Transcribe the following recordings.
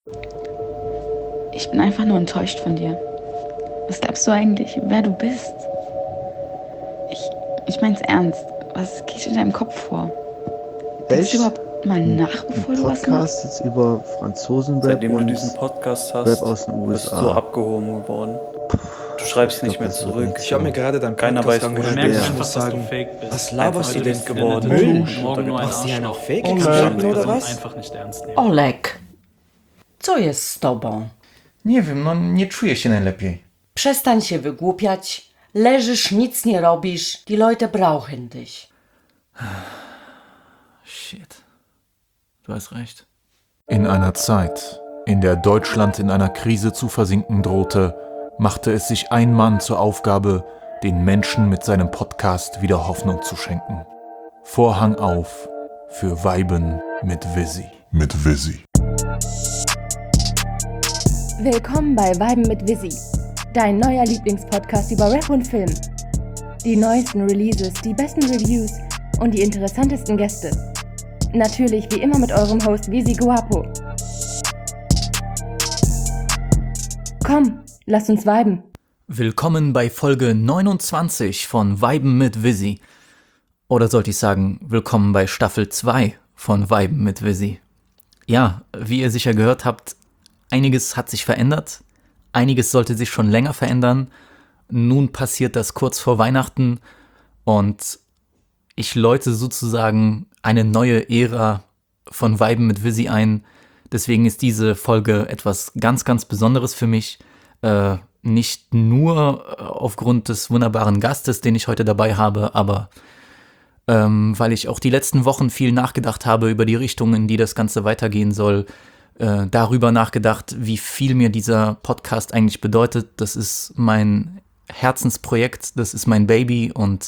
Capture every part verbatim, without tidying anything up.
Ich bin einfach nur enttäuscht von dir. Was glaubst du eigentlich, wer du bist? Ich, ich mein's ernst. Was geht in deinem Kopf vor? Denkst du Echt? überhaupt mal nach, bevor Ein du was Podcast machst? jetzt über Franzosen-Rap Seitdem du und diesen Podcast Rap hast, aus den bist du U S so A. abgehoben geworden. Du schreibst Ich nicht glaub, mehr das wird zurück. nichts. Ich habe mir gerade deinen Keiner Podcast weiß, wo du angehört. merkst Ich einfach, muss dass du sagen, fake bist. was laberst Einfach du denn? bist geworden. Müll. Und morgen nur ein Machst du hier noch Arschloch. Fake-Experten oder was? Einfach nicht ernst nehmen. Olek, co jest z tobą? Nie wiem, no nie czuję się najlepiej. Przestań się wygłupiać. Leżysz, nic nie robisz. Die Leute brauchen dich. Shit. Du hast recht. In einer Zeit, in der Deutschland in einer Krise zu versinken drohte, machte es sich ein Mann zur Aufgabe, den Menschen mit seinem Podcast wieder Hoffnung zu schenken. Vorhang auf für Weiben mit Visi. Mit Visi. Willkommen bei Weiben mit Visi, dein neuer Lieblingspodcast über Rap und Film. Die neuesten Releases, die besten Reviews und die interessantesten Gäste. Natürlich wie immer mit eurem Host Visi Guapo. Komm, lasst uns viben. Willkommen bei Folge neunundzwanzig von Weiben mit Visi. Oder sollte ich sagen, willkommen bei Staffel zwei von Weiben mit Visi. Ja, wie ihr sicher gehört habt, einiges hat sich verändert. Einiges sollte sich schon länger verändern. Nun passiert das kurz vor Weihnachten und ich läute sozusagen eine neue Ära von Weiben mit Visi ein. Deswegen ist diese Folge etwas ganz, ganz Besonderes für mich. Äh, nicht nur aufgrund des wunderbaren Gastes, den ich heute dabei habe, aber ähm, weil ich auch die letzten Wochen viel nachgedacht habe über die Richtung, in die das Ganze weitergehen soll. Äh, darüber nachgedacht, wie viel mir dieser Podcast eigentlich bedeutet. Das ist mein Herzensprojekt, das ist mein Baby und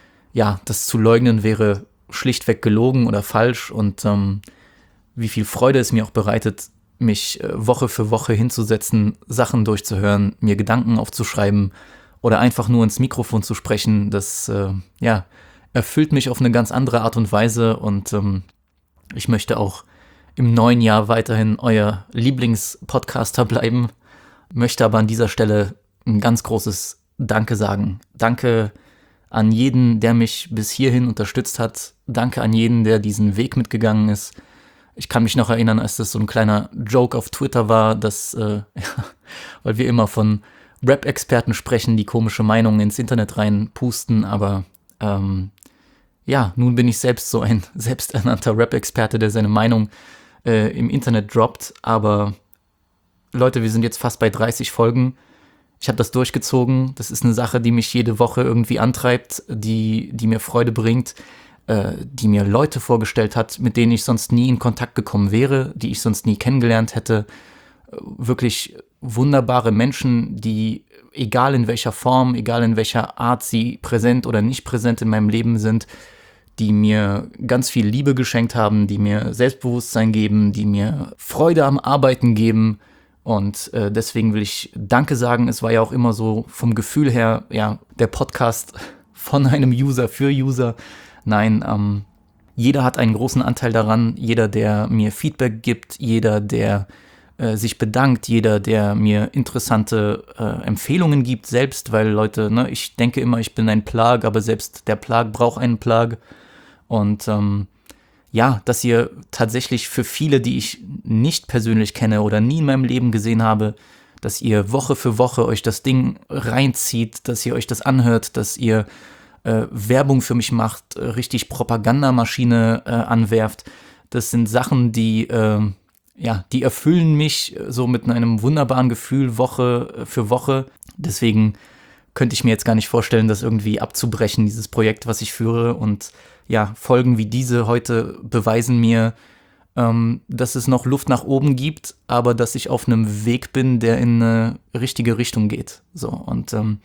ja, das zu leugnen wäre schlichtweg gelogen oder falsch und ähm, wie viel Freude es mir auch bereitet, mich äh, Woche für Woche hinzusetzen, Sachen durchzuhören, mir Gedanken aufzuschreiben oder einfach nur ins Mikrofon zu sprechen, das äh, ja, erfüllt mich auf eine ganz andere Art und Weise und ähm, ich möchte auch im neuen Jahr weiterhin euer Lieblingspodcaster bleiben, möchte aber an dieser Stelle ein ganz großes Danke sagen. Danke an jeden, der mich bis hierhin unterstützt hat. Danke an jeden, der diesen Weg mitgegangen ist. Ich kann mich noch erinnern, als das so ein kleiner Joke auf Twitter war, dass, äh, ja, weil wir immer von Rap-Experten sprechen, die komische Meinungen ins Internet reinpusten, aber ähm, ja, nun bin ich selbst so ein selbsternannter Rap-Experte, der seine Meinung äh, im Internet droppt, aber Leute, wir sind jetzt fast bei dreißig Folgen. Ich habe das durchgezogen. Das ist eine Sache, die mich jede Woche irgendwie antreibt, die, die mir Freude bringt, äh, die mir Leute vorgestellt hat, mit denen ich sonst nie in Kontakt gekommen wäre, die ich sonst nie kennengelernt hätte. Äh, wirklich wunderbare Menschen, die, egal in welcher Form, egal in welcher Art sie präsent oder nicht präsent in meinem Leben sind, die mir ganz viel Liebe geschenkt haben, die mir Selbstbewusstsein geben, die mir Freude am Arbeiten geben. Und äh, deswegen will ich Danke sagen. Es war ja auch immer so vom Gefühl her, ja, der Podcast von einem User für User. Nein, ähm, jeder hat einen großen Anteil daran. Jeder, der mir Feedback gibt, jeder, der äh, sich bedankt, jeder, der mir interessante äh, Empfehlungen gibt selbst, weil Leute, ne, ich denke immer, ich bin ein Plag, aber selbst der Plag braucht einen Plag. Und ähm, ja, dass ihr tatsächlich für viele, die ich nicht persönlich kenne oder nie in meinem Leben gesehen habe, dass ihr Woche für Woche euch das Ding reinzieht, dass ihr euch das anhört, dass ihr äh, Werbung für mich macht, äh, richtig Propagandamaschine äh, anwerft. Das sind Sachen, die, äh, ja, die erfüllen mich so mit einem wunderbaren Gefühl Woche für Woche. Deswegen könnte ich mir jetzt gar nicht vorstellen, das irgendwie abzubrechen, dieses Projekt, was ich führe. Und ja, Folgen wie diese heute beweisen mir, ähm, dass es noch Luft nach oben gibt, aber dass ich auf einem Weg bin, der in eine richtige Richtung geht. So, und ähm,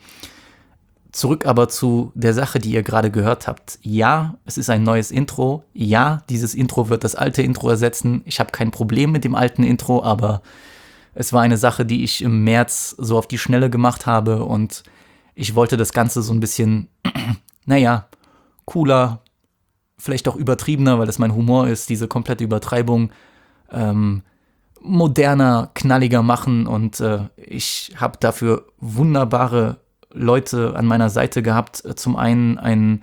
zurück aber zu der Sache, die ihr gerade gehört habt. Ja, es ist ein neues Intro. Ja, dieses Intro wird das alte Intro ersetzen. Ich habe kein Problem mit dem alten Intro, aber es war eine Sache, die ich im März so auf die Schnelle gemacht habe und ich wollte das Ganze so ein bisschen, naja, cooler, vielleicht auch übertriebener, weil das mein Humor ist, diese komplette Übertreibung, ähm, moderner, knalliger machen und äh, ich habe dafür wunderbare Leute an meiner Seite gehabt. Zum einen einen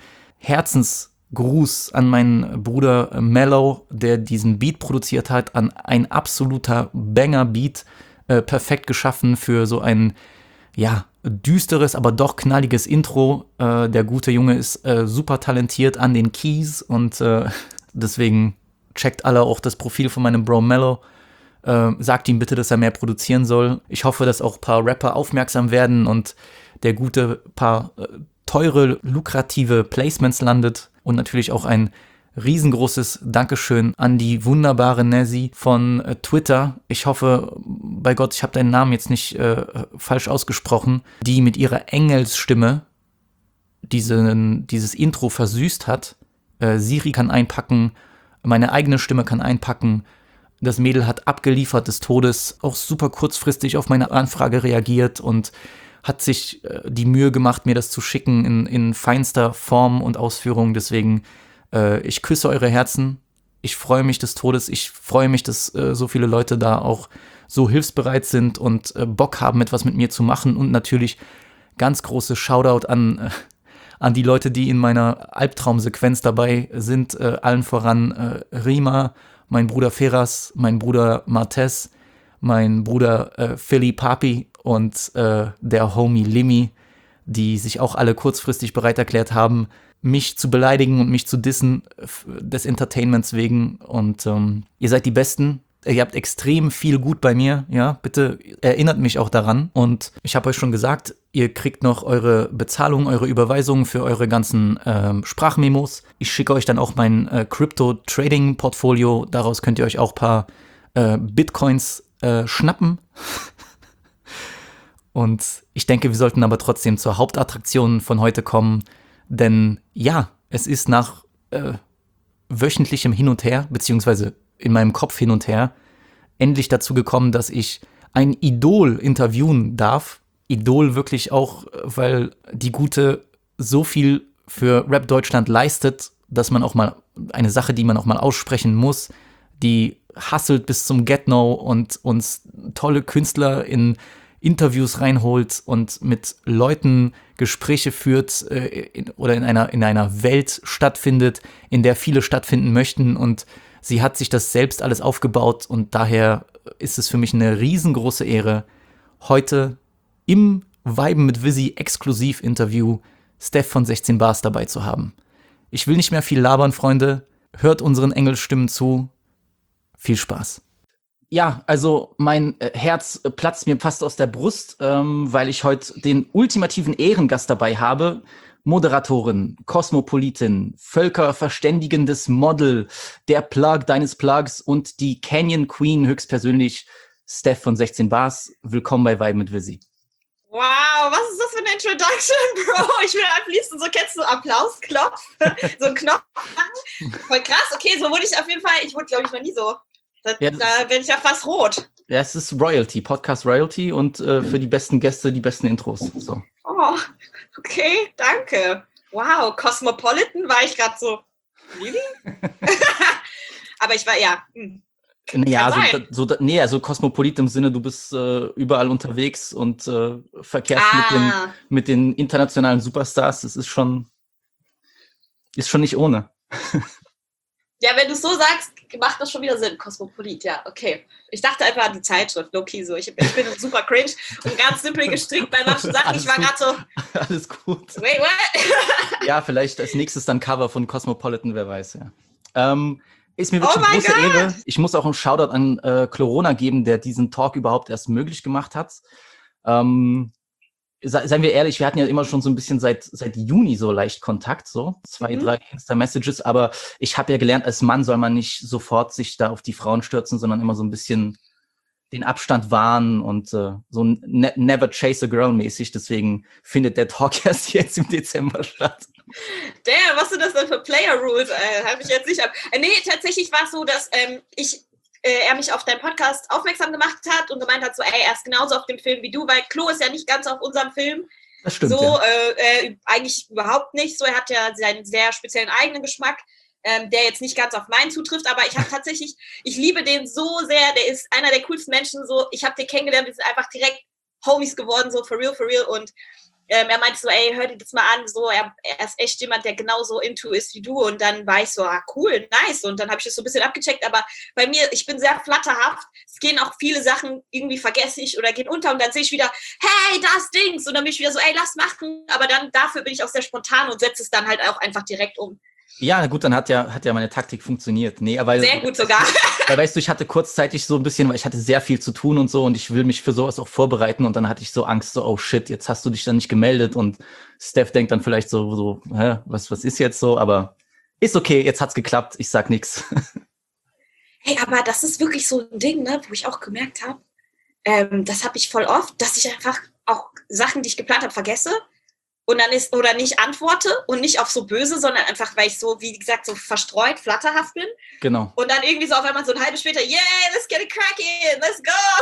Herzensgruß an meinen Bruder Mellow, der diesen Beat produziert hat, an ein absoluter Banger-Beat, äh, perfekt geschaffen für so ein, ja, düsteres, aber doch knalliges Intro. Äh, der gute Junge ist äh, super talentiert an den Keys und äh, deswegen checkt alle auch das Profil von meinem Bro Mellow. Äh, sagt ihm bitte, dass er mehr produzieren soll. Ich hoffe, dass auch ein paar Rapper aufmerksam werden und der gute paar äh, teure, lukrative Placements landet. Und natürlich auch ein riesengroßes Dankeschön an die wunderbare Nessie von äh, Twitter. Ich hoffe, bei Gott, ich habe deinen Namen jetzt nicht äh, falsch ausgesprochen, die mit ihrer Engelsstimme diesen, dieses Intro versüßt hat. Äh, Siri kann einpacken, meine eigene Stimme kann einpacken. Das Mädel hat abgeliefert des Todes, auch super kurzfristig auf meine Anfrage reagiert und hat sich äh, die Mühe gemacht, mir das zu schicken in, in feinster Form und Ausführung. Deswegen, äh, ich küsse eure Herzen. Ich freue mich des Todes. Ich freue mich, dass äh, so viele Leute da auch so hilfsbereit sind und äh, Bock haben, etwas mit mir zu machen. Und natürlich ganz große Shoutout an, äh, an die Leute, die in meiner Albtraumsequenz dabei sind. Äh, allen voran äh, Rima, mein Bruder Feras, mein Bruder Martez, mein Bruder äh, Philly Papi und äh, der Homie Limmy, die sich auch alle kurzfristig bereit erklärt haben, mich zu beleidigen und mich zu dissen des Entertainments wegen. Und ähm, ihr seid die Besten. Ihr habt extrem viel gut bei mir, ja, bitte erinnert mich auch daran. Und ich habe euch schon gesagt, ihr kriegt noch eure Bezahlung, eure Überweisungen für eure ganzen ähm, Sprachmemos. Ich schicke euch dann auch mein äh, Crypto-Trading-Portfolio. Daraus könnt ihr euch auch ein paar äh, Bitcoins äh, schnappen. Und ich denke, wir sollten aber trotzdem zur Hauptattraktion von heute kommen. Denn ja, es ist nach äh, wöchentlichem Hin und Her, beziehungsweise in meinem Kopf hin und her, endlich dazu gekommen, dass ich ein Idol interviewen darf. Idol wirklich auch, weil die Gute so viel für Rap Deutschland leistet, dass man auch mal eine Sache, die man auch mal aussprechen muss, die hustelt bis zum Get-No und uns tolle Künstler in Interviews reinholt und mit Leuten Gespräche führt äh, in, oder in einer, in einer Welt stattfindet, in der viele stattfinden möchten, und sie hat sich das selbst alles aufgebaut, und daher ist es für mich eine riesengroße Ehre, heute im Viben mit Visi Exklusiv-Interview Steph von sechzehn Bars dabei zu haben. Ich will nicht mehr viel labern, Freunde. Hört unseren Engelstimmen zu. Viel Spaß. Ja, also mein äh, Herz äh, platzt mir fast aus der Brust, ähm, weil ich heute den ultimativen Ehrengast dabei habe. Moderatorin, Kosmopolitin, völkerverständigendes Model, der Plug deines Plugs und die Canyon Queen höchstpersönlich, Steph von sechzehn Bars. Willkommen bei Vibe mit Visi. Wow, was ist das für eine Introduction, Bro? Ich will am liebsten so, kennst du, Applausknopf, so einen Knopf machen. Voll krass, okay, so wurde ich auf jeden Fall, ich wurde, glaube ich, noch nie so. Da, Ja, da bin ich ja fast rot. Ja, es ist Royalty, Podcast Royalty, und äh, für die besten Gäste die besten Intros. So. Oh, okay, danke. Wow, Cosmopolitan war ich gerade so, really? Aber ich war, ja. Hm. Naja, Kann so, sein. so, nee, also Kosmopolit im Sinne, du bist äh, überall unterwegs und äh, verkehrst Ah. mit, den, mit den internationalen Superstars. Das ist schon, ist schon nicht ohne. Ja, wenn du es so sagst, macht das schon wieder Sinn. Kosmopolit, ja, okay. Ich dachte einfach an die Zeitschrift, Loki, so. Ich, ich bin super cringe und ganz simpel gestrickt bei manchen Sachen. Ich war gerade so, Alles gut. wait, what? Ja, vielleicht als nächstes dann Cover von Cosmopolitan, wer weiß, ja. Ähm, ist mir wirklich Oh eine mein große Gott! Ehre. Ich muss auch einen Shoutout an äh, Chlorona geben, der diesen Talk überhaupt erst möglich gemacht hat. Ähm, se seien wir ehrlich, wir hatten ja immer schon so ein bisschen seit seit Juni so leicht Kontakt, so zwei, Mhm. drei Insta-Messages, aber ich habe ja gelernt, als Mann soll man nicht sofort sich da auf die Frauen stürzen, sondern immer so ein bisschen den Abstand wahren und äh, so ne never chase a girl mäßig. Deswegen findet der Talk erst jetzt im Dezember statt. Damn, was sind das denn für Player Rules? Äh, Habe ich jetzt nicht. Ab äh, nee, tatsächlich war es so, dass ähm, ich, äh, er mich auf deinen Podcast aufmerksam gemacht hat und gemeint hat, so, ey, er ist genauso auf dem Film wie du, weil Klo ist ja nicht ganz auf unserem Film. Das stimmt, so, ja. äh, äh, eigentlich überhaupt nicht. So, er hat ja seinen sehr speziellen eigenen Geschmack. ähm, der jetzt nicht ganz auf meinen zutrifft, aber ich habe tatsächlich, ich liebe den so sehr, der ist einer der coolsten Menschen, so, ich habe den kennengelernt, wir sind einfach direkt Homies geworden, so for real, for real und ähm, er meinte so, ey, hör dir das mal an, so, er, er ist echt jemand, der genauso into ist wie du und dann war ich so, ah, cool, nice und dann habe ich das so ein bisschen abgecheckt, aber bei mir, ich bin sehr flatterhaft, es gehen auch viele Sachen, irgendwie vergesse ich oder gehen unter und dann sehe ich wieder, hey, das Dings und dann bin ich wieder so, ey, lass machen, aber dann dafür bin ich auch sehr spontan und setze es dann halt auch einfach direkt um. Ja, na gut, dann hat ja, hat ja meine Taktik funktioniert. Nee, aber Sehr gut sogar. Weil, weißt du, ich hatte kurzzeitig so ein bisschen, weil ich hatte sehr viel zu tun und so und ich will mich für sowas auch vorbereiten und dann hatte ich so Angst, so, oh shit, jetzt hast du dich dann nicht gemeldet und Steph denkt dann vielleicht so, so, hä, was, was ist jetzt so, aber ist okay, jetzt hat's geklappt, ich sag nix. Hey, aber das ist wirklich so ein Ding, ne, wo ich auch gemerkt habe, ähm, das habe ich voll oft, dass ich einfach auch Sachen, die ich geplant habe, vergesse. Und dann ist, oder nicht antworte und nicht auf so böse, sondern einfach, weil ich so, wie gesagt, so verstreut, flatterhaft bin. Genau. Und dann irgendwie so auf einmal so ein halbes später, yeah, let's get it cracking, let's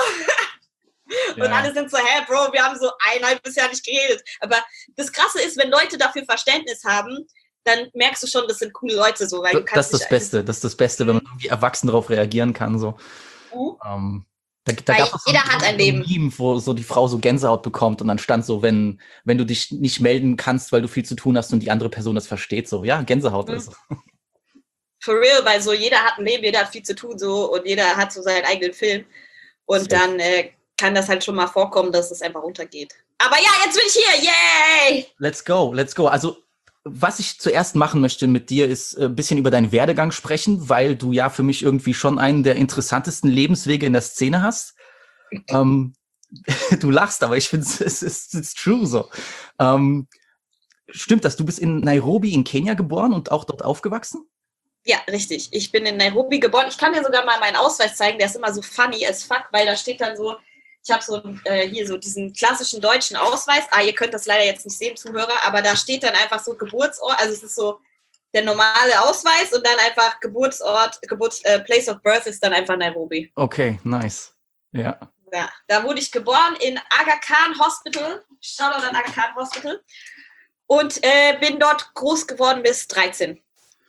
go. Und Ja. alle sind so, hä, Bro, wir haben so ein halbes Jahr nicht geredet. Aber das Krasse ist, wenn Leute dafür Verständnis haben, dann merkst du schon, das sind coole Leute so, weil du kannst Das ist das dich Beste, das ist das Beste, wenn man irgendwie erwachsen darauf reagieren kann, so. Mhm. Ähm, Da, da Weil gab es so jeder ein, hat ein so Leben. Meme, wo so die Frau so Gänsehaut bekommt und dann stand so, wenn, wenn du dich nicht melden kannst, weil du viel zu tun hast und die andere Person das versteht, so, ja, Gänsehaut Mhm. ist. For real, weil so jeder hat ein Leben, jeder hat viel zu tun so und jeder hat so seinen eigenen Film. Und Safe. dann äh, kann das halt schon mal vorkommen, dass es einfach runtergeht. Aber ja, jetzt bin ich hier, yay! Let's go, let's go. Also, was ich zuerst machen möchte mit dir, ist ein bisschen über deinen Werdegang sprechen, weil du ja für mich irgendwie schon einen der interessantesten Lebenswege in der Szene hast. ähm, du lachst, aber ich finde es ist it's true so. Ähm, stimmt das? Du bist in Nairobi in Kenia geboren und auch dort aufgewachsen? Ja, richtig. Ich bin in Nairobi geboren. Ich kann dir sogar mal meinen Ausweis zeigen, der ist immer so funny as fuck, weil da steht dann so, ich habe so äh, hier so diesen klassischen deutschen Ausweis. Ah, ihr könnt das leider jetzt nicht sehen, Zuhörer, aber da steht dann einfach so Geburtsort, also es ist so der normale Ausweis und dann einfach Geburtsort, Geburts, äh, Place of Birth ist dann einfach Nairobi. Okay, nice. Ja. Ja, da wurde ich geboren in Aga Khan Hospital. Shoutout an Aga Khan Hospital. Und äh, bin dort groß geworden bis dreizehn.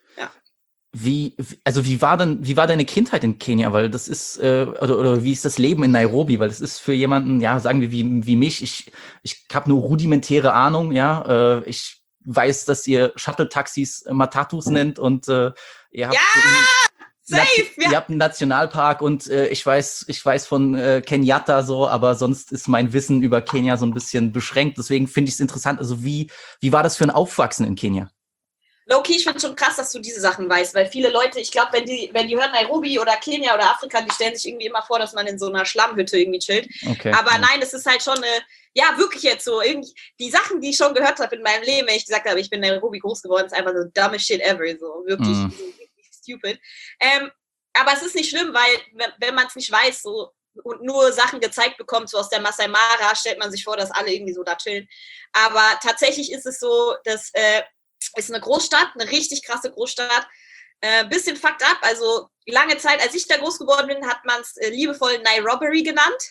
Wie, also wie war denn, wie war deine Kindheit in Kenia? Weil das ist, äh, oder, oder wie ist das Leben in Nairobi? Weil das ist für jemanden, ja, sagen wir wie, wie mich, ich, ich habe nur rudimentäre Ahnung, ja. Äh, ich weiß, dass ihr Shuttle-Taxis äh, Matatus nennt und äh, ihr habt, Ja, einen, safe, ihr ja. habt einen Nationalpark und äh, ich weiß, ich weiß von äh, Kenyatta so, aber sonst ist mein Wissen über Kenia so ein bisschen beschränkt. Deswegen finde ich es interessant. Also wie, wie war das für ein Aufwachsen in Kenia? Low-key, ich finde es schon krass, dass du diese Sachen weißt, weil viele Leute, ich glaube, wenn die, wenn die hören Nairobi oder Kenia oder Afrika, die stellen sich irgendwie immer vor, dass man in so einer Schlammhütte irgendwie chillt. Okay. Aber nein, es ist halt schon eine, ja, wirklich jetzt so, irgendwie, die Sachen, die ich schon gehört habe in meinem Leben, wenn ich gesagt habe, ich bin in Nairobi groß geworden, ist einfach so dumbest shit ever, so wirklich, Mm. so wirklich stupid. Ähm, aber es ist nicht schlimm, weil, wenn, wenn man es nicht weiß, so, und nur Sachen gezeigt bekommt, so aus der Masai Mara, stellt man sich vor, dass alle irgendwie so da chillen. Aber tatsächlich ist es so, dass, äh, ist eine Großstadt, eine richtig krasse Großstadt. Äh, bisschen fucked up. Also lange Zeit, als ich da groß geworden bin, hat man es äh, liebevoll Nairobi genannt.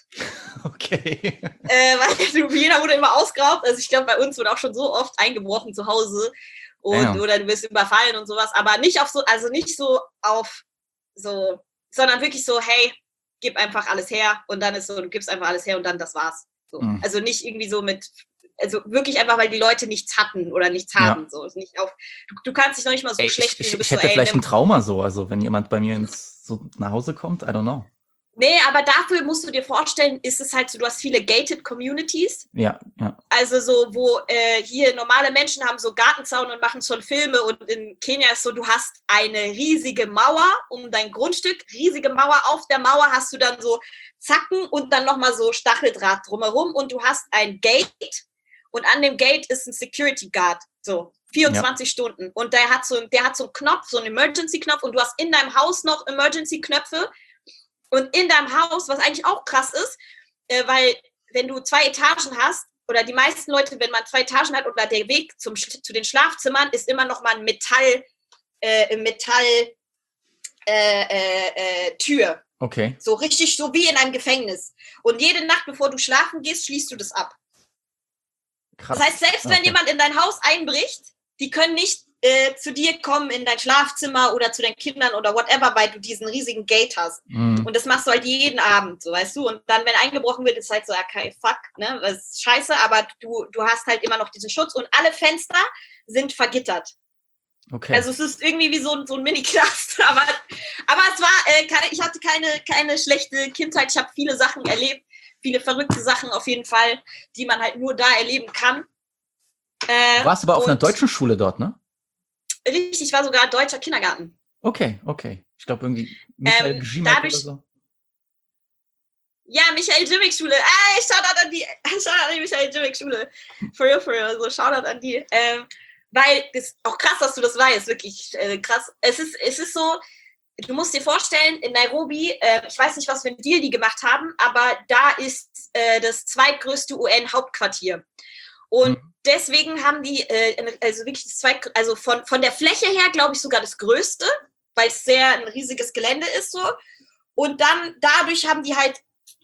Okay. Äh, weil jeder wurde immer ausgeraubt. Also ich glaube, bei uns wurde auch schon so oft eingebrochen zu Hause. Und, Damn. oder du wirst überfallen und sowas. Aber nicht auf so, also nicht so auf so, sondern wirklich so, hey, gib einfach alles her. Und dann ist so, du gibst einfach alles her und dann das war's. So. Mhm. Also nicht irgendwie so mit, also wirklich einfach, weil die Leute nichts hatten oder nichts haben. So. Ist nicht auf, du, du kannst dich noch nicht mal so Ey, schlecht ich, ich, fühlen. Du bist ich hätte so, ey, vielleicht ein nimm- Trauma so, also wenn jemand bei mir ins, so nach Hause kommt, I don't know. Nee, aber dafür musst du dir vorstellen, ist es halt so, du hast viele gated Communities. Ja, ja. Also so, wo äh, hier normale Menschen haben so Gartenzaun und machen schon Filme und in Kenia ist so, du hast eine riesige Mauer um dein Grundstück, riesige Mauer, auf der Mauer hast du dann so Zacken und dann nochmal so Stacheldraht drumherum und du hast ein Gate und an dem Gate ist ein Security Guard, so vierundzwanzig Stunden und der hat so, der hat so einen Knopf, so einen Emergency-Knopf und du hast in deinem Haus noch Emergency-Knöpfe und in deinem Haus, was eigentlich auch krass ist, äh, weil wenn du zwei Etagen hast, oder die meisten Leute, wenn man zwei Etagen hat oder der Weg zum, zu den Schlafzimmern ist immer noch mal ein Metall, äh, Metall äh, äh, äh, Tür. Okay. So richtig, so wie in einem Gefängnis. Und jede Nacht, bevor du schlafen gehst, schließt du das ab. Krass. Das heißt, selbst wenn Okay. jemand in dein Haus einbricht, die können nicht äh, zu dir kommen in dein Schlafzimmer oder zu deinen Kindern oder whatever, weil du diesen riesigen Gate hast. Mhm. Und das machst du halt jeden Abend, so weißt du. Und dann, wenn eingebrochen wird, ist halt so, okay, fuck, ne, das ist scheiße, aber du, du hast halt immer noch diesen Schutz und alle Fenster sind vergittert. Okay. Also es ist irgendwie wie so, ein- so ein Mini-Knast. Aber, aber es war, äh, keine, ich hatte keine, keine schlechte Kindheit. Ich habe viele Sachen erlebt, viele verrückte Sachen auf jeden Fall, die man halt nur da erleben kann. Äh, Du warst aber auf einer und- deutschen Schule dort, ne? Richtig, ich war sogar deutscher Kindergarten. Okay, okay. Ich glaube irgendwie Michael Ähm, Gzimek dadurch- oder so. Ja, Michael Jimmick Schule. Ey, Shoutout an die, Shoutout an die Michael Jimmick Schule. For real, for real. So, Shoutout an die. Ähm, weil, das ist auch krass, dass du das weißt, wirklich äh, krass. Es ist, es ist so, du musst dir vorstellen, in Nairobi, äh, ich weiß nicht, was für einen Deal die gemacht haben, aber da ist äh, das zweitgrößte U N-Hauptquartier. Und Mhm. deswegen haben die, äh, also wirklich das zweit, also von, von der Fläche her, glaube ich, sogar das größte, weil es sehr ein riesiges Gelände ist so. Und dann, dadurch haben die halt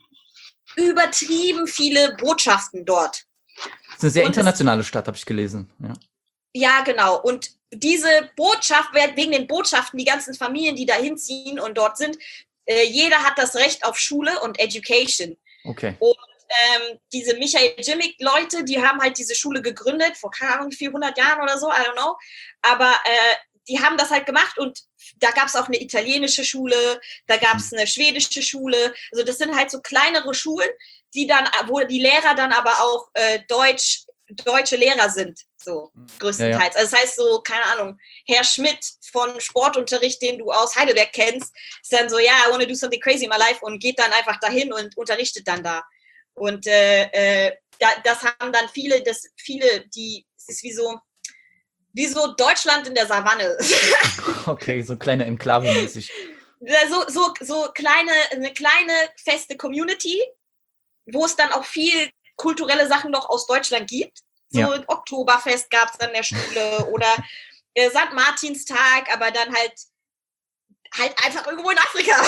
übertrieben viele Botschaften dort. Das ist eine sehr Und es- internationale Stadt, habe ich gelesen. Ja. Ja, genau. Und diese Botschaft, wegen den Botschaften, die ganzen Familien, die da hinziehen und dort sind, äh, jeder hat das Recht auf Schule und Education. Okay. Ähm, diese Michael Jimmick-Leute, die haben halt diese Schule gegründet, vor, keine Ahnung, vierhundert Jahren oder so, I don't know. Aber äh, die haben das halt gemacht und da gab es auch eine italienische Schule, da gab es eine schwedische Schule. Also das sind halt so kleinere Schulen, die dann, wo die Lehrer dann aber auch äh, Deutsch, deutsche Lehrer sind, so größtenteils. Also das heißt so, keine Ahnung, Herr Schmidt von Sportunterricht, den du aus Heidelberg kennst, ist dann so, ja, I wanna do something crazy in my life und geht dann einfach dahin und unterrichtet dann da. Und äh, äh, da, das haben dann viele, das viele, die, es ist wie so, wie so Deutschland in der Savanne. Okay, so kleine Enklave mäßig. so, so, so kleine, eine kleine feste Community, wo es dann auch viel kulturelle Sachen noch aus Deutschland gibt. So Ja. ein Oktoberfest gab es an der Schule oder äh, Sankt Martinstag, aber dann halt halt einfach irgendwo in Afrika.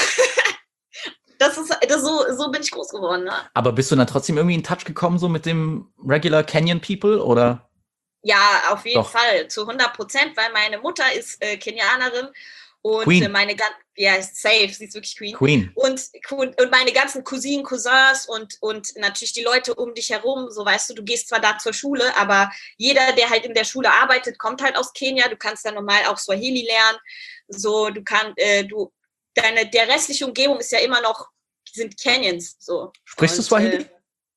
Das ist, das so, so bin ich groß geworden, ne? Aber bist du dann trotzdem irgendwie in Touch gekommen, so mit dem Regular Kenyan People, oder? Ja, auf jeden Doch. Fall, zu hundert Prozent, weil meine Mutter ist äh, Kenianerin und Queen. äh, meine ganzen, ja, ist safe, sie ist wirklich Queen. Queen. Und, und meine ganzen Cousinen, Cousins und, und natürlich die Leute um dich herum, so weißt du, du gehst zwar da zur Schule, aber jeder, der halt in der Schule arbeitet, kommt halt aus Kenia. Du kannst dann normal auch Swahili lernen. So, du kannst, äh, du, deine, der restliche Umgebung ist ja immer noch, sind Kenyans, so. Sprichst du Und, Swahili? Äh,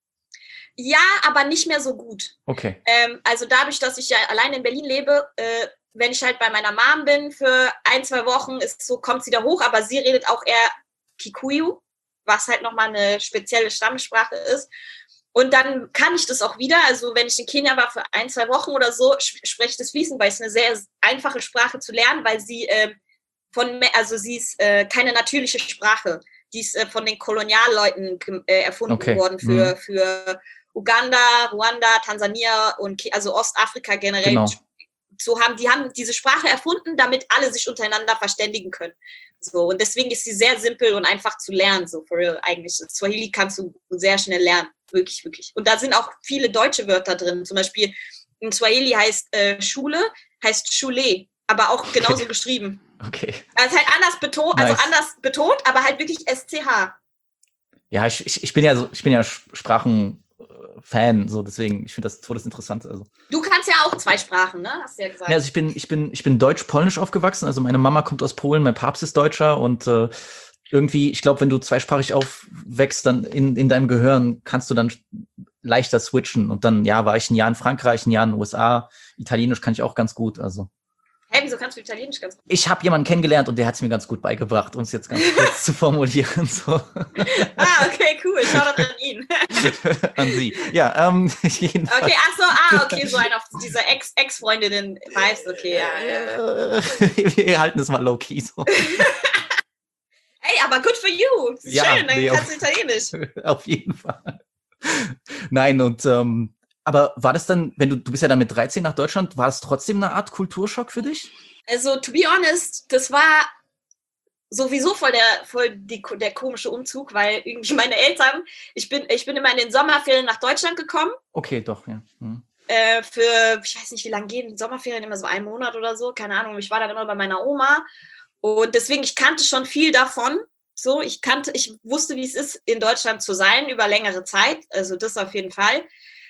ja, aber nicht mehr so gut. Okay. Ähm, also dadurch, dass ich ja allein in Berlin lebe, äh, wenn ich halt bei meiner Mom bin für ein, zwei Wochen, ist so, kommt sie da hoch, aber sie redet auch eher Kikuyu, was halt nochmal eine spezielle Stammesprache ist. Und dann kann ich das auch wieder. Also wenn ich in Kenia war für ein, zwei Wochen oder so, sp- spreche ich das fließend, weil es eine sehr einfache Sprache zu lernen, weil sie äh, von, me- also sie ist äh, keine natürliche Sprache. Die ist äh, von den Kolonialleuten gem- äh, erfunden Okay. worden für, Mhm. für Uganda, Ruanda, Tansania und Ke- also Ostafrika generell. Genau. So haben die haben diese Sprache erfunden, damit alle sich untereinander verständigen können. So, und deswegen ist sie sehr simpel und einfach zu lernen, so for real eigentlich. Swahili kannst du sehr schnell lernen, wirklich, wirklich. Und da sind auch viele deutsche Wörter drin. Zum Beispiel in Swahili heißt äh, Schule, heißt Schule, aber auch genauso Okay. geschrieben. Okay. Also halt anders betont, also Nice. anders betont, aber halt wirklich S C H. Ja, ich, ich, ich bin ja so, ich bin ja Sprachen-Fan, so deswegen, ich finde das todesinteressant. Also. Du kannst ja auch zwei Sprachen, ne? Hast du ja gesagt. Ja, also ich bin, ich bin, ich bin deutsch-polnisch aufgewachsen. Also meine Mama kommt aus Polen, mein Papst ist Deutscher und äh, irgendwie, ich glaube, wenn du zweisprachig aufwächst, dann in, in deinem Gehirn kannst du dann leichter switchen. Und dann, ja, war ich ein Jahr in Frankreich, ein Jahr in den U S A. Italienisch kann ich auch ganz gut. Also Hä, wieso kannst du Italienisch ganz gut? ich habe jemanden kennengelernt und der hat es mir ganz gut beigebracht, um es jetzt ganz kurz zu formulieren. So. Ah, okay, cool. Shoutout an ihn. An Sie. Ja, ähm, jedenfalls. Okay, ach so, ah, okay, so ein auf diese Ex- Ex-Freundinnen weißt, okay, ja, ja. Äh, Wir halten es mal low-key so. Hey, aber good for you. Schön, Ja, dann nee, kannst du Italienisch. Auf jeden Fall. Nein, und ähm, aber war das dann, wenn du, du bist ja dann mit dreizehn nach Deutschland, war es trotzdem eine Art Kulturschock für dich? Also, to be honest, das war sowieso voll der, voll die, der komische Umzug, weil irgendwie meine Eltern, ich bin, ich bin immer in den Sommerferien nach Deutschland gekommen. Okay, doch, ja. Hm. äh, für, ich weiß nicht, wie lange gehen die Sommerferien, immer so einen Monat oder so, keine Ahnung. Ich war dann immer bei meiner Oma und deswegen, ich kannte schon viel davon. So, ich kannte, ich wusste, wie es ist, in Deutschland zu sein über längere Zeit, also das auf jeden Fall.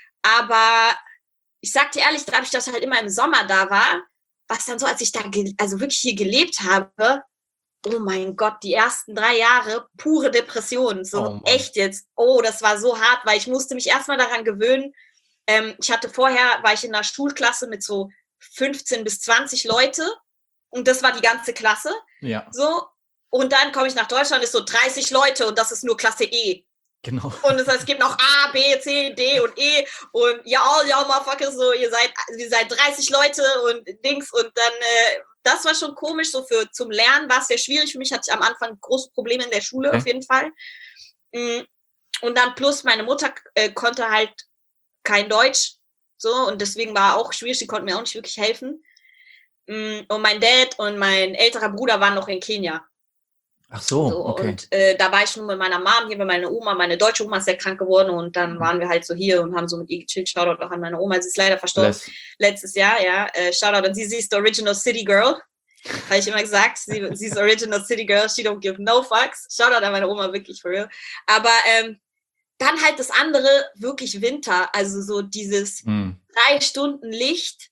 Aber ich sag dir ehrlich, dadurch, dass ich halt immer im Sommer da war, was dann so, als ich da, ge- also wirklich hier gelebt habe, oh mein Gott, die ersten drei Jahre pure Depression, so Oh Mann. echt jetzt. Oh, das war so hart, weil ich musste mich erstmal daran gewöhnen. Ähm, ich hatte vorher, war ich in einer Schulklasse mit so fünfzehn bis zwanzig Leute und das war die ganze Klasse. Ja, So, und dann komme ich nach Deutschland, ist so dreißig Leute und das ist nur Klasse E. genau. Und das heißt, es gibt noch A, B, C, D und E und ja, all y'all motherfuckers, so, ihr seid, ihr seid dreißig Leute und Dings und dann, äh, das war schon komisch, so für zum Lernen war es sehr schwierig. Für mich hatte ich am Anfang große Probleme in der Schule, Okay. auf jeden Fall. Mm, Und dann plus meine Mutter äh, konnte halt kein Deutsch, so, und deswegen war auch schwierig, sie konnte mir auch nicht wirklich helfen. Mm, Und mein Dad und mein älterer Bruder waren noch in Kenia. Ach so, So, okay. Und äh, da war ich nur mit meiner Mom, hier bei meiner Oma. Meine deutsche Oma ist sehr krank geworden und dann waren wir halt so hier und haben so mit ihr gechillt. Shoutout auch an meine Oma, sie ist leider verstorben Bless. letztes Jahr, ja. Äh, Shoutout an sie, sie ist die Original City Girl. Habe ich immer gesagt, sie, sie ist Original City Girl, she don't give no fucks. Shoutout an meine Oma, wirklich, for real. Aber ähm, dann halt das andere, wirklich Winter. Also so dieses Hm. drei Stunden Licht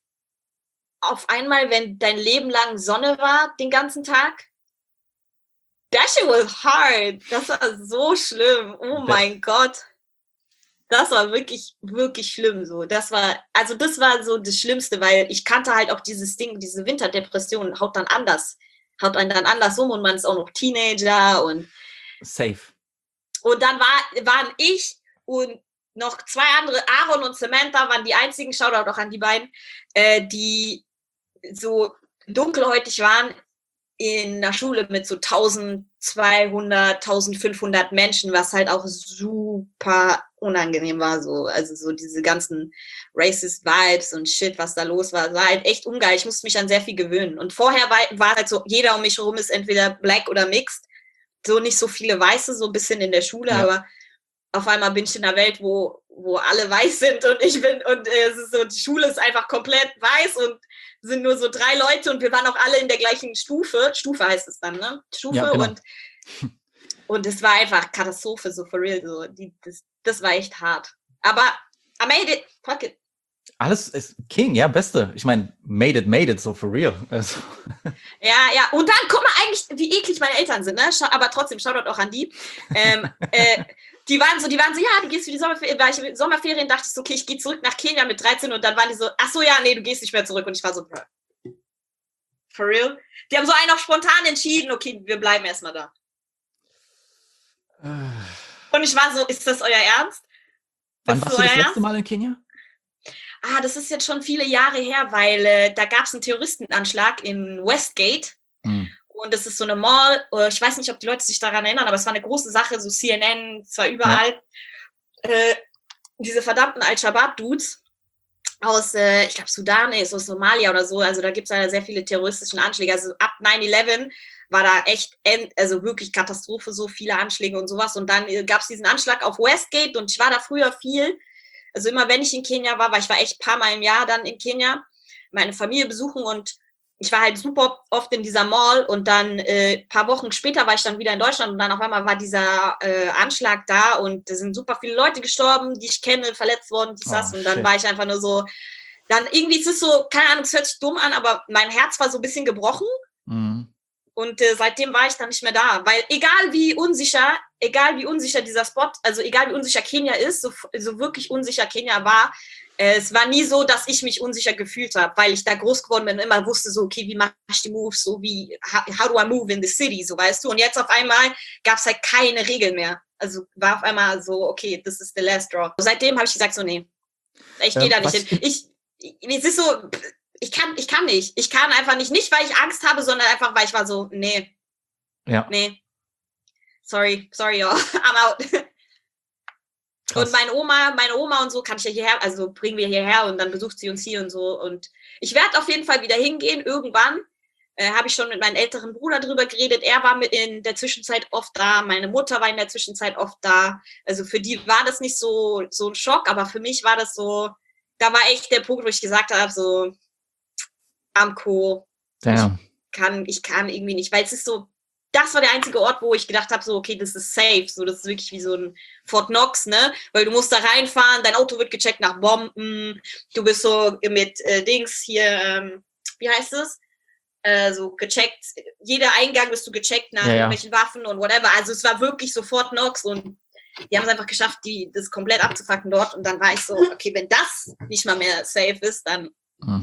auf einmal, wenn dein Leben lang Sonne war, den ganzen Tag. That shit was hard. Das war so schlimm. Oh mein Gott. Das war wirklich, wirklich schlimm so. Das war, also das war so das Schlimmste, weil ich kannte halt auch dieses Ding, diese Winterdepression haut dann anders. Haut einen dann anders um und man ist auch noch Teenager und, Safe. und dann war, waren ich und noch zwei andere, Aaron und Samantha, waren die einzigen, Shoutout auch an die beiden, äh, die so dunkelhäutig waren in der Schule mit so zwölfhundert, eintausendfünfhundert Menschen, was halt auch super unangenehm war, so, also so diese ganzen racist Vibes und Shit, was da los war, war halt echt ungeil. Ich musste mich an sehr viel gewöhnen. Und vorher war, war halt so, jeder um mich herum ist entweder black oder mixed, so nicht so viele Weiße, so ein bisschen in der Schule, Ja. aber auf einmal bin ich in einer Welt, wo, wo alle weiß sind und ich bin, und äh, es ist so, die Schule ist einfach komplett weiß und sind nur so drei Leute und wir waren auch alle in der gleichen Stufe. Stufe heißt es dann, ne? Stufe Ja, genau. und und es war einfach Katastrophe, so for real. So. Die, das, das war echt hart. Aber I made it. Fuck it. Alles ist King, ja, Beste. Ich meine, made it, made it, so for real. Also, Ja, ja. Und dann, guck mal eigentlich, wie eklig meine Eltern sind, ne? Scha- Aber trotzdem, Shoutout auch an die. Ähm, äh, die waren so, die waren so, ja, du gehst für die Sommerferien, war ich in Sommerferien, dachte ich so, okay, ich gehe zurück nach Kenia mit dreizehn und dann waren die so, ach so, ja, nee, du gehst nicht mehr zurück. Und ich war so, bro. For real? Die haben so einen auch spontan entschieden, okay, wir bleiben erstmal da. Und ich war so, ist das euer Ernst? wann Ist warst du euer das letzte Ernst? Mal in Kenia? Ah, das ist jetzt schon viele Jahre her, weil äh, da gab es einen Terroristenanschlag in Westgate. Hm. Und das ist so eine Mall, äh, ich weiß nicht, ob die Leute sich daran erinnern, aber es war eine große Sache, so C N N, zwar überall. Äh, diese verdammten Al-Shabaab-Dudes aus, äh, ich glaube, Sudan, nee, aus Somalia oder so, also da gibt es ja sehr viele terroristische Anschläge. Also ab nine eleven war da echt, end, also wirklich Katastrophe, so viele Anschläge und sowas. Und dann äh, gab es diesen Anschlag auf Westgate und ich war da früher viel. Also immer, wenn ich in Kenia war, weil ich war echt ein paar Mal im Jahr dann in Kenia, meine Familie besuchen und ich war halt super oft in dieser Mall und dann äh, ein paar Wochen später war ich dann wieder in Deutschland und dann auf einmal war dieser äh, Anschlag da und da sind super viele Leute gestorben, die ich kenne, verletzt worden, dies, das. Oh, Und dann shit. war ich einfach nur so, dann irgendwie ist es so, keine Ahnung, es hört sich dumm an, aber mein Herz war so ein bisschen gebrochen. Mhm. Und äh, seitdem war ich dann nicht mehr da, weil egal wie unsicher, egal wie unsicher dieser Spot, also egal wie unsicher Kenia ist, so, so wirklich unsicher Kenia war, äh, es war nie so, dass ich mich unsicher gefühlt habe, weil ich da groß geworden bin und immer wusste so, okay, wie mache ich die Moves, so wie, how, how do I move in the city, so weißt du. Und jetzt auf einmal gab es halt keine Regeln mehr. Also war auf einmal so, okay, this is the last draw. Seitdem habe ich gesagt so, nee, ich gehe Ähm, da nicht was- hin. Ich, ich, es ist so, ich kann, ich kann nicht. Ich kann einfach nicht. Nicht, weil ich Angst habe, sondern einfach, weil ich war so, nee, Ja, nee. Sorry, sorry, y'all. I'm out. krass. Und meine Oma, meine Oma und so kann ich ja hierher, also bringen wir hierher und dann besucht sie uns hier und so. Und ich werde auf jeden Fall wieder hingehen, irgendwann. Äh, habe ich schon mit meinem älteren Bruder drüber geredet. Er war mit in der Zwischenzeit oft da. Meine Mutter war in der Zwischenzeit oft da. Also für die war das nicht so, so ein Schock, aber für mich war das so, da war echt der Punkt, wo ich gesagt habe, so, Amco, Ja. kann, ich kann irgendwie nicht, weil es ist so, das war der einzige Ort, wo ich gedacht habe, so, okay, das ist safe, so, das ist wirklich wie so ein Fort Knox, ne, weil du musst da reinfahren, dein Auto wird gecheckt nach Bomben, du bist so mit äh, Dings hier, ähm, wie heißt es, äh, so gecheckt, jeder Eingang bist du gecheckt nach Ja, ja. irgendwelchen Waffen und whatever, also es war wirklich so Fort Knox und die haben es einfach geschafft, die, das komplett abzufacken dort und dann war ich so, okay, wenn das nicht mal mehr safe ist, dann Hm.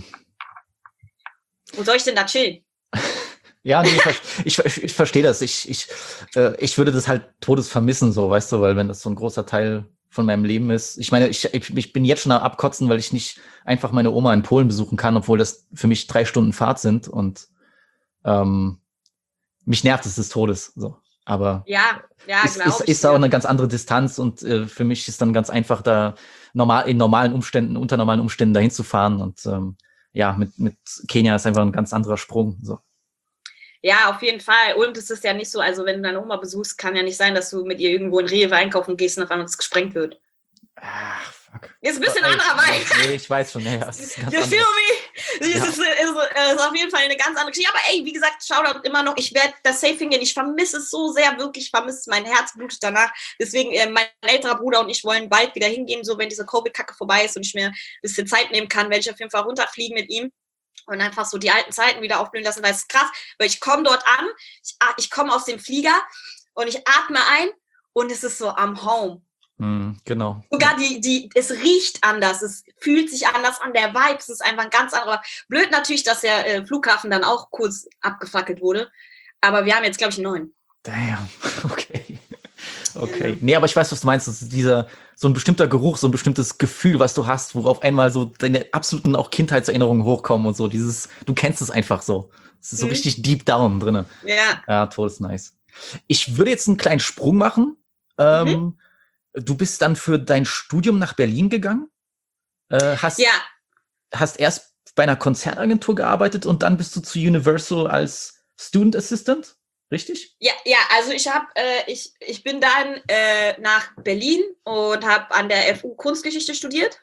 wo soll ich denn da chillen? Ja, nee, ich, ich, ich verstehe das. Ich, ich, äh, ich würde das halt todes vermissen, so, weißt du, weil wenn das so ein großer Teil von meinem Leben ist. Ich meine, ich, ich, ich bin jetzt schon am Abkotzen, weil ich nicht einfach meine Oma in Polen besuchen kann, obwohl das für mich drei Stunden Fahrt sind und ähm, mich nervt es des Todes. So. Aber Ja, ja, ist, glaube ist, ich. ist auch eine ganz andere Distanz und äh, für mich ist dann ganz einfach, da normal in normalen Umständen, unter normalen Umständen dahin zu fahren. Und ähm, ja, mit, mit Kenia ist einfach ein ganz anderer Sprung. So. Ja, auf jeden Fall. Und es ist ja nicht so, also wenn du deine Oma besuchst, kann ja nicht sein, dass du mit ihr irgendwo in Rewe einkaufen gehst und auf einmal das gesprengt wird. Ach, fuck. Ist ein bisschen Ey, anderer Vibe. Nee, ich weiß schon, ja, ja, es ist ganz You feel anders. me? Ja. Es ist, ist, ist auf jeden Fall eine ganz andere Geschichte. Aber ey, wie gesagt, Shoutout immer noch. Ich werde das safe hingehen. Ich vermisse es so sehr, wirklich. Ich vermisse es. Mein Herz blutet danach. Deswegen, äh, mein älterer Bruder und ich wollen bald wieder hingehen. So, wenn diese Covid-Kacke vorbei ist und ich mir ein bisschen Zeit nehmen kann, werde ich auf jeden Fall runterfliegen mit ihm. Und einfach so die alten Zeiten wieder aufblühen lassen, weil es ist krass, weil ich komme dort an, ich, ich komme aus dem Flieger und ich atme ein und es ist so am Home. Hm, genau. Sogar die, die, es riecht anders, es fühlt sich anders an, der Vibe, es ist einfach ein ganz anderer. Blöd natürlich, dass der äh, Flughafen dann auch kurz abgefackelt wurde, aber wir haben jetzt, glaube ich, einen neuen. Damn, okay. Okay. Nee, aber ich weiß, was du meinst. Das ist dieser, so ein bestimmter Geruch, so ein bestimmtes Gefühl, was du hast, wo auf einmal so deine absoluten auch Kindheitserinnerungen hochkommen und so. Dieses, du kennst es einfach so. Es ist so Mhm. richtig deep down drinne. Ja, Ja, toll, ist nice. Ich würde jetzt einen kleinen Sprung machen. Ähm, du bist dann für dein Studium nach Berlin gegangen. Äh, hast, ja, hast erst bei einer Konzertagentur gearbeitet und dann bist du zu Universal als Student Assistant, richtig? ja, ja, also ich habe, äh, ich, ich bin dann äh, nach Berlin und habe an der F U Kunstgeschichte studiert.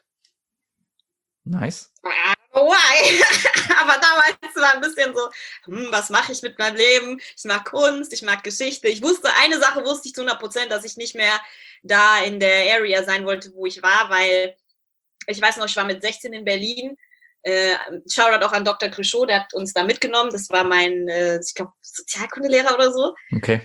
Nice. I don't know why. Aber damals war ein bisschen so, hm, was mache ich mit meinem Leben? Ich mag Kunst, ich mag Geschichte. Ich wusste, eine Sache wusste ich zu hundert Prozent, dass ich nicht mehr da in der Area sein wollte, wo ich war, weil ich weiß noch, ich war mit sechzehn in Berlin. Äh, Shoutout auch an Doktor Crichot, der hat uns da mitgenommen. Das war mein, äh, ich glaube, Sozialkundelehrer oder so. Okay.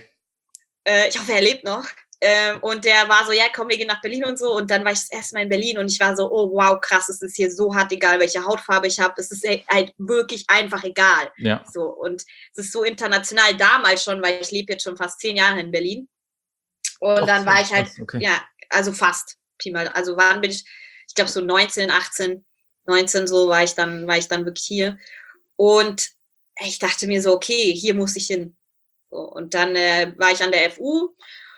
Äh, ich hoffe, er lebt noch. Ähm, und der war so, ja, komm, wir gehen nach Berlin und so. Und dann war ich das erste Mal in Berlin und ich war so, oh wow, krass, es ist hier so hart egal, welche Hautfarbe ich habe. Es ist halt wirklich einfach egal. Ja. So, und es ist so international damals schon, weil ich lebe jetzt schon fast zehn Jahre in Berlin. Und Doch, dann war ich halt, krass, okay. ja, also fast. Pi mal, also waren bin ich, ich glaube so neunzehn, achtzehn, neunzehn so war ich dann, war ich dann wirklich hier. Und ich dachte mir so, okay, hier muss ich hin. So, und dann äh, war ich an der F U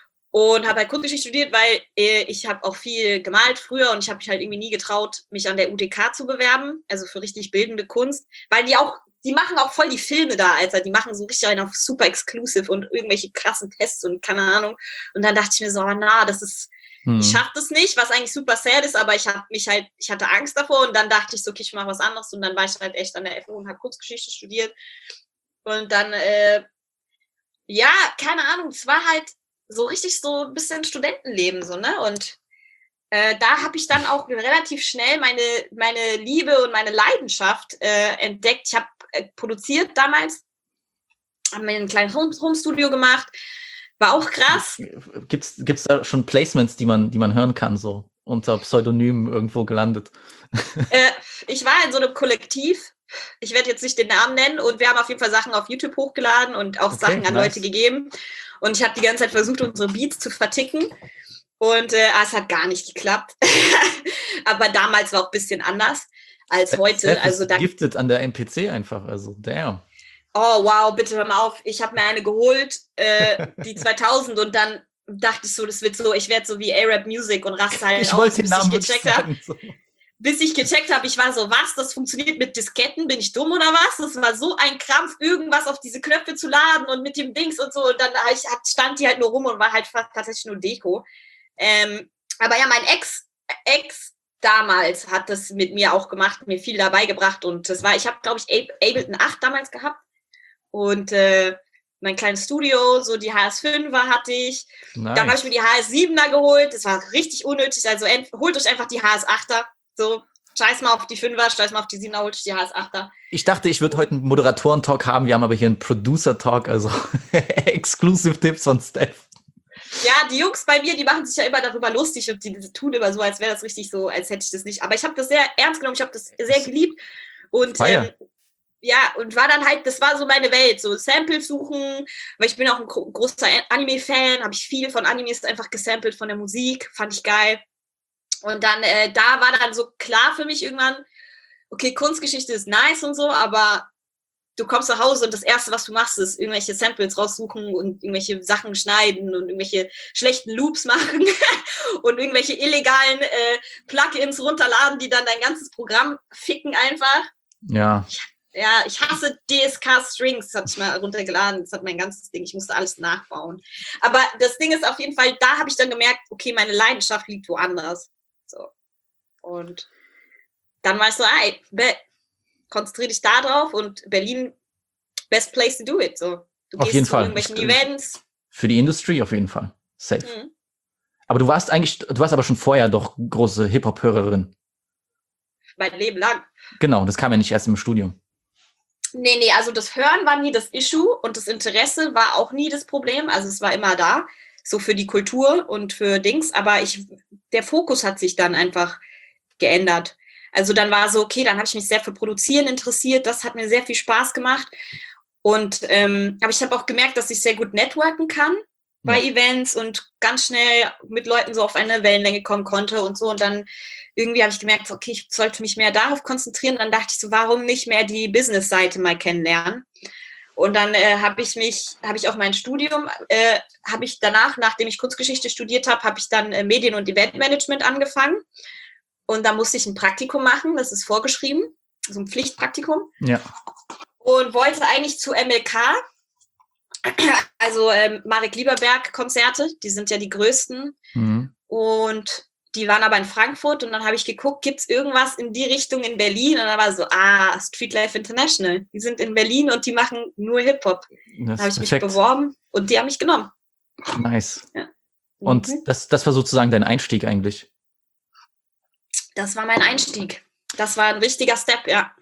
und habe halt Kunstgeschichte studiert, weil äh, ich habe auch viel gemalt früher und ich habe mich halt irgendwie nie getraut, mich an der U T K zu bewerben, also für richtig bildende Kunst, weil die auch, die machen auch voll die Filme da, Alter, die machen so richtig einen auf super exclusive und irgendwelche krassen Tests und keine Ahnung. Und dann dachte ich mir so, oh, na, das ist, Hm. ich schaff das nicht, was eigentlich super sad ist, aber ich habe mich halt, ich hatte Angst davor und dann dachte ich so, okay, ich mache was anderes und dann war ich halt echt an der F U und habe Kunstgeschichte studiert und dann, äh, ja, keine Ahnung, es war halt so richtig so ein bisschen Studentenleben so, ne, und äh, da habe ich dann auch relativ schnell meine, meine Liebe und meine Leidenschaft äh, entdeckt. Ich habe äh, produziert damals, habe mir ein kleines Home- Home-Studio gemacht, war auch krass. Gibt's, gibt's da schon Placements, die man, die man hören kann, so unter Pseudonym irgendwo gelandet? Äh, ich war in so einem Kollektiv. Ich werde jetzt nicht den Namen nennen und wir haben auf jeden Fall Sachen auf YouTube hochgeladen und auch Okay, Sachen an nice. Leute gegeben. Und ich habe die ganze Zeit versucht, unsere Beats zu verticken. Und äh, es hat gar nicht geklappt. Aber damals war auch ein bisschen anders als heute. Seth Also ist da, gifted an der M P C einfach, also damn. oh wow, bitte hör mal auf. Ich habe mir eine geholt, äh, die zweitausend und dann dachte ich so, das wird so, ich werde so wie A-Rap Music und raste halt Ich aus, wollte den bis Namen ich wirklich gecheckt habe. sagen. So. Bis ich gecheckt habe, ich war so, was, das funktioniert mit Disketten, bin ich dumm oder was? Das war so ein Krampf, irgendwas auf diese Knöpfe zu laden und mit dem Dings und so. Und dann ich, stand die halt nur rum und war halt fast tatsächlich nur Deko. Ähm, aber ja, mein Ex, Ex damals hat das mit mir auch gemacht, mir viel dabei gebracht. Und das war, ich habe, glaube ich, Ableton acht damals gehabt. Und äh, mein kleines Studio, so die H S fünfer hatte ich. Nice. Dann habe ich mir die H S siebener geholt. Das war richtig unnötig. Also ent- holt euch einfach die H S achter. So, scheiß mal auf die Fünfer, scheiß mal auf die Siebener, holt euch die H S achter. Ich dachte, ich würde heute einen Moderatoren-Talk haben. Wir haben aber hier einen Producer-Talk, also Exclusive Tipps von Steph. Ja, die Jungs bei mir, die machen sich ja immer darüber lustig und die, die tun immer so, als wäre das richtig so, als hätte ich das nicht. Aber ich habe das sehr ernst genommen, ich habe das sehr geliebt. Und ähm, ja, und war dann halt, das war so meine Welt, so Samples suchen, weil ich bin auch ein gro- großer Anime-Fan, habe ich viel von Animes einfach gesampelt, von der Musik, fand ich geil. Und dann, äh, da war dann so klar für mich irgendwann, okay, Kunstgeschichte ist nice und so, aber du kommst nach Hause und das Erste, was du machst, ist irgendwelche Samples raussuchen und irgendwelche Sachen schneiden und irgendwelche schlechten Loops machen und irgendwelche illegalen äh, Plugins runterladen, die dann dein ganzes Programm ficken einfach. Ja. Ja, ich hasse D S K-Strings, das hatte ich mal runtergeladen, das hat mein ganzes Ding, ich musste alles nachbauen. Aber das Ding ist auf jeden Fall, da habe ich dann gemerkt, okay, meine Leidenschaft liegt woanders. So. Und dann war ich so, ey, be- konzentriere dich da drauf und Berlin, best place to do it. So. Du Auf gehst jeden zu Fall. irgendwelchen Ich- Events. Für die Industrie auf jeden Fall. Safe. Mhm. Aber du warst eigentlich, du warst aber schon vorher doch große Hip-Hop-Hörerin. Mein Leben lang. Genau, das kam ja nicht erst im Studium. Nee, nee, also das Hören war nie das Issue und das Interesse war auch nie das Problem. Also es war immer da, so für die Kultur und für Dings. Aber ich, der Fokus hat sich dann einfach geändert. Also dann war so, okay, dann habe ich mich sehr für Produzieren interessiert. Das hat mir sehr viel Spaß gemacht. Und ähm, aber ich habe auch gemerkt, dass ich sehr gut networken kann bei Ja. Events und ganz schnell mit Leuten so auf eine Wellenlänge kommen konnte und so. Und dann irgendwie habe ich gemerkt, so, okay, ich sollte mich mehr darauf konzentrieren. Dann dachte ich so, warum nicht mehr die Business-Seite mal kennenlernen? Und dann äh, habe ich mich, habe ich auch mein Studium, äh, habe ich danach, nachdem ich Kunstgeschichte studiert habe, habe ich dann äh, Medien- und Eventmanagement angefangen. Und da musste ich ein Praktikum machen, das ist vorgeschrieben, so ein Pflichtpraktikum. Ja. Und wollte eigentlich zu M L K, also ähm, Marek Lieberberg-Konzerte, die sind ja die größten. Mhm. Und die waren aber in Frankfurt und dann habe ich geguckt, gibt es irgendwas in die Richtung in Berlin? Und dann war so, ah, Streetlife International, die sind in Berlin und die machen nur Hip-Hop. Das Da habe ich mich perfekt. beworben und die haben mich genommen. Nice. Ja. Und Mhm. das, das war sozusagen dein Einstieg eigentlich. Das war mein Einstieg. Das war ein richtiger Step, ja.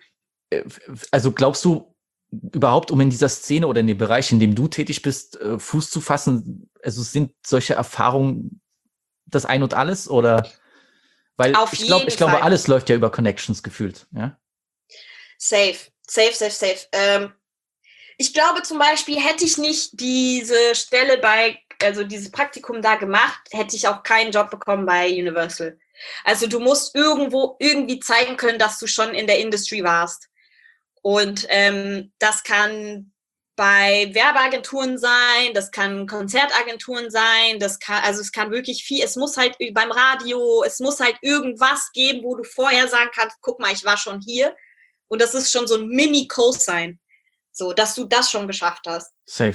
Also glaubst du überhaupt, um in dieser Szene oder in dem Bereich, in dem du tätig bist, äh, Fuß zu fassen, also sind solche Erfahrungen das Ein und Alles? Oder weil Auf ich glaube, jeden ich glaube, Fall. alles läuft ja über Connections gefühlt, ja? Safe, safe, safe, safe. Ähm, ich glaube zum Beispiel, hätte ich nicht diese Stelle bei, also dieses Praktikum da gemacht, hätte ich auch keinen Job bekommen bei Universal. Also du musst irgendwo irgendwie zeigen können, dass du schon in der Industry warst. Und ähm, das kann bei Werbeagenturen sein, das kann Konzertagenturen sein, das kann, also es kann wirklich viel, es muss halt beim Radio, es muss halt irgendwas geben, wo du vorher sagen kannst, guck mal, ich war schon hier. Und das ist schon so ein Mini-Co-Sign, so, dass du das schon geschafft hast. Safe.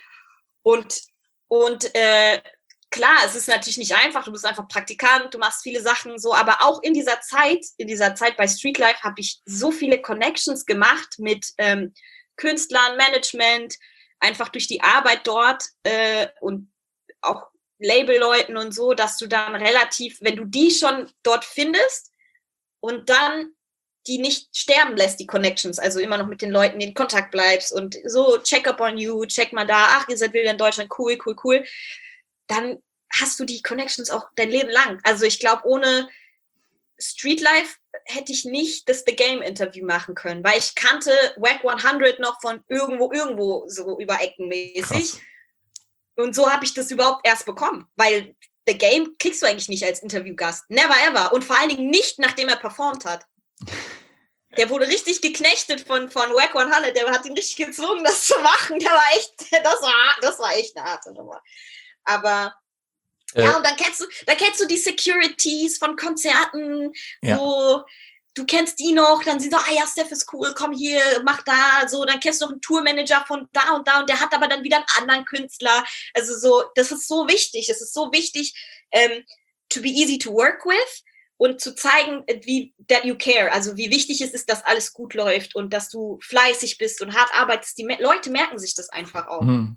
Und, und äh, klar, es ist natürlich nicht einfach, du bist einfach Praktikant, du machst viele Sachen so, aber auch in dieser Zeit, in dieser Zeit bei Streetlife habe ich so viele Connections gemacht mit ähm, Künstlern, Management, einfach durch die Arbeit dort äh, und auch Labelleuten und so, dass du dann relativ, wenn du die schon dort findest und dann die nicht sterben lässt, die Connections, also immer noch mit den Leuten in Kontakt bleibst und so, check up on you, check mal da, ach, ihr seid wieder in Deutschland, cool, cool, cool, dann hast du die Connections auch dein Leben lang. Also ich glaube, ohne Streetlife hätte ich nicht das The Game Interview machen können, weil ich kannte Wack hundert noch von irgendwo, irgendwo so über Ecken mäßig. Krass. Und so habe ich das überhaupt erst bekommen, weil The Game kriegst du eigentlich nicht als Interviewgast. Never ever. Und vor allen Dingen nicht, nachdem er performt hat. Der wurde richtig geknechtet von, von Wack hundert. Der hat ihn richtig gezwungen, das zu machen. Der war echt, das war, das war echt eine harte Nummer. Aber Äh, ja, und dann kennst du, dann kennst du die Securities von Konzerten, Ja. so, du kennst die noch, dann sind so, ah ja, Steph ist cool, komm hier, mach da, so, dann kennst du noch einen Tourmanager von da und da und der hat aber dann wieder einen anderen Künstler, also so, das ist so wichtig, es ist so wichtig, ähm, to be easy to work with und zu zeigen, wie that you care, also wie wichtig es ist, dass alles gut läuft und dass du fleißig bist und hart arbeitest. Die Me- Leute merken sich das einfach auch. Mhm.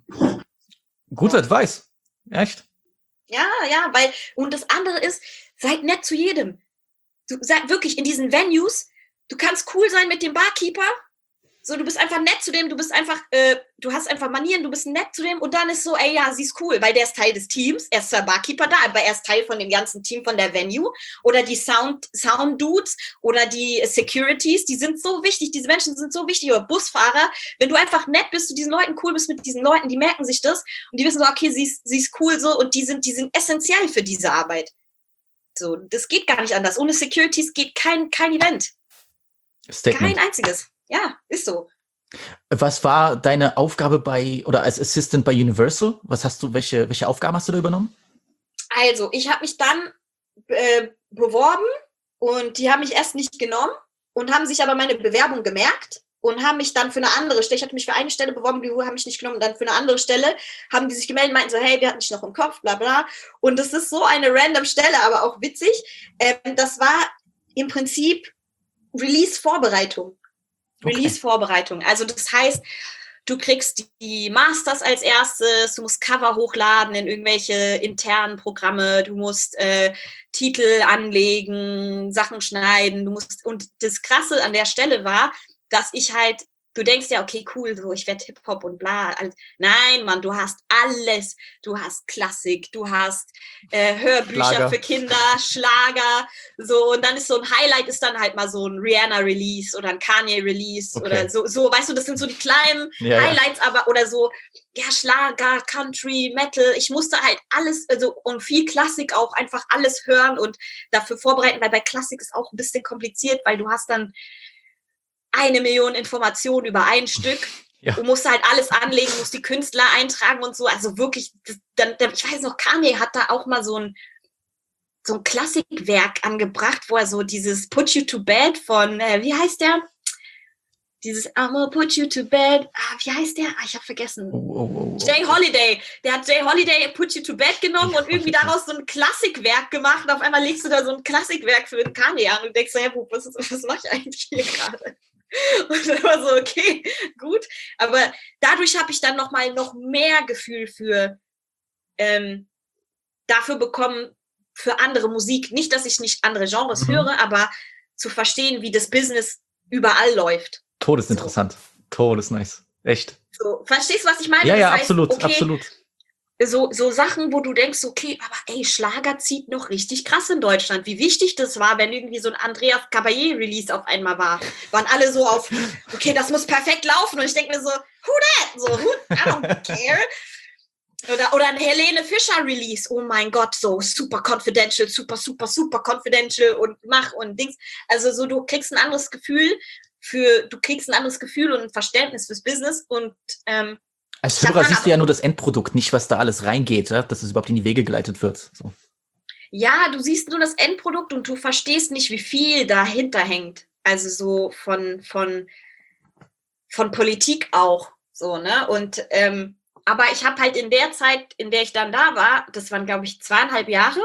Guter Advice. Echt? Ja, ja, weil, und das andere ist, seid nett zu jedem. Du seid wirklich in diesen Venues, du kannst cool sein mit dem Barkeeper, so, du bist einfach nett zu dem, du bist einfach, äh, du hast einfach Manieren, du bist nett zu dem und dann ist so, ey, ja, sie ist cool, weil der ist Teil des Teams, er ist zwar Barkeeper da, aber er ist Teil von dem ganzen Team von der Venue oder die Sound, Sound-Dudes oder die Securities, die sind so wichtig, diese Menschen sind so wichtig, oder Busfahrer, wenn du einfach nett bist zu diesen Leuten, cool bist mit diesen Leuten, die merken sich das und die wissen so, okay, sie ist, sie ist cool so und die sind, die sind essentiell für diese Arbeit. So, das geht gar nicht anders. Ohne Securities geht kein, kein Event. Statement. Kein einziges. Ja, ist so. Was war deine Aufgabe bei, oder als Assistant bei Universal? Was hast du, welche, welche Aufgaben hast du da übernommen? Also, ich habe mich dann äh, beworben und die haben mich erst nicht genommen und haben sich aber meine Bewerbung gemerkt und haben mich dann für eine andere Stelle, ich hatte mich für eine Stelle beworben, die haben mich nicht genommen und dann für eine andere Stelle haben die sich gemeldet, meinten so, hey, wir hatten dich noch im Kopf, bla bla. Und das ist so eine random Stelle, aber auch witzig. Ähm, das war im Prinzip Release-Vorbereitung. Release-Vorbereitung. Also das heißt, du kriegst die Masters als erstes, du musst Cover hochladen in irgendwelche internen Programme, du musst äh, Titel anlegen, Sachen schneiden, du musst, und das Krasse an der Stelle war, dass ich halt, du denkst ja, okay, cool, so ich werde Hip-Hop und bla. Alles. Nein, Mann, du hast alles. Du hast Klassik, du hast äh, Hörbücher Schlager. für Kinder, Schlager, so, und dann ist so ein Highlight, ist dann halt mal so ein Rihanna-Release oder ein Kanye-Release Okay. oder so, so, weißt du, das sind so die kleinen Ja, ja. Highlights, aber, oder so, ja, Schlager, Country, Metal, ich musste halt alles, also, und viel Klassik auch, einfach alles hören und dafür vorbereiten, weil bei Klassik ist auch ein bisschen kompliziert, weil du hast dann eine Million Informationen über ein Stück. Ja. Du musst halt alles anlegen, musst die Künstler eintragen und so. Also wirklich, das, dann, dann, ich weiß noch, Kanye hat da auch mal so ein, so ein Klassikwerk angebracht, wo er so dieses Put You to Bed von, äh, wie heißt der? Dieses I'm gonna put you to bed. Ah, wie heißt der? Ah, ich habe vergessen. Oh, oh, oh, oh. Jay Holiday. Der hat Jay Holiday Put You to Bed genommen Ja, und irgendwie ich weiß. daraus so ein Klassikwerk gemacht. Und auf einmal legst du da so ein Klassikwerk für den Kanye an und denkst so, hey, was, ist- was mache ich eigentlich hier gerade? Und dann war so, okay, gut. Aber dadurch habe ich dann noch mal noch mehr Gefühl für ähm, dafür bekommen, für andere Musik. Nicht, dass ich nicht andere Genres Mhm. höre, aber zu verstehen, wie das Business überall läuft. Todesinteressant. Todesnice. Echt. So, verstehst du, was ich meine? Ja, Das ja, heißt, absolut, okay, absolut. So, so Sachen, wo du denkst, okay, aber ey, Schlager zieht noch richtig krass in Deutschland. Wie wichtig das war, wenn irgendwie so ein Andreas Caballé-Release auf einmal war. Waren alle so auf, okay, das muss perfekt laufen. Und ich denke mir so, who that? So, who, I don't care. Oder, oder ein Helene Fischer-Release. Oh mein Gott, so super confidential, super, super, super confidential und mach und Dings. Also so, du kriegst ein anderes Gefühl für, du kriegst ein anderes Gefühl und ein Verständnis fürs Business und ähm, Als Ich hab Hörer dann siehst aber- du ja nur das Endprodukt, nicht was da alles reingeht, ja? Dass es überhaupt in die Wege geleitet wird. So. ja, du siehst nur das Endprodukt und du verstehst nicht, wie viel dahinter hängt. Also so von, von, von Politik auch. So, ne? Und ähm, aber ich habe halt in der Zeit, in der ich dann da war, das waren, glaube ich, zweieinhalb Jahre,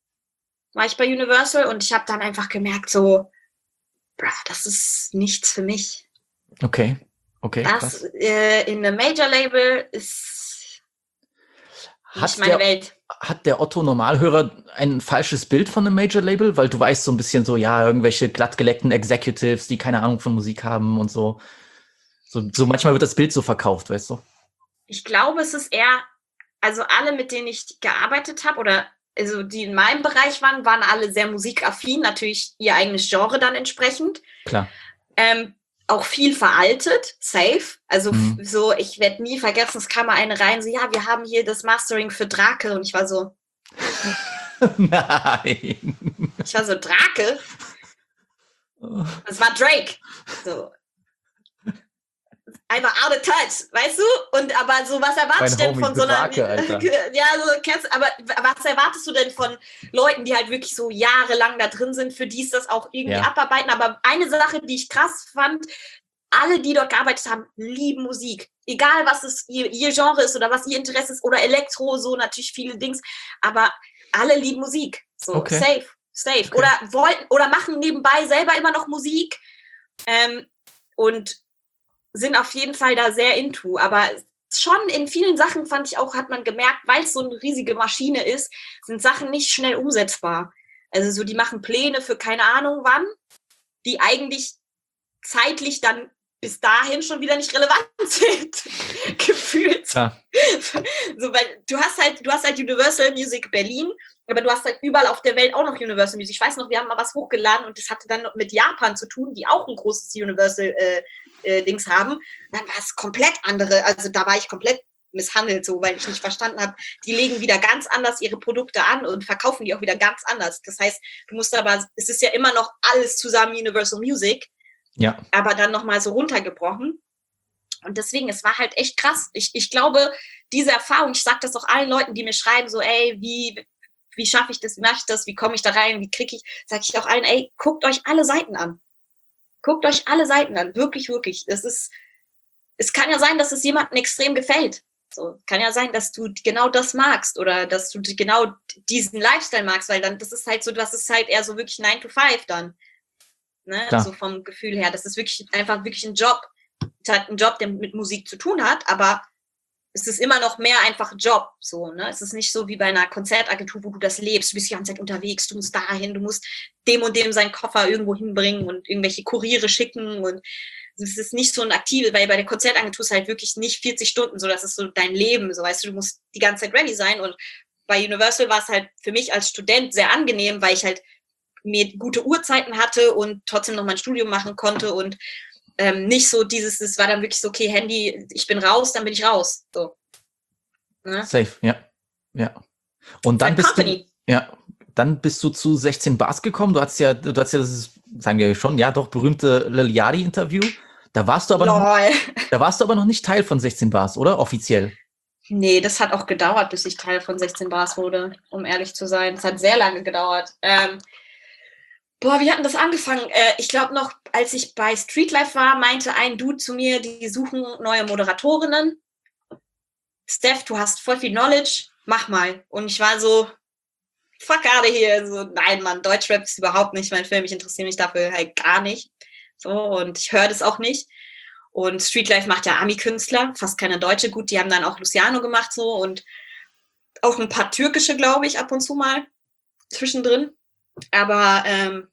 war ich bei Universal und ich habe dann einfach gemerkt, so, bruh, das ist nichts für mich. Okay. Okay, Das krass. äh, in einem Major-Label ist nicht Hat meine der, Welt. hat der Otto-Normalhörer ein falsches Bild von einem Major-Label? Weil du weißt so ein bisschen so, ja, irgendwelche glattgeleckten Executives, die keine Ahnung von Musik haben und so. So, so manchmal wird das Bild so verkauft, weißt du? Ich glaube, es ist eher, also alle, mit denen ich gearbeitet habe oder also die in meinem Bereich waren, waren alle sehr musikaffin, natürlich ihr eigenes Genre dann entsprechend. Klar. Ähm, auch viel veraltet, safe. Also Mhm. f- so, ich werde nie vergessen, es kam mal eine rein, so, ja, wir haben hier das Mastering für Drake und ich war so, Nein. ich war so, Drake? Das war Drake. So. Einfach out of touch, weißt du? Und aber so, was erwartest du Mein denn Homie von so einer. Drake, Alter. Ja, so, kennst, aber was erwartest du denn von Leuten, die halt wirklich so jahrelang da drin sind, für die es das auch irgendwie Ja. abarbeiten? Aber eine Sache, die ich krass fand, alle, die dort gearbeitet haben, lieben Musik. Egal, was es ihr, ihr Genre ist oder was ihr Interesse ist oder Elektro, so natürlich viele Dings, aber alle lieben Musik. So, Okay. safe. Safe. Okay. Oder wollten oder machen nebenbei selber immer noch Musik ähm, und sind auf jeden Fall da sehr into. Aber schon in vielen Sachen fand ich auch, hat man gemerkt, weil es so eine riesige Maschine ist, sind Sachen nicht schnell umsetzbar. Also so, die machen Pläne für keine Ahnung wann, die eigentlich zeitlich dann bis dahin schon wieder nicht relevant sind, gefühlt. Ja. So, weil du hast halt, du hast halt Universal Music Berlin, aber du hast halt überall auf der Welt auch noch Universal Music. Ich weiß noch, wir haben mal was hochgeladen und das hatte dann mit Japan zu tun, die auch ein großes Universal äh, äh, Dings haben. Dann war es komplett andere, also da war ich komplett misshandelt, so, weil ich nicht verstanden habe, die legen wieder ganz anders ihre Produkte an und verkaufen die auch wieder ganz anders. Das heißt, du musst aber, es ist ja immer noch alles zusammen Universal Music, Ja. aber dann nochmal so runtergebrochen. Und deswegen, es war halt echt krass. Ich, ich glaube, diese Erfahrung, ich sage das auch allen Leuten, die mir schreiben, so, ey, wie, wie schaffe ich das, wie mache ich das, wie komme ich da rein, wie kriege ich, sage ich auch allen, ey, guckt euch alle Seiten an. Guckt euch alle Seiten an, wirklich, wirklich. Es ist, es kann ja sein, dass es jemandem extrem gefällt. So, kann ja sein, dass du genau das magst oder dass du genau diesen Lifestyle magst, weil dann, das ist halt so, das ist halt eher so wirklich nine to five dann. Ne? Klar. So vom Gefühl her. Das ist wirklich einfach wirklich ein Job. Es hat einen Job, der mit Musik zu tun hat, aber es ist immer noch mehr einfach ein Job. So, ne? Es ist nicht so wie bei einer Konzertagentur, wo du das lebst. Du bist die ganze Zeit unterwegs, du musst dahin, du musst dem und dem seinen Koffer irgendwo hinbringen und irgendwelche Kuriere schicken und es ist nicht so ein aktives, weil bei der Konzertagentur ist halt wirklich nicht vierzig Stunden, so das ist so dein Leben, so weißt du, du musst die ganze Zeit ready sein und bei Universal war es halt für mich als Student sehr angenehm, weil ich halt mir gute Uhrzeiten hatte und trotzdem noch mein Studium machen konnte und ähm, nicht so dieses, es war dann wirklich so, okay, Handy, ich bin raus, dann bin ich raus, so. Ne? Safe, ja. Ja. Und dann Like bist Company. du, ja, dann bist du zu sechzehn Bars gekommen. Du hast ja, du hast ja das, sagen wir schon, ja, doch berühmte Lil Yachty Interview. Da warst du aber noch, Lol. da warst du aber noch nicht Teil von sechzehn Bars, oder? Offiziell. Nee, das hat auch gedauert, bis ich Teil von sechzehn Bars wurde, um ehrlich zu sein. Es hat sehr lange gedauert. Ähm, boah, wie hatten das angefangen? Äh, ich glaube noch, als ich bei Streetlife war, meinte ein Dude zu mir, die suchen neue Moderatorinnen. Steph, du hast voll viel Knowledge, mach mal. Und ich war so, fuck out of here. So, nein, Mann, Deutschrap ist überhaupt nicht mein Film. Ich interessiere mich dafür halt gar nicht. So, und ich höre das auch nicht. Und Streetlife macht ja Ami-Künstler, fast keine Deutsche. Gut, die haben dann auch Luciano gemacht so und auch ein paar türkische, glaube ich, ab und zu mal zwischendrin. Aber ähm,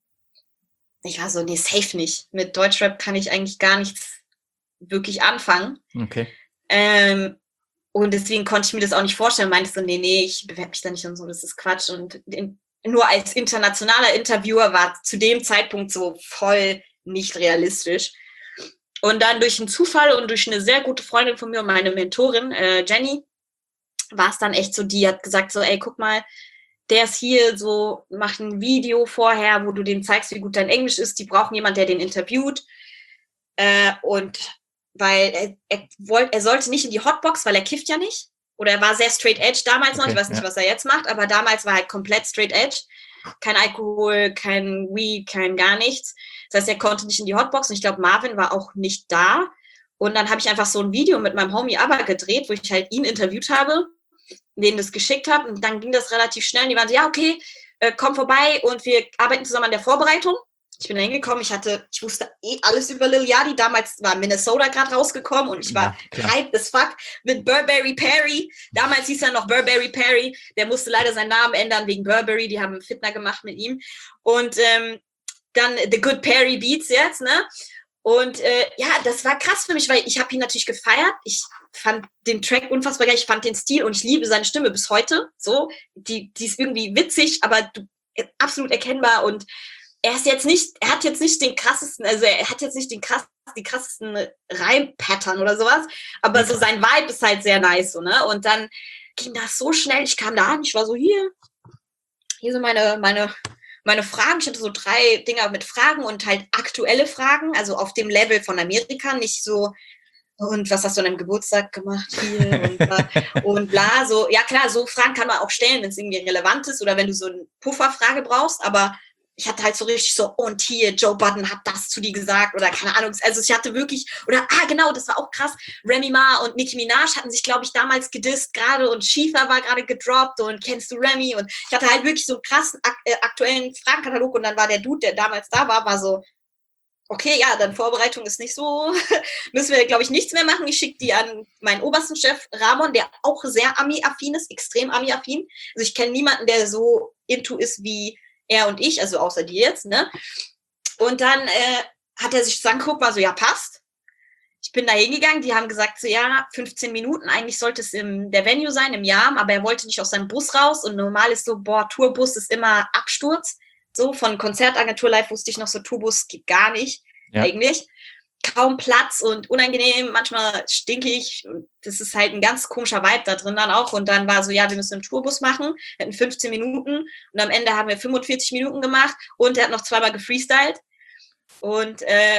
ich war so, nee, safe nicht. Mit Deutschrap kann ich eigentlich gar nichts wirklich anfangen. Okay. Ähm, und deswegen konnte ich mir das auch nicht vorstellen. Meinte so, nee, nee, ich bewerbe mich da nicht und so, das ist Quatsch. Und in, nur als internationaler Interviewer war zu dem Zeitpunkt so voll nicht realistisch. Und dann durch einen Zufall und durch eine sehr gute Freundin von mir und meine Mentorin, äh, Jenny, war es dann echt so, die hat gesagt so, ey, guck mal, der ist hier so, macht ein Video vorher, wo du denen zeigst, wie gut dein Englisch ist. Die brauchen jemanden, der den interviewt. Äh, und weil er, er, wollt, er sollte nicht in die Hotbox, weil er kifft ja nicht. Oder er war sehr straight edge damals noch. Okay, Ich weiß nicht, ja. was er jetzt macht, aber damals war er halt komplett straight edge. Kein Alkohol, kein Weed, kein gar nichts. Das heißt, er konnte nicht in die Hotbox und ich glaube, Marvin war auch nicht da. Und dann habe ich einfach so ein Video mit meinem Homie Abba gedreht, wo ich halt ihn interviewt habe, denen das geschickt habe und dann ging das relativ schnell. Und die waren so, ja, okay, äh, komm vorbei und wir arbeiten zusammen an der Vorbereitung. Ich bin da hingekommen, ich hatte, ich wusste eh alles über Lil Yachty. Damals war Minnesota gerade rausgekommen und ich war Ja, klar. hyped as fuck mit Burberry Perry. Damals hieß er noch Burberry Perry. Der musste leider seinen Namen ändern wegen Burberry. Die haben einen Fitner gemacht mit ihm. Und ähm, dann The Good Perry Beats jetzt, ne? Und äh, ja, das war krass für mich, weil ich habe ihn natürlich gefeiert. Ich fand den Track unfassbar geil. Ich fand den Stil und ich liebe seine Stimme bis heute. So, die, die ist irgendwie witzig, aber du, absolut erkennbar und er ist jetzt nicht, er hat jetzt nicht den krassesten, also er hat jetzt nicht den krass, die krassesten Reimpattern oder sowas, aber so sein Vibe ist halt sehr nice, so, ne? Und dann ging das so schnell, ich kam da an, ich war so, hier, hier sind meine, meine, meine Fragen, ich hatte so drei Dinger mit Fragen und halt aktuelle Fragen, also auf dem Level von Amerika, nicht so, und was hast du an deinem Geburtstag gemacht hier und, bla, und bla, so, ja klar, so Fragen kann man auch stellen, wenn es irgendwie relevant ist oder wenn du so eine Pufferfrage brauchst, aber ich hatte halt so richtig so, und hier, Joe Budden hat das zu dir gesagt oder keine Ahnung. Also ich hatte wirklich, oder ah genau, das war auch krass, Remy Ma und Nicki Minaj hatten sich, glaube ich, damals gedisst gerade und Shiva war gerade gedroppt und kennst du Remy? Und ich hatte halt wirklich so einen krassen ak- äh, aktuellen Fragenkatalog und dann war der Dude, der damals da war, war so, okay, ja, dann Vorbereitung ist nicht so, müssen wir, glaube ich, nichts mehr machen. Ich schicke die an meinen obersten Chef Ramon, der auch sehr Ami-affin ist, extrem Ami-affin. Also ich kenne niemanden, der so into ist wie er und ich, also außer dir jetzt, ne? Und dann äh, hat er sich das angeguckt, war so, ja, passt. Ich bin da hingegangen, die haben gesagt, so, ja, fünfzehn Minuten, eigentlich sollte es in der Venue sein, im Yam, aber er wollte nicht aus seinem Bus raus und normal ist so, boah, Tourbus ist immer Absturz. So, von Konzertagentur live wusste ich noch so, Tourbus geht gar nicht, Ja. eigentlich. Kaum Platz und unangenehm, manchmal stinkig. Das ist halt ein ganz komischer Vibe da drin dann auch. Und dann war so, ja, wir müssen einen Tourbus machen. Wir hatten fünfzehn Minuten und am Ende haben wir fünfundvierzig Minuten gemacht und er hat noch zweimal gefreestylt. Und äh,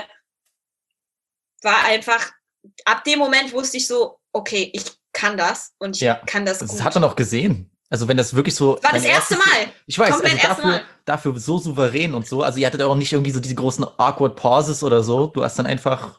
war einfach, ab dem Moment wusste ich so, okay, ich kann das und ich Ja. kann das Das gut. hat man auch gesehen. Also wenn das wirklich so... Das war das dein erste erstes- Mal. Ich weiß, Komplett also erste dafür, Mal. dafür so souverän und so. Also ihr hattet auch nicht irgendwie so diese großen awkward Pauses oder so. Du hast dann einfach...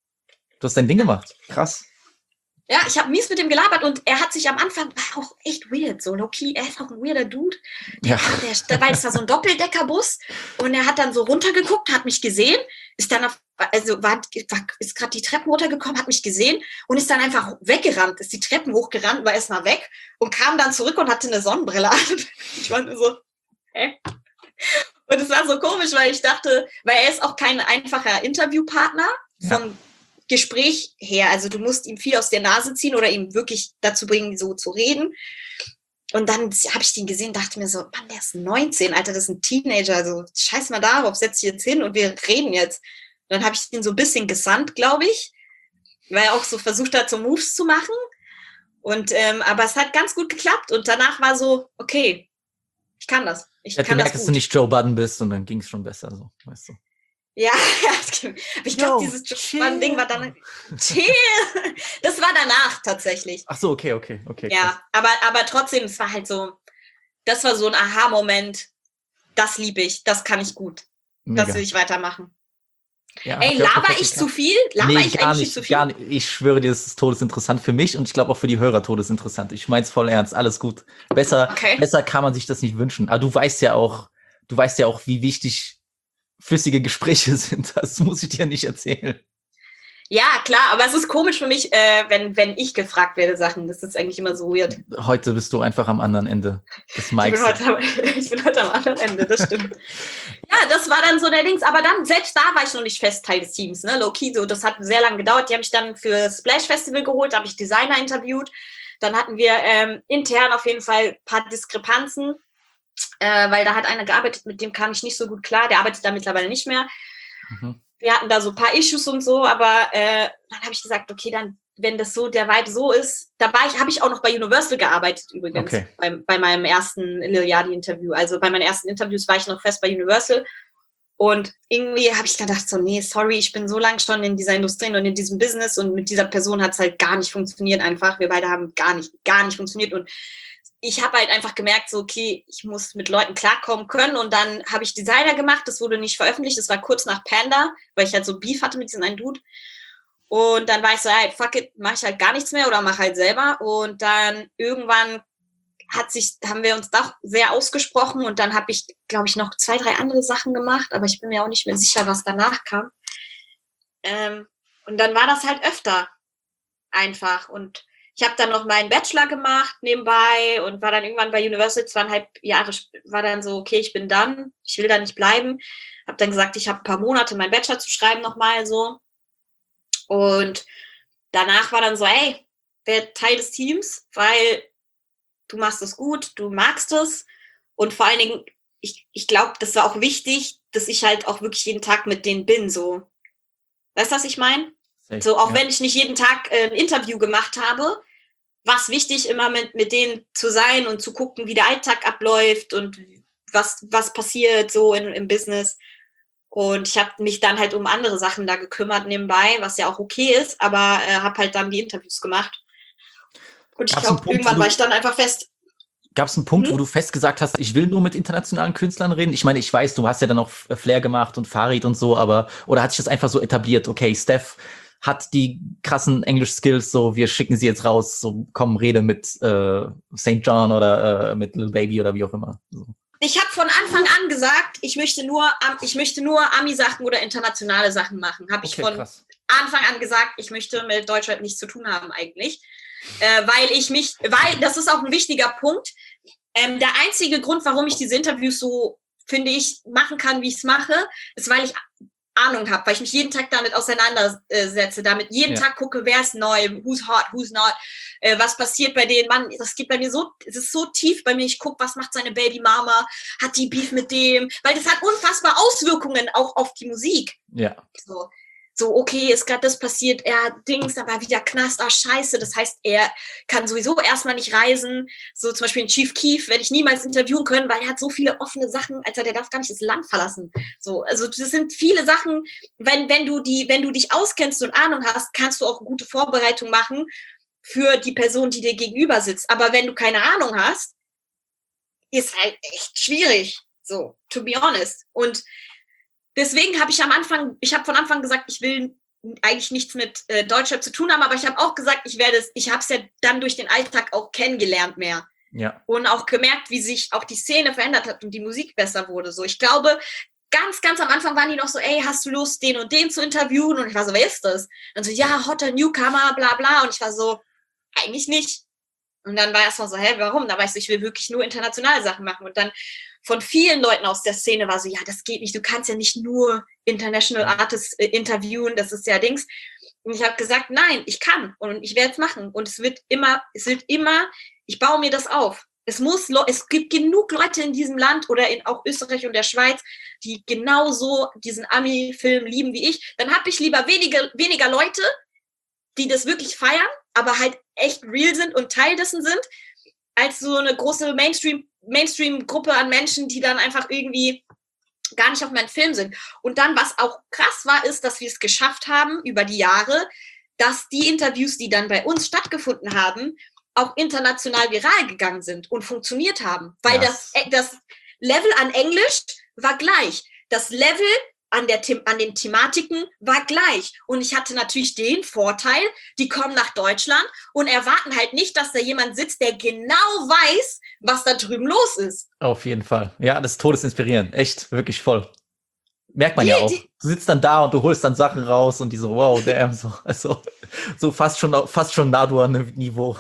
Du hast dein Ding gemacht. Krass. Ja, ich habe mies mit dem gelabert und er hat sich am Anfang, war auch echt weird, so low-key, er ist auch ein weirder Dude. Ja. Der, weil es war so ein Doppeldeckerbus und er hat dann so runtergeguckt, hat mich gesehen, ist dann auf, also war, war ist gerade die Treppen runtergekommen, hat mich gesehen und ist dann einfach weggerannt, ist die Treppen hochgerannt, war erstmal weg und kam dann zurück und hatte eine Sonnenbrille an. Ich war nur so, hä? Und es war so komisch, weil ich dachte, weil er ist auch kein einfacher Interviewpartner vom Ja. Gespräch her. Also du musst ihm viel aus der Nase ziehen oder ihm wirklich dazu bringen, so zu reden. Und dann habe ich den gesehen, dachte mir so, Mann, der ist neunzehn, Alter, das ist ein Teenager, also scheiß mal darauf, setz dich jetzt hin und wir reden jetzt. Und dann habe ich ihn so ein bisschen gesandt, glaube ich, weil er auch so versucht hat, so Moves zu machen. Und ähm, aber es hat ganz gut geklappt und danach war so, okay, ich kann das. Ich Ich habe kann gemerkt, das dass gut. du nicht Joe Budden bist und dann ging es schon besser, so, weißt du. Ja, ja, aber ich glaube, Yo, dieses chill. Ding war dann chill. Das war danach tatsächlich. Ach so, okay, okay, okay. krass. Ja, aber, aber trotzdem, es war halt so, das war so ein Aha-Moment. Das liebe ich, das kann ich gut. Mega. Das will ich weitermachen. Ja, Ey, habt ihr auch laber perfekt ich zu geklappt. viel? Laber Nee, ich gar eigentlich nicht, zu viel? gar nicht. Ich schwöre dir, das ist todesinteressant für mich und ich glaube auch für die Hörer todesinteressant. Ich mein's voll ernst, alles gut. Besser, Okay. besser kann man sich das nicht wünschen. Aber du weißt ja auch, du weißt ja auch, wie wichtig flüssige Gespräche sind. Das muss ich dir nicht erzählen. Ja, klar, aber es ist komisch für mich, äh, wenn, wenn ich gefragt werde, Sachen. Das ist eigentlich immer so weird. Heute bist du einfach am anderen Ende des Ich bin, Mikes. heute, am- ich bin heute am anderen Ende, das stimmt. Ja, das war dann so der Dings. Aber dann, selbst da war ich noch nicht fest Teil des Teams, ne? Low-key, so, das hat sehr lange gedauert. Die haben mich dann für Splash Festival geholt, da habe ich Designer interviewt. Dann hatten wir ähm, intern auf jeden Fall ein paar Diskrepanzen, äh, weil da hat einer gearbeitet, mit dem kam ich nicht so gut klar. Der arbeitet da mittlerweile nicht mehr. Mhm. Wir hatten da so ein paar Issues und so, aber äh, dann habe ich gesagt, okay, dann, wenn das so, der Vibe so ist, da war ich, habe ich auch noch bei Universal gearbeitet übrigens, Okay. bei, bei meinem ersten Lil Yachty-Interview. Also bei meinen ersten Interviews war ich noch fest bei Universal und irgendwie habe ich gedacht so, nee, sorry, ich bin so lange schon in dieser Industrie und in diesem Business und mit dieser Person hat es halt gar nicht funktioniert einfach. Wir beide haben gar nicht, gar nicht funktioniert und ich habe halt einfach gemerkt, so, okay, ich muss mit Leuten klarkommen können und dann habe ich Designer gemacht, das wurde nicht veröffentlicht, das war kurz nach Panda, weil ich halt so Beef hatte mit diesem einen Dude und dann war ich so, hey, fuck it, mach ich halt gar nichts mehr oder mach halt selber und dann irgendwann hat sich, haben wir uns doch sehr ausgesprochen und dann habe ich, glaube ich, noch zwei, drei andere Sachen gemacht, aber ich bin mir auch nicht mehr sicher, was danach kam. Ähm, und dann war das halt öfter einfach und ich habe dann noch meinen Bachelor gemacht nebenbei und war dann irgendwann bei Universal zweieinhalb Jahre, war dann so, okay, ich bin dann, ich will da nicht bleiben. Habe dann gesagt, ich habe ein paar Monate meinen Bachelor zu schreiben nochmal so. Und danach war dann so, ey, wer Teil des Teams, weil du machst es gut, du magst es und vor allen Dingen, ich, ich glaube, das war auch wichtig, dass ich halt auch wirklich jeden Tag mit denen bin, so. Weißt du, was ich meine? So, auch ja. wenn ich nicht jeden Tag äh, ein Interview gemacht habe, war es wichtig, immer mit, mit denen zu sein und zu gucken, wie der Alltag abläuft und was, was passiert so in, im Business. Und ich habe mich dann halt um andere Sachen da gekümmert nebenbei, was ja auch okay ist, aber äh, habe halt dann die Interviews gemacht. Und ich Gab's einen glaube, Punkt, irgendwann wo du- war ich dann einfach fest. Gab es einen Punkt, Mhm. wo du fest gesagt hast, ich will nur mit internationalen Künstlern reden? Ich meine, ich weiß, du hast ja dann auch Flair gemacht und Farid und so, aber oder hat sich das einfach so etabliert? Okay, Steph hat die krassen Englisch-Skills, so wir schicken sie jetzt raus, so komm, rede mit äh, Saint John oder äh, mit Lil Baby oder wie auch immer. So. Ich habe von Anfang an gesagt, ich möchte nur, Am- ich möchte nur Ami-Sachen oder internationale Sachen machen. Habe ich Okay, von krass. Anfang an gesagt, ich möchte mit Deutschland nichts zu tun haben eigentlich. Äh, weil ich mich, weil, das ist auch ein wichtiger Punkt. Ähm, der einzige Grund, warum ich diese Interviews so, finde ich, machen kann, wie ich es mache, ist, weil ich Ahnung habe, weil ich mich jeden Tag damit auseinandersetze, damit jeden Ja. Tag gucke, wer ist neu, who's hot, who's not, äh, was passiert bei denen. Mann, das geht bei mir so, es ist so tief bei mir. Ich gucke, was macht seine Babymama, hat die Beef mit dem, weil das hat unfassbar Auswirkungen auch auf die Musik. Ja. So, so okay, ist gerade das passiert, er hat Dings, aber wieder Knast, ah scheiße, das heißt, er kann sowieso erstmal nicht reisen, so zum Beispiel in Chief Keef werde ich niemals interviewen können, weil er hat so viele offene Sachen, also der darf gar nicht das Land verlassen, so, also das sind viele Sachen, wenn, wenn du die, wenn du dich auskennst und Ahnung hast, kannst du auch eine gute Vorbereitung machen für die Person, die dir gegenüber sitzt, aber wenn du keine Ahnung hast, ist halt echt schwierig, so, to be honest, und deswegen habe ich am Anfang, ich habe von Anfang gesagt, ich will eigentlich nichts mit äh, Deutschrap zu tun haben, aber ich habe auch gesagt, ich werde es, ich habe es ja dann durch den Alltag auch kennengelernt mehr Ja. und auch gemerkt, wie sich auch die Szene verändert hat und die Musik besser wurde. So, ich glaube, ganz, ganz am Anfang waren die noch so, ey, hast du Lust, den und den zu interviewen? Und ich war so, wer ist das? Und so, ja, hotter Newcomer, bla bla. Und ich war so, eigentlich nicht. Und dann war erstmal so, hä, warum? Da war ich so, ich will wirklich nur internationale Sachen machen. Und dann von vielen Leuten aus der Szene war so, ja, das geht nicht, du kannst ja nicht nur International Artists äh, interviewen, das ist ja Dings. Und ich habe gesagt, nein, ich kann und ich werde es machen. Und es wird immer, es wird immer, ich baue mir das auf. Es muss, es gibt genug Leute in diesem Land oder in auch Österreich und der Schweiz, die genauso diesen Ami-Film lieben wie ich. Dann habe ich lieber weniger, weniger Leute, die das wirklich feiern, aber halt echt real sind und Teil dessen sind, als so eine große Mainstream, Mainstream-Gruppe an Menschen, die dann einfach irgendwie gar nicht auf meinen Film sind. Und dann, was auch krass war, ist, dass wir es geschafft haben über die Jahre, dass die Interviews, die dann bei uns stattgefunden haben, auch international viral gegangen sind und funktioniert haben. Weil Yes. das, das Level an Englisch war gleich. Das Level an, der, an den Thematiken war gleich. Und ich hatte natürlich den Vorteil, die kommen nach Deutschland und erwarten halt nicht, dass da jemand sitzt, der genau weiß, was da drüben los ist. Auf jeden Fall. Ja, das ist todesinspirierend. Echt, wirklich voll. Merkt man Die- ja auch. die- Du sitzt dann da und du holst dann Sachen raus und die so, wow, damn, so, also, so fast schon, fast schon Nadua-Niveau.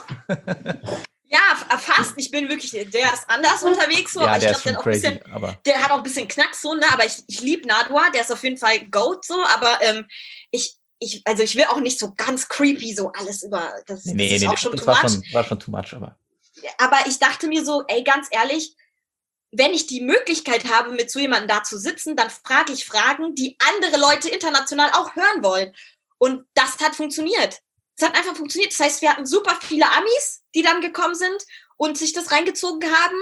Ja, fast. Ich bin wirklich, der ist anders unterwegs. So, Ja, aber ich der glaub, ist schon hat auch ein crazy, bisschen, aber der hat auch ein bisschen Knacks so, ne? Aber ich, ich liebe Nadua, der ist auf jeden Fall Goat so, aber ähm, ich, ich, also ich will auch nicht so ganz creepy so alles über, das, nee, nee, das ist nee, auch das, schon das too war much. schon, war schon too much, aber. Aber ich dachte mir so, ey, ganz ehrlich, wenn ich die Möglichkeit habe, mit so jemandem da zu sitzen, dann frage ich Fragen, die andere Leute international auch hören wollen. Und das hat funktioniert. Es hat einfach funktioniert. Das heißt, wir hatten super viele Amis, die dann gekommen sind und sich das reingezogen haben.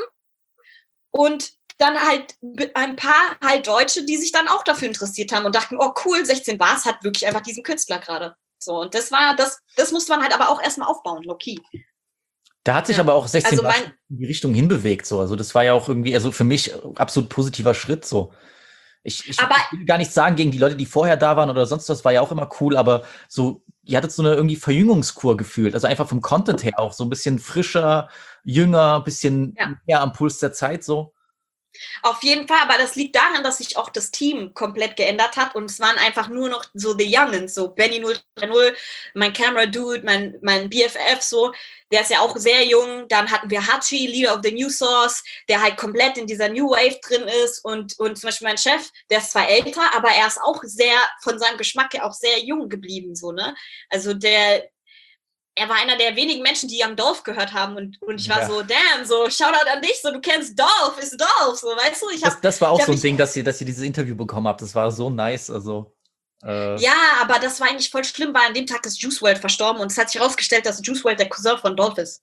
Und dann halt ein paar halt Deutsche, die sich dann auch dafür interessiert haben und dachten, oh cool, sechzehn Bars hat wirklich einfach diesen Künstler gerade. So, und das war, das, das musste man halt aber auch erstmal aufbauen, low-key. Da hat sich Ja. aber auch sechzehn Also Bars mein- in die Richtung hinbewegt, so. Also, das war ja auch irgendwie, also für mich absolut positiver Schritt, so. Ich, ich, Aber- ich will gar nicht sagen gegen die Leute, die vorher da waren oder sonst was, war ja auch immer cool, aber so, ihr hattet so eine irgendwie Verjüngungskur gefühlt. Also einfach vom Content her auch so ein bisschen frischer, jünger, ein bisschen Ja. mehr am Puls der Zeit, so. Auf jeden Fall, aber das liegt daran, dass sich auch das Team komplett geändert hat und es waren einfach nur noch so the Youngins, so Benny null drei null, mein Camera Dude, mein, mein B F F, so, der ist ja auch sehr jung. Dann hatten wir Hachi, Leader of the New Source, der halt komplett in dieser New Wave drin ist und, und zum Beispiel mein Chef, der ist zwar älter, aber er ist auch sehr, von seinem Geschmack her auch sehr jung geblieben, so, ne? Also der, er war einer der wenigen Menschen, die Young Dolph gehört haben und, und ich war Ja. so, damn, so, Shoutout an dich, so, du kennst Dolph, ist Dolph, so, weißt du, ich hab, Das, das war auch ich hab so ein mich- Ding, dass ihr, dass ihr dieses Interview bekommen habt. Das war so nice, also. Äh, ja, aber das war eigentlich voll schlimm, weil an dem Tag ist Juice world verstorben und es hat sich herausgestellt, dass Juice world der Cousin von Dolph ist.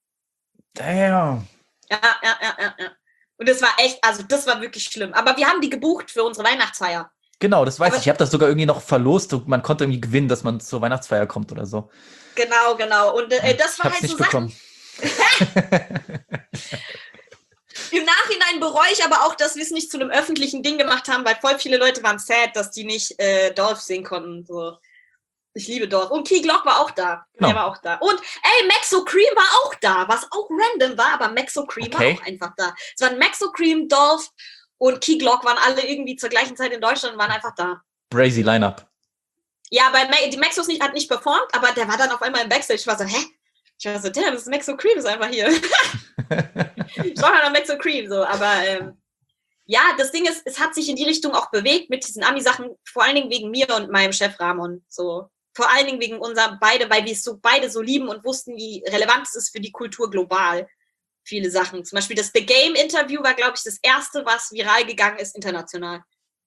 Damn. Ja, ja, ja, ja, ja. Und das war echt, also das war wirklich schlimm. Aber wir haben die gebucht für unsere Weihnachtsfeier. Genau, das weiß Aber- ich. Ich habe das sogar irgendwie noch verlost. Man konnte irgendwie gewinnen, dass man zur Weihnachtsfeier kommt oder so. Genau, genau. Und äh, das Ich war hab's halt nicht so Sachen. bekommen. Im Nachhinein bereue ich aber auch, dass wir es nicht zu einem öffentlichen Ding gemacht haben, weil voll viele Leute waren sad, dass die nicht äh, Dolph sehen konnten. So. Ich liebe Dolph. Und Key Glock war auch da. Genau. Der war auch da. Und ey, Maxo Cream war auch da, was auch random war, aber Maxo Cream Okay. war auch einfach da. Es waren Maxo Cream, Dolph und Key Glock waren alle irgendwie zur gleichen Zeit in Deutschland und waren einfach da. Brazy Lineup. Ja, bei Ma- die Maxos nicht, hat nicht performt, aber der war dann auf einmal im Backstage. Ich war so, hä? Ich war so, damn, das ist Maxo Cream, ist einfach hier. Ich war halt noch Maxo Cream, so, aber ähm, ja, das Ding ist, es hat sich in die Richtung auch bewegt mit diesen Ami-Sachen, vor allen Dingen wegen mir und meinem Chef Ramon, so. Vor allen Dingen wegen unser beide, weil wir es so beide so lieben und wussten, wie relevant es ist für die Kultur global. Viele Sachen. Zum Beispiel das The Game-Interview war, glaube ich, das erste, was viral gegangen ist, international.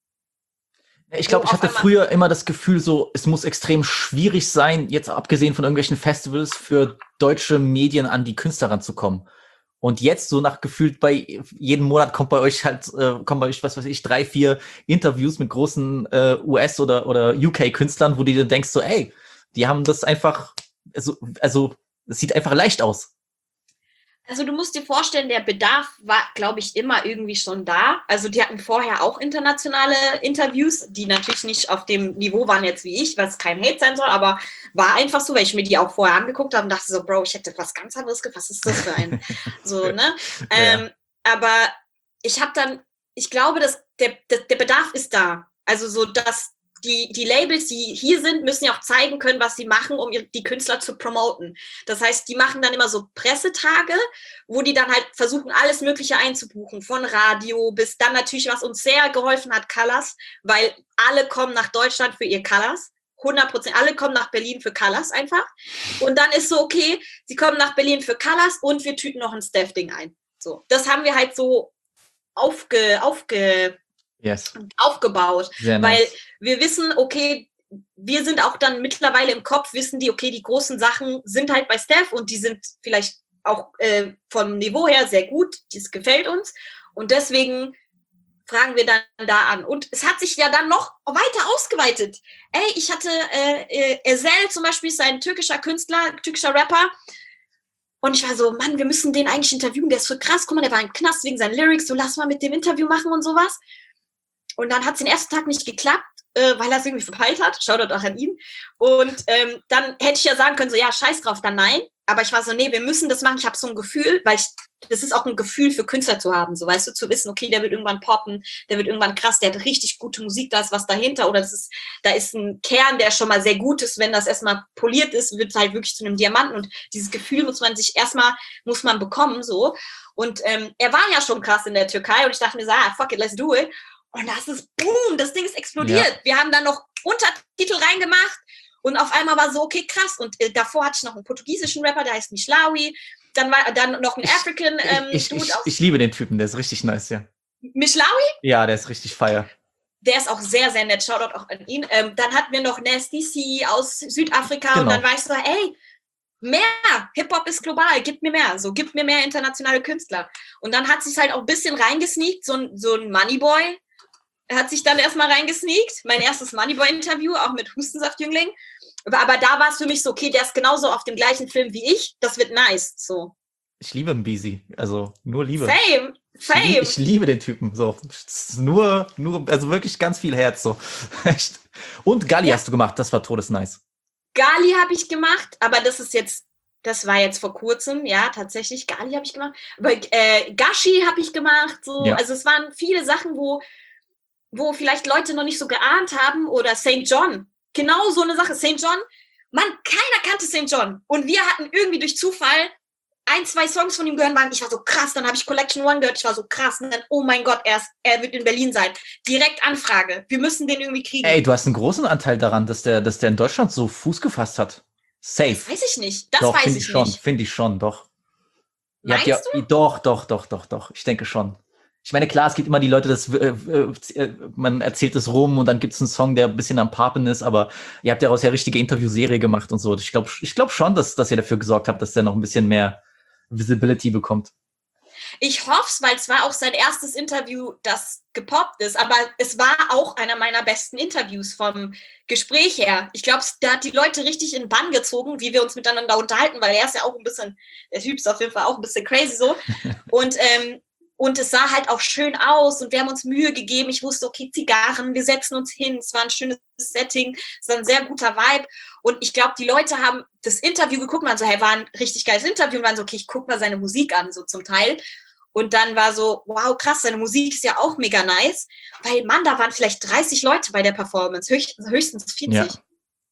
Ich glaube, ich Auf hatte einmal- früher immer das Gefühl, so, es muss extrem schwierig sein, jetzt abgesehen von irgendwelchen Festivals, für deutsche Medien an die Künstler ranzukommen. Und jetzt so nach gefühlt bei jeden Monat kommt bei euch halt, äh, kommen bei euch, was weiß ich, drei, vier Interviews mit großen äh, U S- oder, oder U K-Künstlern, wo du dir denkst so, ey, die haben das einfach, also, also, es sieht einfach leicht aus. Also du musst dir vorstellen, der Bedarf war, glaube ich, immer irgendwie schon da. Also die hatten vorher auch internationale Interviews, die natürlich nicht auf dem Niveau waren jetzt wie ich, was kein Hate sein soll, aber war einfach so, weil ich mir die auch vorher angeguckt habe und dachte so, Bro, ich hätte was ganz anderes gefasst. Was ist das für ein? So, ne? Ähm, aber ich habe dann, ich glaube, dass der, der, der Bedarf ist da. Also so, dass die, die Labels, die hier sind, müssen ja auch zeigen können, was sie machen, um ihre, die Künstler zu promoten. Das heißt, die machen dann immer so Pressetage, wo die dann halt versuchen, alles Mögliche einzubuchen, von Radio bis dann natürlich, was uns sehr geholfen hat, Colors, weil alle kommen nach Deutschland für ihr Colors. hundert Prozent, alle kommen nach Berlin für Colors einfach. Und dann ist so, okay, sie kommen nach Berlin für Colors und wir tüten noch ein Staff-Ding ein. So, das haben wir halt so aufge, aufge, Yes. aufgebaut, Sehr weil nice. wir wissen, okay, wir sind auch dann mittlerweile im Kopf, wissen die, okay, die großen Sachen sind halt bei Steph und die sind vielleicht auch äh, vom Niveau her sehr gut, das gefällt uns und deswegen fragen wir dann da an. Und es hat sich ja dann noch weiter ausgeweitet. Ey, ich hatte äh, äh, Ezel zum Beispiel, ist ein türkischer Künstler, türkischer Rapper. Und ich war so, Mann, wir müssen den eigentlich interviewen, der ist so krass, guck mal, der war im Knast wegen seinen Lyrics, so lass mal mit dem Interview machen und sowas. Und dann hat es den ersten Tag nicht geklappt, äh, weil er es irgendwie verpeilt hat. Shoutout auch an ihn. Und ähm, dann hätte ich ja sagen können, so ja, scheiß drauf, dann nein. Aber ich war so, nee, wir müssen das machen. Ich habe so ein Gefühl, weil ich, das ist auch ein Gefühl für Künstler zu haben. So, weißt du, zu wissen, okay, der wird irgendwann poppen, der wird irgendwann krass, der hat richtig gute Musik, da ist was dahinter. Oder das ist, da ist ein Kern, der schon mal sehr gut ist. Wenn das erstmal poliert ist, wird es halt wirklich zu einem Diamanten. Und dieses Gefühl muss man sich erstmal, muss man bekommen, so. Und ähm, er war ja schon krass in der Türkei und ich dachte mir so, ah, fuck it, let's do it. Und das ist, boom, das Ding ist explodiert. Ja. Wir haben dann noch Untertitel reingemacht und auf einmal war so, okay, krass. Und äh, davor hatte ich noch einen portugiesischen Rapper, der heißt Mishlawi. Dann war dann noch ein African ähm, ich, Dude ich, aus ich liebe den Typen, der ist richtig nice, ja. Mishlawi. Ja, der ist richtig feier. Der ist auch sehr, sehr nett. Shoutout auch an ihn. Ähm, dann hatten wir noch Nasty C aus Südafrika. Genau. Und dann war ich so, ey, mehr, Hip-Hop ist global, gib mir mehr, so, gib mir mehr internationale Künstler. Und dann hat sich halt auch ein bisschen reingesneakt, so ein, so ein Moneyboy, hat sich dann erstmal reingesneakt, mein erstes Moneyboy-Interview, auch mit Hustensaft-Jüngling. Aber, aber da war es für mich so, okay, der ist genauso auf dem gleichen Film wie ich, das wird nice, so. Ich liebe Mbisi, also nur Liebe. Fame, Fame. Ich, ich liebe den Typen, so. Nur, nur, also wirklich ganz viel Herz, so. Echt. Und Gali Ja. hast du gemacht, das war todesnice. Gali habe ich gemacht, aber das ist jetzt, das war jetzt vor kurzem, ja, tatsächlich, Gali habe ich gemacht. Aber äh, Gashi habe ich gemacht, so. Ja. Also es waren viele Sachen, wo, wo vielleicht Leute noch nicht so geahnt haben oder Saint John. Genau so eine Sache. Saint John, Mann, keiner kannte Saint John. Und wir hatten irgendwie durch Zufall ein, zwei Songs von ihm gehört. Waren, ich war so krass, dann habe ich Collection One gehört, ich war so krass. Und dann, oh mein Gott, er, ist, er wird in Berlin sein. Direkt Anfrage. Wir müssen den irgendwie kriegen. Ey, du hast einen großen Anteil daran, dass der, dass der in Deutschland so Fuß gefasst hat. Safe. Das weiß ich nicht. Das doch, weiß find ich schon, nicht. Finde ich schon, doch. Ihr habt Meinst ja, Doch, doch, doch, doch, doch. Ich denke schon. Ich meine, klar, es gibt immer die Leute, das, äh, äh, man erzählt es rum und dann gibt es einen Song, der ein bisschen am Papen ist, aber ihr habt daraus ja richtige Interviewserie gemacht und so. Ich glaube ich glaub schon, dass, dass ihr dafür gesorgt habt, dass der noch ein bisschen mehr Visibility bekommt. Ich hoffe es, weil es war auch sein erstes Interview, das gepoppt ist. Aber es war auch einer meiner besten Interviews vom Gespräch her. Ich glaube, da hat die Leute richtig in den Bann gezogen, wie wir uns miteinander unterhalten, weil er ist ja auch ein bisschen, der Typ ist auf jeden Fall auch ein bisschen crazy so. Und ähm, Und es sah halt auch schön aus und wir haben uns Mühe gegeben. Ich wusste, okay, Zigarren, wir setzen uns hin. Es war ein schönes Setting, es war ein sehr guter Vibe. Und ich glaube, die Leute haben das Interview geguckt und waren so, hey, war ein richtig geiles Interview. Und waren so, okay, ich gucke mal seine Musik an, so zum Teil. Und dann war so, wow, krass, seine Musik ist ja auch mega nice. Weil, Mann, da waren vielleicht dreißig Leute bei der Performance, höchst, höchstens vierzig. Ja.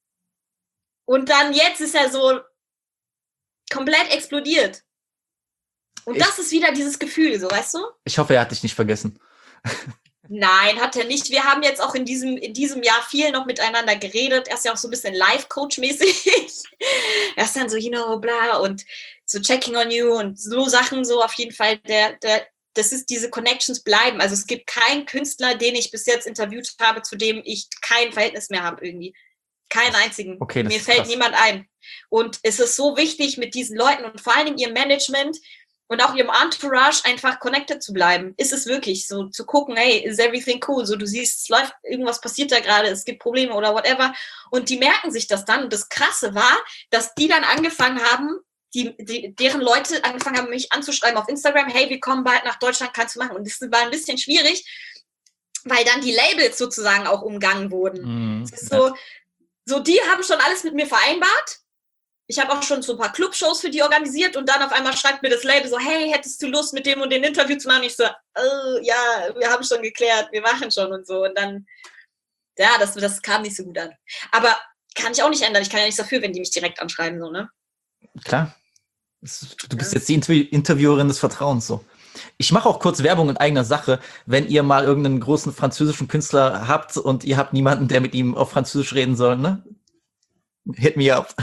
Und dann jetzt ist er so komplett explodiert. Und ich, das ist wieder dieses Gefühl, so, weißt du? Ich hoffe, er hat dich nicht vergessen. Nein, hat er nicht. Wir haben jetzt auch in diesem, in diesem Jahr viel noch miteinander geredet. Er ist ja auch so ein bisschen Life-Coach-mäßig. Er ist dann so, you know, bla, und so checking on you und so Sachen, so auf jeden Fall. Der, der, das ist, diese Connections bleiben. Also es gibt keinen Künstler, den ich bis jetzt interviewt habe, zu dem ich kein Verhältnis mehr habe irgendwie. Keinen einzigen. Okay, mir fällt krass. Niemand ein. Und es ist so wichtig mit diesen Leuten und vor allen Dingen ihrem Management und auch ihrem Entourage einfach connected zu bleiben. Ist es wirklich so, zu gucken, hey, is everything cool? So, du siehst, es läuft, irgendwas passiert da gerade, es gibt Probleme oder whatever. Und die merken sich das dann. Und das Krasse war, dass die dann angefangen haben, die, die, deren Leute angefangen haben, mich anzuschreiben auf Instagram, hey, wir kommen bald nach Deutschland, kannst du machen. Und das war ein bisschen schwierig, weil dann die Labels sozusagen auch umgangen wurden. Mm, es ist so, so, die haben schon alles mit mir vereinbart. Ich habe auch schon so ein paar Clubshows für die organisiert und dann auf einmal schreibt mir das Label so, hey, hättest du Lust, mit dem und den Interview zu machen? Ich so, oh, ja, wir haben schon geklärt, wir machen schon und so. Und dann, ja, das, das kam nicht so gut an. Aber kann ich auch nicht ändern. Ich kann ja nichts dafür, wenn die mich direkt anschreiben, so, ne? Klar. Du bist ja. jetzt die Interview- Interviewerin des Vertrauens, so. Ich mache auch kurz Werbung in eigener Sache, wenn ihr mal irgendeinen großen französischen Künstler habt und ihr habt niemanden, der mit ihm auf Französisch reden soll, ne? Hit me up.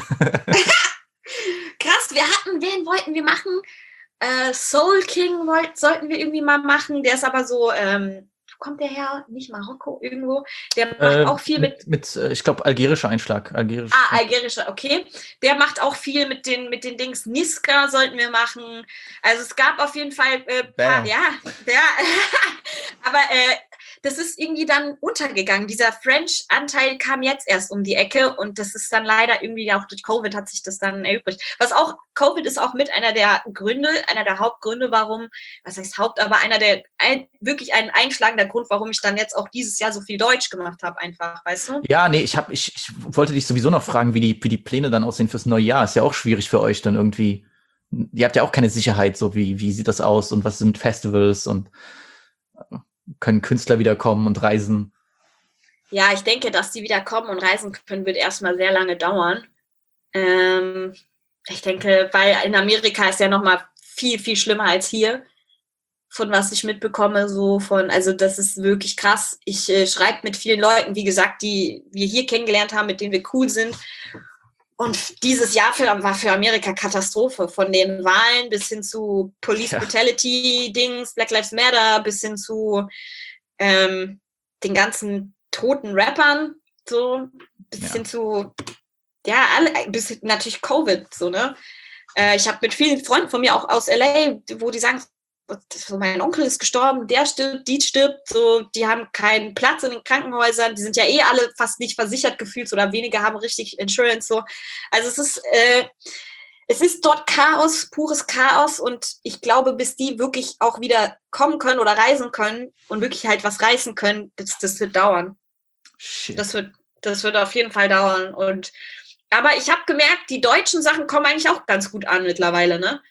Krass, wir hatten, wen wollten wir machen? Äh, Soul King wollt, sollten wir irgendwie mal machen. Der ist aber so, ähm, wo kommt der her? Nicht Marokko, irgendwo. Der macht äh, auch viel mit... Mit, mit ich glaube, algerischer Einschlag. Algerisch. Ah, algerischer, okay. Der macht auch viel mit den, mit den Dings. Niska sollten wir machen. Also es gab auf jeden Fall... Äh, paar, ja, ja. aber... Äh, das ist irgendwie dann untergegangen. Dieser French-Anteil kam jetzt erst um die Ecke und das ist dann leider irgendwie auch durch Covid hat sich das dann erübrigt. Was auch, Covid ist auch mit einer der Gründe, einer der Hauptgründe, warum, was heißt Haupt, aber einer der, ein, wirklich ein einschlagender Grund, warum ich dann jetzt auch dieses Jahr so viel Deutsch gemacht habe einfach, weißt du? Ja, nee, ich hab, ich, ich wollte dich sowieso noch fragen, wie die, wie die Pläne dann aussehen fürs neue Jahr. Ist ja auch schwierig für euch dann irgendwie. Ihr habt ja auch keine Sicherheit, so wie, wie sieht das aus und was sind Festivals und können Künstler wiederkommen und reisen? Ja, ich denke, dass die wieder kommen und reisen können, wird erstmal sehr lange dauern. Ähm, ich denke, weil in Amerika ist ja nochmal viel, viel schlimmer als hier, von was ich mitbekomme, so von, also das ist wirklich krass. Ich äh, schreibe mit vielen Leuten, wie gesagt, die wir hier kennengelernt haben, mit denen wir cool sind. Und dieses Jahr für, war für Amerika Katastrophe. Von den Wahlen bis hin zu Police ja. Brutality-Dings, Black Lives Matter, bis hin zu ähm, den ganzen toten Rappern, so, bis ja. hin zu, ja, alle, bis natürlich Covid, so, ne? Äh, ich habe mit vielen Freunden von mir auch aus L A, wo die sagen, so, mein Onkel ist gestorben, der stirbt, die stirbt, so, die haben keinen Platz in den Krankenhäusern, die sind ja eh alle fast nicht versichert gefühlt oder wenige haben richtig Insurance, so. Also es ist, äh, es ist dort Chaos, pures Chaos und ich glaube, bis die wirklich auch wieder kommen können oder reisen können und wirklich halt was reißen können, das, das wird dauern. Shit. Das wird, das wird auf jeden Fall dauern und, aber ich habe gemerkt, die deutschen Sachen kommen eigentlich auch ganz gut an mittlerweile, ne?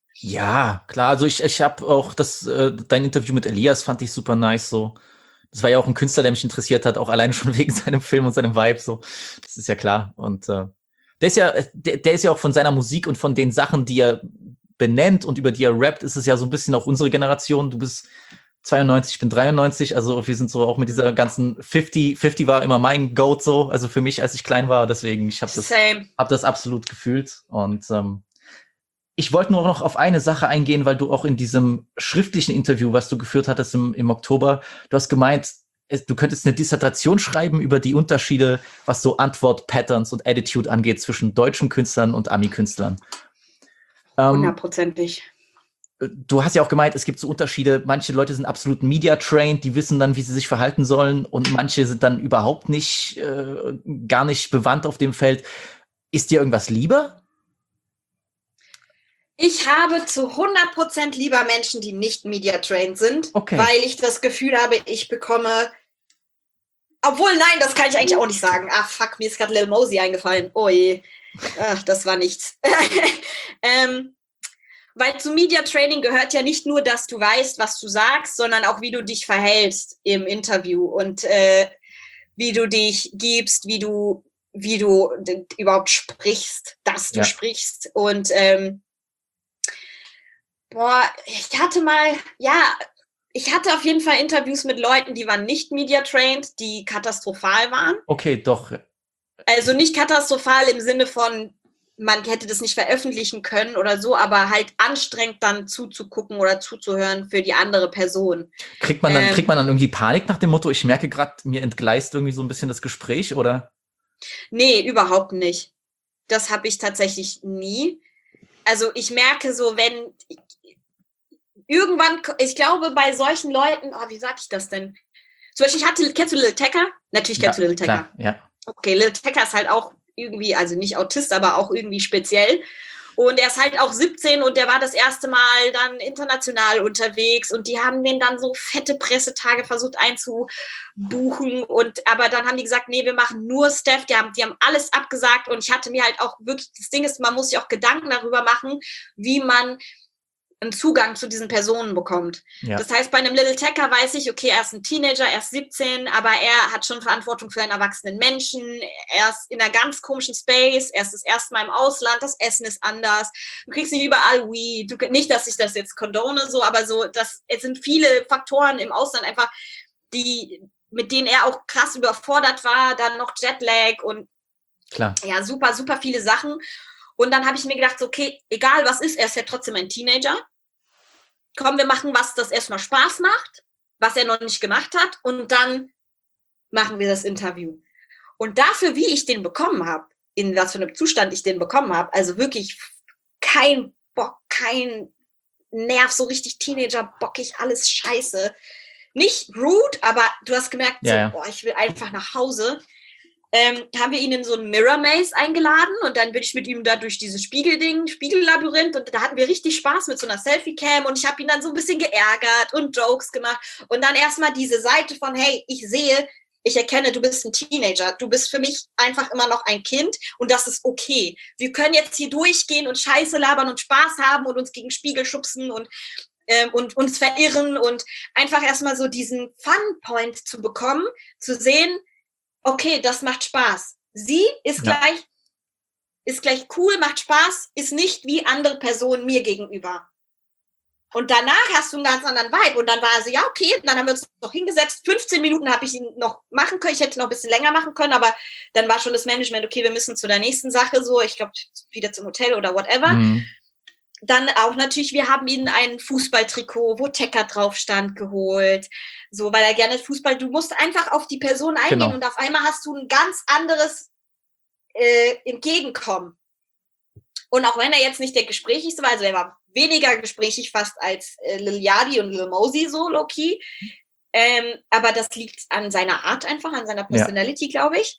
Ja, klar. Also ich, ich habe auch das, äh, dein Interview mit Elias fand ich super nice. So, das war ja auch ein Künstler, der mich interessiert hat, auch alleine schon wegen seinem Film und seinem Vibe. So, das ist ja klar. Und äh, der ist ja, der, der ist ja auch von seiner Musik und von den Sachen, die er benennt und über die er rappt, ist es ja so ein bisschen auch unsere Generation. Du bist zweiundneunzig, ich bin dreiundneunzig. Also wir sind so auch mit dieser ganzen fünfzig, fünfzig war immer mein Goat so. Also für mich, als ich klein war. Deswegen, ich habe das, hab das absolut gefühlt und ähm, ich wollte nur noch auf eine Sache eingehen, weil du auch in diesem schriftlichen Interview, was du geführt hattest im, im Oktober, du hast gemeint, du könntest eine Dissertation schreiben über die Unterschiede, was so Antwort-Patterns und Attitude angeht zwischen deutschen Künstlern und Ami-Künstlern. Hundertprozentig. du hast ja auch gemeint, es gibt so Unterschiede. Manche Leute sind absolut media-trained, die wissen dann, wie sie sich verhalten sollen und manche sind dann überhaupt nicht, äh, gar nicht bewandt auf dem Feld. Ist dir irgendwas lieber? Ich habe zu hundert Prozent lieber Menschen, die nicht media-trained sind, Okay. weil ich das Gefühl habe, ich bekomme, obwohl, nein, das kann ich eigentlich auch nicht sagen. Ach, fuck, mir ist gerade Lil Mosey eingefallen. Oh je, ach, das war nichts. ähm, weil zu Media-Training gehört ja nicht nur, dass du weißt, was du sagst, sondern auch, wie du dich verhältst im Interview und äh, wie du dich gibst, wie du, wie du d- überhaupt sprichst, dass du Ja. sprichst. Und ähm, boah, ich hatte mal, ja, ich hatte auf jeden Fall Interviews mit Leuten, die waren nicht media-trained, die katastrophal waren. Okay, doch. Also nicht katastrophal im Sinne von, man hätte das nicht veröffentlichen können oder so, aber halt anstrengend dann zuzugucken oder zuzuhören für die andere Person. Kriegt man dann, Ähm, kriegt man dann irgendwie Panik nach dem Motto, ich merke gerade, mir entgleist irgendwie so ein bisschen das Gespräch, oder? Nee, überhaupt nicht. Das habe ich tatsächlich nie. Also ich merke so, wenn irgendwann, ich glaube bei solchen Leuten, oh, wie sag ich das denn? Zum Beispiel, ich hatte, kennst du Lil Tecca? Natürlich kennst Ja, du Lil Tecca. klar, ja. Okay, Lil Tecca ist halt auch irgendwie, also nicht Autist, aber auch irgendwie speziell. Und er ist halt auch siebzehn und der war das erste Mal dann international unterwegs und die haben den dann so fette Pressetage versucht einzubuchen und aber dann haben die gesagt, nee, wir machen nur Steph, die haben, die haben alles abgesagt und ich hatte mir halt auch wirklich, das Ding ist, man muss sich auch Gedanken darüber machen, wie man einen Zugang zu diesen Personen bekommt. Ja. Das heißt, bei einem Little Tecca weiß ich, okay, er ist ein Teenager, er ist siebzehn, aber er hat schon Verantwortung für einen erwachsenen Menschen, er ist in einer ganz komischen Space, er ist das erste Mal im Ausland, das Essen ist anders, du kriegst nicht überall Weed, du, nicht, dass ich das jetzt condone, so, aber so, das, es sind viele Faktoren im Ausland einfach, die, mit denen er auch krass überfordert war, dann noch Jetlag und Klar. ja, super, super viele Sachen. Und dann habe ich mir gedacht, so, okay, egal was ist, er ist ja trotzdem ein Teenager. Komm, wir machen was, das erstmal Spaß macht, was er noch nicht gemacht hat, und dann machen wir das Interview. Und dafür, wie ich den bekommen habe, in was für einem Zustand ich den bekommen habe, also wirklich kein Bock, kein Nerv, so richtig Teenager, bockig, alles scheiße. Nicht rude, aber du hast gemerkt, Ja, so, ja. boah, ich will einfach nach Hause. Ähm, haben wir ihn in so ein Mirror Maze eingeladen und dann bin ich mit ihm da durch dieses Spiegelding, Spiegellabyrinth, und da hatten wir richtig Spaß mit so einer Selfie-Cam und ich habe ihn dann so ein bisschen geärgert und Jokes gemacht und dann erstmal diese Seite von, hey, ich sehe, ich erkenne, du bist ein Teenager, du bist für mich einfach immer noch ein Kind und das ist okay. Wir können jetzt hier durchgehen und Scheiße labern und Spaß haben und uns gegen Spiegel schubsen und ähm, und uns verirren und einfach erstmal so diesen Fun-Point zu bekommen, zu sehen, okay, das macht Spaß. Sie ist Ja. gleich, ist gleich cool, macht Spaß, ist nicht wie andere Personen mir gegenüber. Und danach hast du einen ganz anderen Vibe. Und dann war er so, ja, okay, und dann haben wir uns noch hingesetzt. fünfzehn Minuten habe ich ihn noch machen können. Ich hätte noch ein bisschen länger machen können, aber dann war schon das Management, okay, wir müssen zu der nächsten Sache, so, ich glaube, wieder zum Hotel oder whatever. Mhm. Dann auch natürlich, wir haben ihnen ein Fußballtrikot, wo Tecca drauf stand, geholt. So, weil er gerne Fußball, du musst einfach auf die Person eingehen Genau. und auf einmal hast du ein ganz anderes äh, Entgegenkommen. Und auch wenn er jetzt nicht der Gesprächigste war, also er war weniger gesprächig fast als äh, Lil Yachty und Lil Mosey, so low-key. Ähm, aber das liegt an seiner Art einfach, an seiner Personality, glaube ich.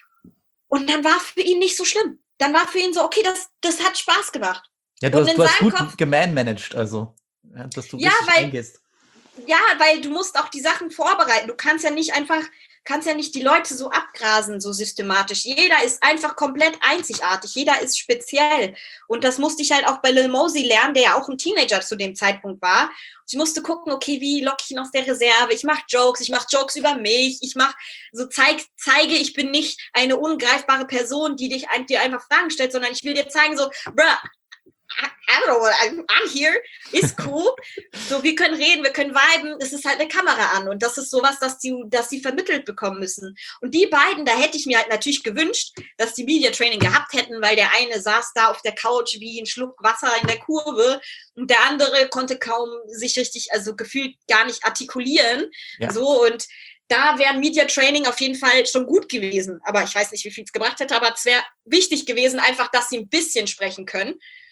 Und dann war für ihn nicht so schlimm. Dann war für ihn so, okay, das, das hat Spaß gemacht. Ja, du Und hast, in du hast seinem gut Kopf- gemanmanaged, also. Ja, dass du Ja, richtig weil- eingehst. Ja, weil du musst auch die Sachen vorbereiten. Du kannst ja nicht einfach, kannst ja nicht die Leute so abgrasen, so systematisch. Jeder ist einfach komplett einzigartig. Jeder ist speziell. Und das musste ich halt auch bei Lil Mosey lernen, der ja auch ein Teenager zu dem Zeitpunkt war. Ich musste gucken, okay, wie locke ich ihn aus der Reserve? Ich mache Jokes, ich mache Jokes über mich. Ich mache so, zeig, zeige, ich bin nicht eine ungreifbare Person, die dich dir einfach Fragen stellt, sondern ich will dir zeigen, so, bruh, I, I don't know, I'm, I'm here, ist cool. So, wir können reden, wir können viben, es ist halt eine Kamera an und das ist sowas, dass die, dass die vermittelt bekommen müssen. Und die beiden, da hätte ich mir halt natürlich gewünscht, dass die Media Training gehabt hätten, weil der eine saß da auf der Couch wie ein Schluck Wasser in der Kurve und der andere konnte kaum sich richtig, also gefühlt gar nicht artikulieren. Ja. So, und da wäre Media Training auf jeden Fall schon gut gewesen. Aber ich weiß nicht, wie viel es gebracht hätte, aber es wäre wichtig gewesen, einfach, dass sie ein bisschen sprechen können.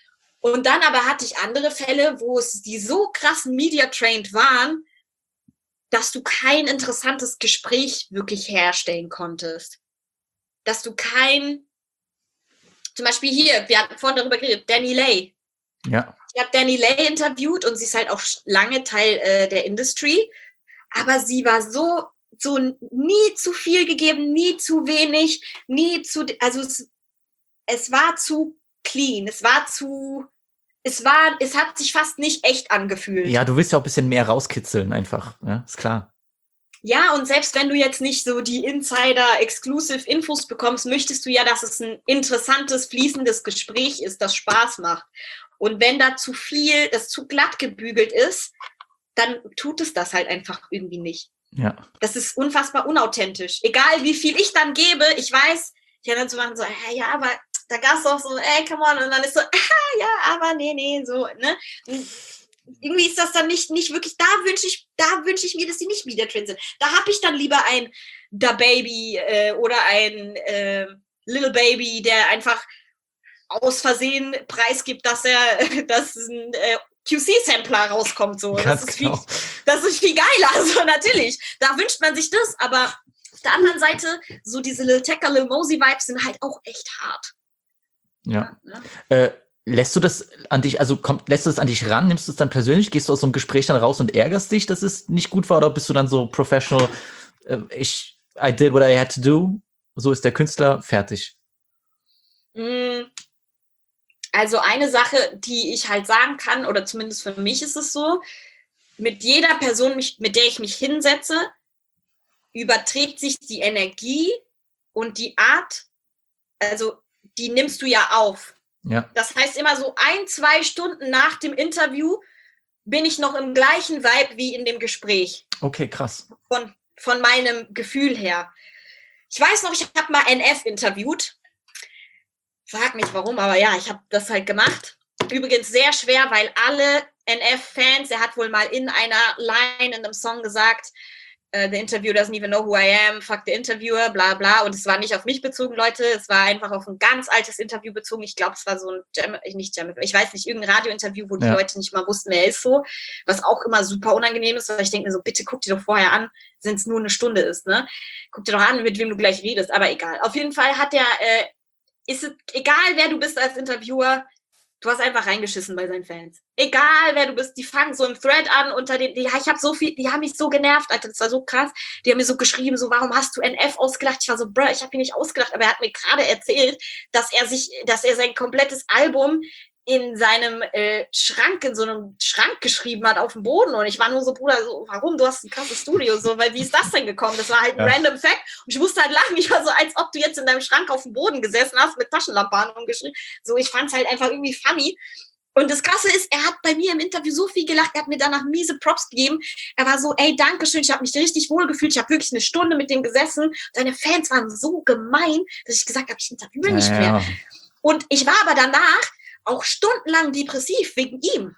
Und dann aber hatte ich andere Fälle, wo es die so krassen Media-trained waren, dass du kein interessantes Gespräch wirklich herstellen konntest. Dass du kein, zum Beispiel hier, wir hatten vorhin darüber geredet, Danny Lay. Ja. Ich habe Danny Lay interviewt und sie ist halt auch lange Teil äh, der Industry, aber sie war so, so nie zu viel gegeben, nie zu wenig, nie zu, also es, es war zu clean, es war zu, es war, es hat sich fast nicht echt angefühlt. Ja, du willst ja auch ein bisschen mehr rauskitzeln einfach, ja, ist klar. Ja, und selbst wenn du jetzt nicht so die Insider-Exclusive-Infos bekommst, möchtest du ja, dass es ein interessantes, fließendes Gespräch ist, das Spaß macht. Und wenn da zu viel, das zu glatt gebügelt ist, dann tut es das halt einfach irgendwie nicht. Ja. Das ist unfassbar unauthentisch. Egal, wie viel ich dann gebe, ich weiß, ich kann dann so machen, so, hey, ja, aber da gab es doch so, ey, come on, und dann ist so, ah, ja, aber nee, nee, so, ne? Und irgendwie ist das dann nicht, nicht wirklich, da wünsche ich, da wünsche ich mir, dass die nicht wieder drin sind. Da habe ich dann lieber ein Da Baby äh, oder ein äh, Little Baby, der einfach aus Versehen preisgibt, dass er, dass ein äh, Q C-Sampler rauskommt. So. Ganz das, ist genau. viel, das ist viel geiler, also natürlich. Da wünscht man sich das, aber auf der anderen Seite, so diese Lil Tecca, Lil Mosey-Vibes sind halt auch echt hart. Ja. Ja, ne? Äh, lässt du das an dich, also kommt, lässt du das an dich ran, nimmst du es dann persönlich, gehst du aus so einem Gespräch dann raus und ärgerst dich, dass es nicht gut war, oder bist du dann so professional, äh, ich, I did what I had to do, so ist der Künstler, fertig? Also eine Sache, die ich halt sagen kann, oder zumindest für mich ist es so, mit jeder Person, mit der ich mich hinsetze, überträgt sich die Energie und die Art, also die nimmst du ja auf. Ja. Das heißt, immer so ein, zwei Stunden nach dem Interview bin ich noch im gleichen Vibe wie in dem Gespräch. Okay, krass. Von, von meinem Gefühl her. Ich weiß noch, ich habe mal N F interviewt. Frag mich warum, aber ja, ich habe das halt gemacht. Übrigens sehr schwer, weil alle N F-Fans, er hat wohl mal in einer Line in einem Song gesagt, Uh, the interviewer doesn't even know who I am, fuck the interviewer, bla bla. Und es war nicht auf mich bezogen, Leute. Es war einfach auf ein ganz altes Interview bezogen. Ich glaube, es war so ein Jam, nicht Jam, ich weiß nicht, irgendein Radiointerview, wo die Ja. Leute nicht mal wussten, wer ist so. Was auch immer super unangenehm ist, weil ich denke mir so, bitte guck dir doch vorher an, wenn es nur eine Stunde ist, ne? Guck dir doch an, mit wem du gleich redest. Aber egal. Auf jeden Fall hat der, äh, ist es egal, wer du bist als Interviewer, du hast einfach reingeschissen bei seinen Fans. Egal, wer du bist, die fangen so im Thread an unter den, die, ich habe so viel, die haben mich so genervt, Alter, das war so krass. Die haben mir so geschrieben, so, warum hast du N F ausgelacht? Ich war so, bruh, ich habe ihn nicht ausgelacht, aber er hat mir gerade erzählt, dass er sich, dass er sein komplettes Album in seinem äh, Schrank, in so einem Schrank geschrieben hat auf dem Boden. Und ich war nur so, Bruder, so, warum? Du hast ein krasses Studio, so, weil wie ist das denn gekommen? Das war halt ein Ja. random Fact. Und ich musste halt lachen. Ich war so, als ob du jetzt in deinem Schrank auf dem Boden gesessen hast, mit Taschenlampe an und geschrieben. So, ich fand es halt einfach irgendwie funny. Und das Krasse ist, er hat bei mir im Interview so viel gelacht, er hat mir danach miese Props gegeben. Er war so, ey, dankeschön, ich habe mich richtig wohl gefühlt, ich habe wirklich eine Stunde mit dem gesessen. Seine Fans waren so gemein, dass ich gesagt habe, ich interviewe nicht Ja, mehr. ja. Und ich war aber danach auch stundenlang depressiv wegen ihm.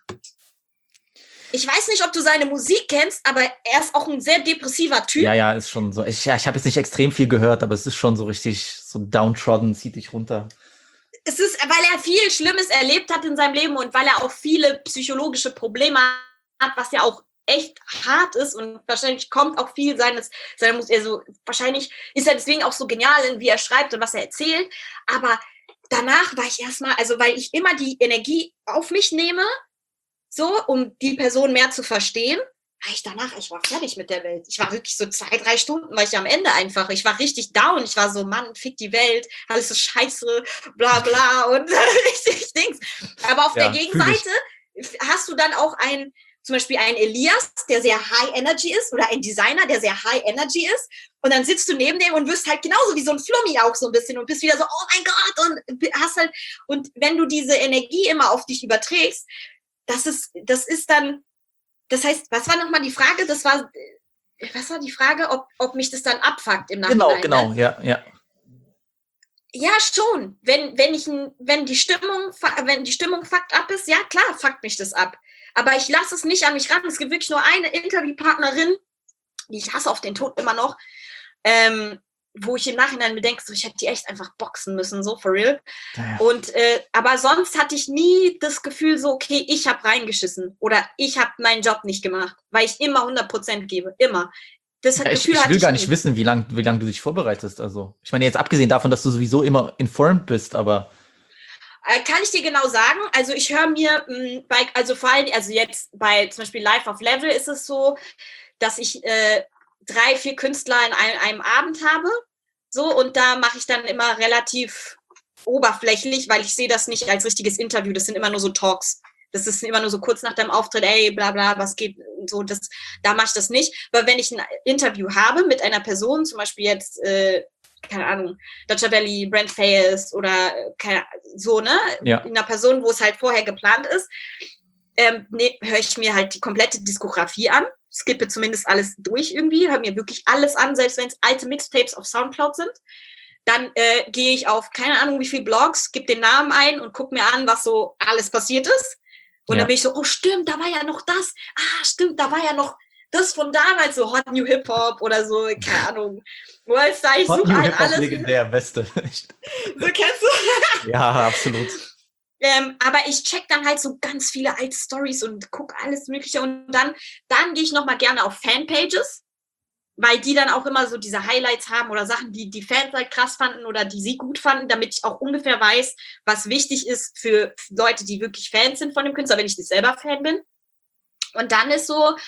Ich weiß nicht, ob du seine Musik kennst, aber er ist auch ein sehr depressiver Typ. Ja, ja, ist schon so. Ich, ja, ich habe jetzt nicht extrem viel gehört, aber es ist schon so richtig so downtrodden, zieht dich runter. Es ist, weil er viel Schlimmes erlebt hat in seinem Leben und weil er auch viele psychologische Probleme hat, was ja auch echt hart ist, und wahrscheinlich kommt auch viel seines, seiner Musik, also wahrscheinlich ist er deswegen auch so genial, wie er schreibt und was er erzählt, aber danach war ich erstmal, also weil ich immer die Energie auf mich nehme, so, um die Person mehr zu verstehen, war ich danach, ich war fertig mit der Welt. Ich war wirklich so zwei, drei Stunden, war ich am Ende einfach. Ich war richtig down. Ich war so, Mann, fick die Welt, alles so scheiße, bla bla und richtig Dings. Aber auf Ja, der fühl ich. Gegenseite hast du dann auch ein, zum Beispiel einen Elias, der sehr High Energy ist, oder ein Designer, der sehr High Energy ist. Und dann sitzt du neben dem und wirst halt genauso wie so ein Flummi auch so ein bisschen und bist wieder so, oh mein Gott, und hast halt, und wenn du diese Energie immer auf dich überträgst, das ist, das ist dann, das heißt, was war nochmal die Frage? Das war, was war die Frage, ob, ob mich das dann abfuckt im Nachhinein? Genau, genau, Ne? ja, ja. Ja, schon. Wenn, wenn ich, wenn die Stimmung, wenn die Stimmung fuckt ab ist, ja klar, fuckt mich das ab. Aber ich lasse es nicht an mich ran. Es gibt wirklich nur eine Interviewpartnerin, die ich hasse auf den Tod immer noch, ähm, wo ich im Nachhinein mir denke, so, ich hätte die echt einfach boxen müssen, so for real. Ja. Und äh, aber sonst hatte ich nie das Gefühl so, okay, ich habe reingeschissen oder ich habe meinen Job nicht gemacht, weil ich immer hundert Prozent gebe, immer. Das Ja, ich, Gefühl ich hatte will gar nie. nicht wissen, wie lange wie lang du dich vorbereitest. Also, ich meine, jetzt abgesehen davon, dass du sowieso immer informed bist, aber Äh, Kann ich dir genau sagen. Also ich höre mir mh, bei, also vor allem, also jetzt bei zum Beispiel Live of Level ist es so, dass ich äh, drei, vier Künstler in ein, einem Abend habe. So, und da mache ich dann immer relativ oberflächlich, weil ich sehe das nicht als richtiges Interview. Das sind immer nur so Talks. Das ist immer nur so kurz nach deinem Auftritt, ey, bla bla, was geht und so. Das, da mache ich das nicht. Aber wenn ich ein Interview habe mit einer Person, zum Beispiel jetzt, äh, keine Ahnung, Dacia Belly, Brent Fayes oder äh, keine, so, ne? Ja. In einer Person, wo es halt vorher geplant ist, ähm, ne, höre ich mir halt die komplette Diskografie an. Skippe zumindest alles durch irgendwie, höre mir wirklich alles an, selbst wenn es alte Mixtapes auf Soundcloud sind. Dann äh, gehe ich auf keine Ahnung wie viele Blogs, gebe den Namen ein und gucke mir an, was so alles passiert ist. Und Ja. dann bin ich so, oh stimmt, da war ja noch das. Ah, stimmt, da war ja noch das von damals, so Hot New Hip Hop oder so, keine Ahnung. Wo es da, ich suche halt alles. legendär, beste. So kennst du? Ja, absolut. Ähm, aber ich check dann halt so ganz viele alte Stories und gucke alles Mögliche. Und dann, dann gehe ich nochmal gerne auf Fanpages, weil die dann auch immer so diese Highlights haben oder Sachen, die die Fans halt krass fanden oder die sie gut fanden, damit ich auch ungefähr weiß, was wichtig ist für Leute, die wirklich Fans sind von dem Künstler, wenn ich nicht selber Fan bin. Und dann ist so,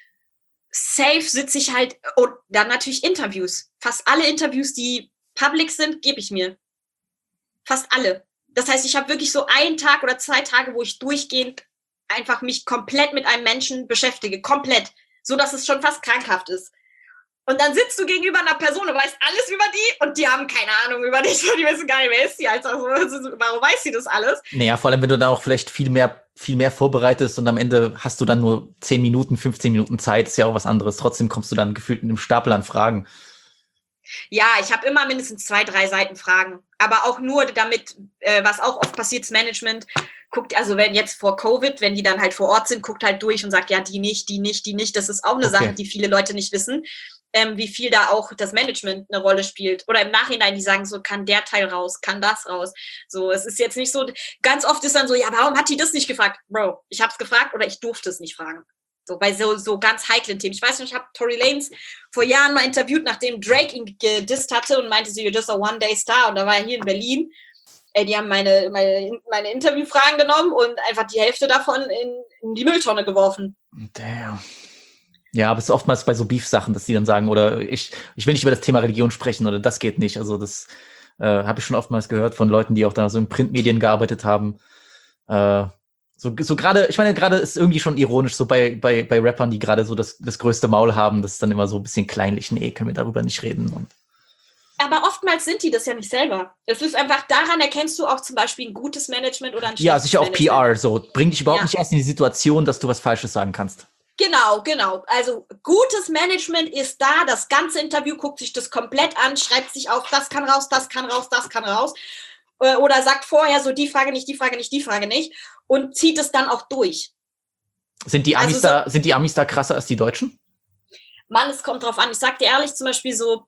safe sitze ich halt, und dann natürlich Interviews. Fast alle Interviews, die public sind, gebe ich mir. Fast alle. Das heißt, ich habe wirklich so einen Tag oder zwei Tage, wo ich durchgehend einfach mich komplett mit einem Menschen beschäftige. Komplett. So, dass es schon fast krankhaft ist. Und dann sitzt du gegenüber einer Person und weißt alles über die und die haben keine Ahnung über dich. Die wissen gar nicht, wer ist die. Also, warum weiß sie das alles? Naja, vor allem, wenn du da auch vielleicht viel mehr, viel mehr vorbereitest und am Ende hast du dann nur zehn Minuten, fünfzehn Minuten Zeit, ist ja auch was anderes. Trotzdem kommst du dann gefühlt in einem Stapel an Fragen. Ja, ich habe immer mindestens zwei, drei Seiten Fragen. Aber auch nur damit, äh, was auch oft passiert, das Management guckt, also wenn jetzt vor Covid, wenn die dann halt vor Ort sind, guckt halt durch und sagt, ja, die nicht, die nicht, die nicht. Das ist auch eine Okay. Sache, die viele Leute nicht wissen, ähm, wie viel da auch das Management eine Rolle spielt. Oder im Nachhinein, die sagen so, kann der Teil raus, kann das raus. So, es ist jetzt nicht so, ganz oft ist dann so, ja, warum hat die das nicht gefragt? Bro, ich habe es gefragt oder ich durfte es nicht fragen. So bei so, so ganz heiklen Themen. Ich weiß nicht, ich habe Tory Lanez vor Jahren mal interviewt, nachdem Drake ihn gedisst hatte und meinte, so, you're just a one-day-star. Und da war er hier in Berlin. Ey, die haben meine, meine, meine Interviewfragen genommen und einfach die Hälfte davon in, in die Mülltonne geworfen. Damn. Ja, aber es ist oftmals bei so Beef-Sachen, dass die dann sagen, oder ich, ich will nicht über das Thema Religion sprechen oder das geht nicht. Also das äh, habe ich schon oftmals gehört von Leuten, die auch da so in Printmedien gearbeitet haben. Äh, so so gerade, ich meine, gerade ist irgendwie schon ironisch, so bei bei bei Rappern, die gerade so das das größte Maul haben, das ist dann immer so ein bisschen kleinlich. Nee, können wir darüber nicht reden. Und Aber oftmals sind die das ja nicht selber. Es ist einfach, daran erkennst du auch zum Beispiel ein gutes Management oder ein schlechtes ja, sicher auch P Management. R, so. Bring dich überhaupt Ja. nicht erst in die Situation, dass du was Falsches sagen kannst. Genau, genau. Also gutes Management ist da, das ganze Interview guckt sich das komplett an, schreibt sich auf, das kann raus, das kann raus, das kann raus. Äh, Oder sagt vorher so, die Frage nicht, die Frage nicht, die Frage nicht. Und zieht es dann auch durch. Sind die Amis Also so- da, sind die Amis da krasser als die Deutschen? Mann, es kommt drauf an. Ich sag dir ehrlich, zum Beispiel so,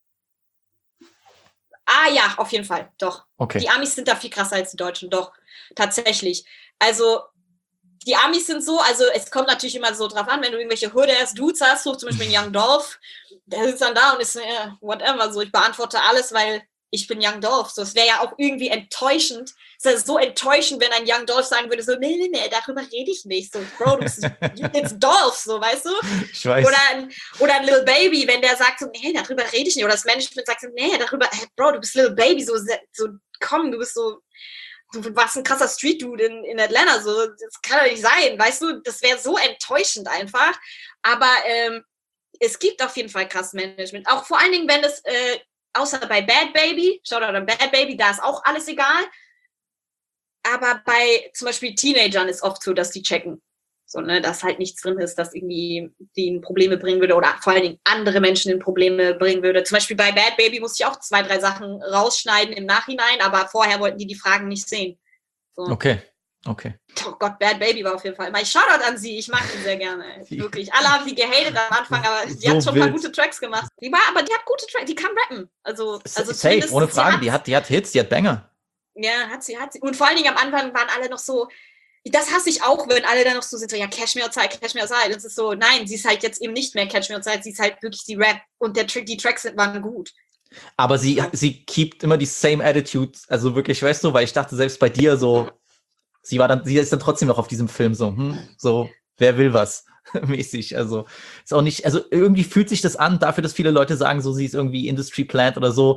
ah ja, auf jeden Fall, doch. Okay. Die Amis sind da viel krasser als die Deutschen, doch, tatsächlich. Also, die Amis sind so, also es kommt natürlich immer so drauf an, wenn du irgendwelche Hood-Ass-Dudes hast, so zum Beispiel Young Dolph, der sitzt dann da und ist, äh, whatever, so, ich beantworte alles, weil ich bin Young Dolph. So, es wäre ja auch irgendwie enttäuschend, es wäre so enttäuschend, wenn ein Young Dolph sagen würde, so, nee, nee, nee, darüber rede ich nicht. So, Bro, du bist jetzt Dolph, so, weißt du? Ich weiß. Oder ein, oder ein Lil Baby, wenn der sagt so, nee, darüber rede ich nicht. Oder das Management sagt so, nee, darüber, hey, Bro, du bist Lil Baby, so, so komm, du bist so, du warst ein krasser Street-Dude in, in Atlanta, so, das kann doch nicht sein, weißt du? Das wäre so enttäuschend einfach. Aber ähm, es gibt auf jeden Fall krasses Management. Auch vor allen Dingen, wenn es, äh, außer bei Bad Baby, Shoutout an Bad Baby, da ist auch alles egal. Aber bei zum Beispiel Teenagern ist oft so, dass die checken. So, ne, dass halt nichts drin ist, das irgendwie denen Probleme bringen würde oder vor allen Dingen andere Menschen in Probleme bringen würde. Zum Beispiel bei Bad Baby musste ich auch zwei, drei Sachen rausschneiden im Nachhinein, aber vorher wollten die die Fragen nicht sehen. So. Okay. Okay. Oh Gott, Bad Baby war auf jeden Fall. Mein Shoutout an sie, ich mag sie sehr gerne. Ey. Wirklich. Alle haben sie gehatet am Anfang, aber die So hat schon wild. ein paar gute Tracks gemacht. Die war, aber die hat gute Tracks, die kann rappen. Also, also Safe, zumindest ohne sie Frage. hat- Die hat, die hat Hits, die hat Banger. Ja, hat sie, hat sie. Und vor allen Dingen am Anfang waren alle noch so, das hasse ich auch, wenn alle dann noch so sind, so, ja, Catch Me Outside, Catch Me Outside. Das ist so, nein, sie ist halt jetzt eben nicht mehr Catch Me Outside, sie ist halt wirklich die Rap und der Trick, die Tracks sind, waren gut. Aber sie, sie keept immer die same attitude. Also wirklich, weißt du, weil ich dachte selbst bei dir so, sie war dann, sie ist dann trotzdem noch auf diesem Film so, hm, so, wer will was? mäßig. Also ist auch nicht, also irgendwie fühlt sich das an, dafür, dass viele Leute sagen, so sie ist irgendwie Industry Plant oder so.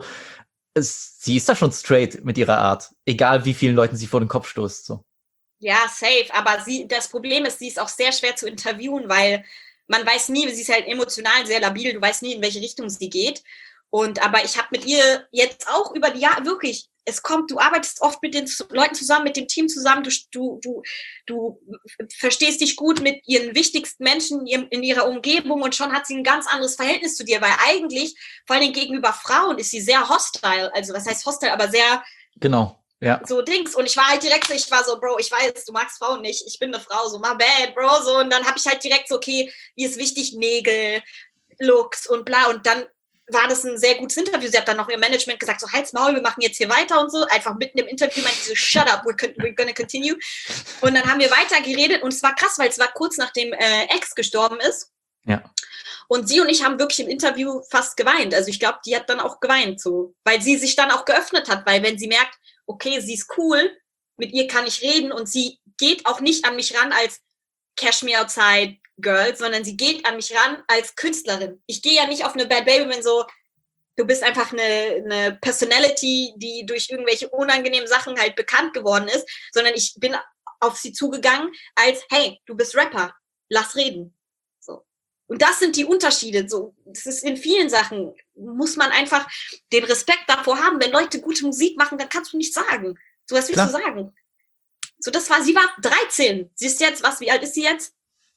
Es, sie ist da schon straight mit ihrer Art. Egal wie vielen Leuten sie vor den Kopf stoßt. So. Ja, safe. Aber sie, das Problem ist, sie ist auch sehr schwer zu interviewen, weil man weiß nie, sie ist halt emotional sehr labil, du weißt nie, in welche Richtung sie geht. Und aber ich habe mit ihr jetzt auch über die Jahre, wirklich, es kommt, du arbeitest oft mit den Leuten zusammen, mit dem Team zusammen, du, du, du, du verstehst dich gut mit ihren wichtigsten Menschen in ihrer Umgebung und schon hat sie ein ganz anderes Verhältnis zu dir, weil eigentlich, vor allem gegenüber Frauen, ist sie sehr hostile, also was heißt hostile, aber sehr Genau, ja. so Dings. Und ich war halt direkt so, ich war so, Bro, ich weiß, du magst Frauen nicht, ich bin eine Frau, so, my bad, Bro, so. Und dann habe ich halt direkt so, okay, wie ist wichtig, Nägel, Looks und bla. Und dann war das ein sehr gutes Interview. Sie hat dann noch ihr Management gesagt, so, halt's Maul, wir machen jetzt hier weiter und so. Einfach mitten im Interview meinte sie so, shut up, we're, we're gonna continue. Und dann haben wir weiter geredet und es war krass, weil es war kurz nachdem äh, Ex gestorben ist. Ja. Und sie und ich haben wirklich im Interview fast geweint. Also ich glaube, die hat dann auch geweint, so, weil sie sich dann auch geöffnet hat, weil wenn sie merkt, okay, sie ist cool, mit ihr kann ich reden und sie geht auch nicht an mich ran als Cash Me Outside Girl, sondern sie geht an mich ran als Künstlerin. Ich gehe ja nicht auf eine Bad Baby, wenn so, du bist einfach eine, eine Personality, die durch irgendwelche unangenehmen Sachen halt bekannt geworden ist, sondern ich bin auf sie zugegangen als, hey, du bist Rapper, lass reden. So. Und das sind die Unterschiede. So, das ist in vielen Sachen, muss man einfach den Respekt davor haben. Wenn Leute gute Musik machen, dann kannst du nichts sagen. So, was willst Klar. du sagen? So, das war, sie war dreizehn. Sie ist jetzt, was, wie alt ist sie jetzt?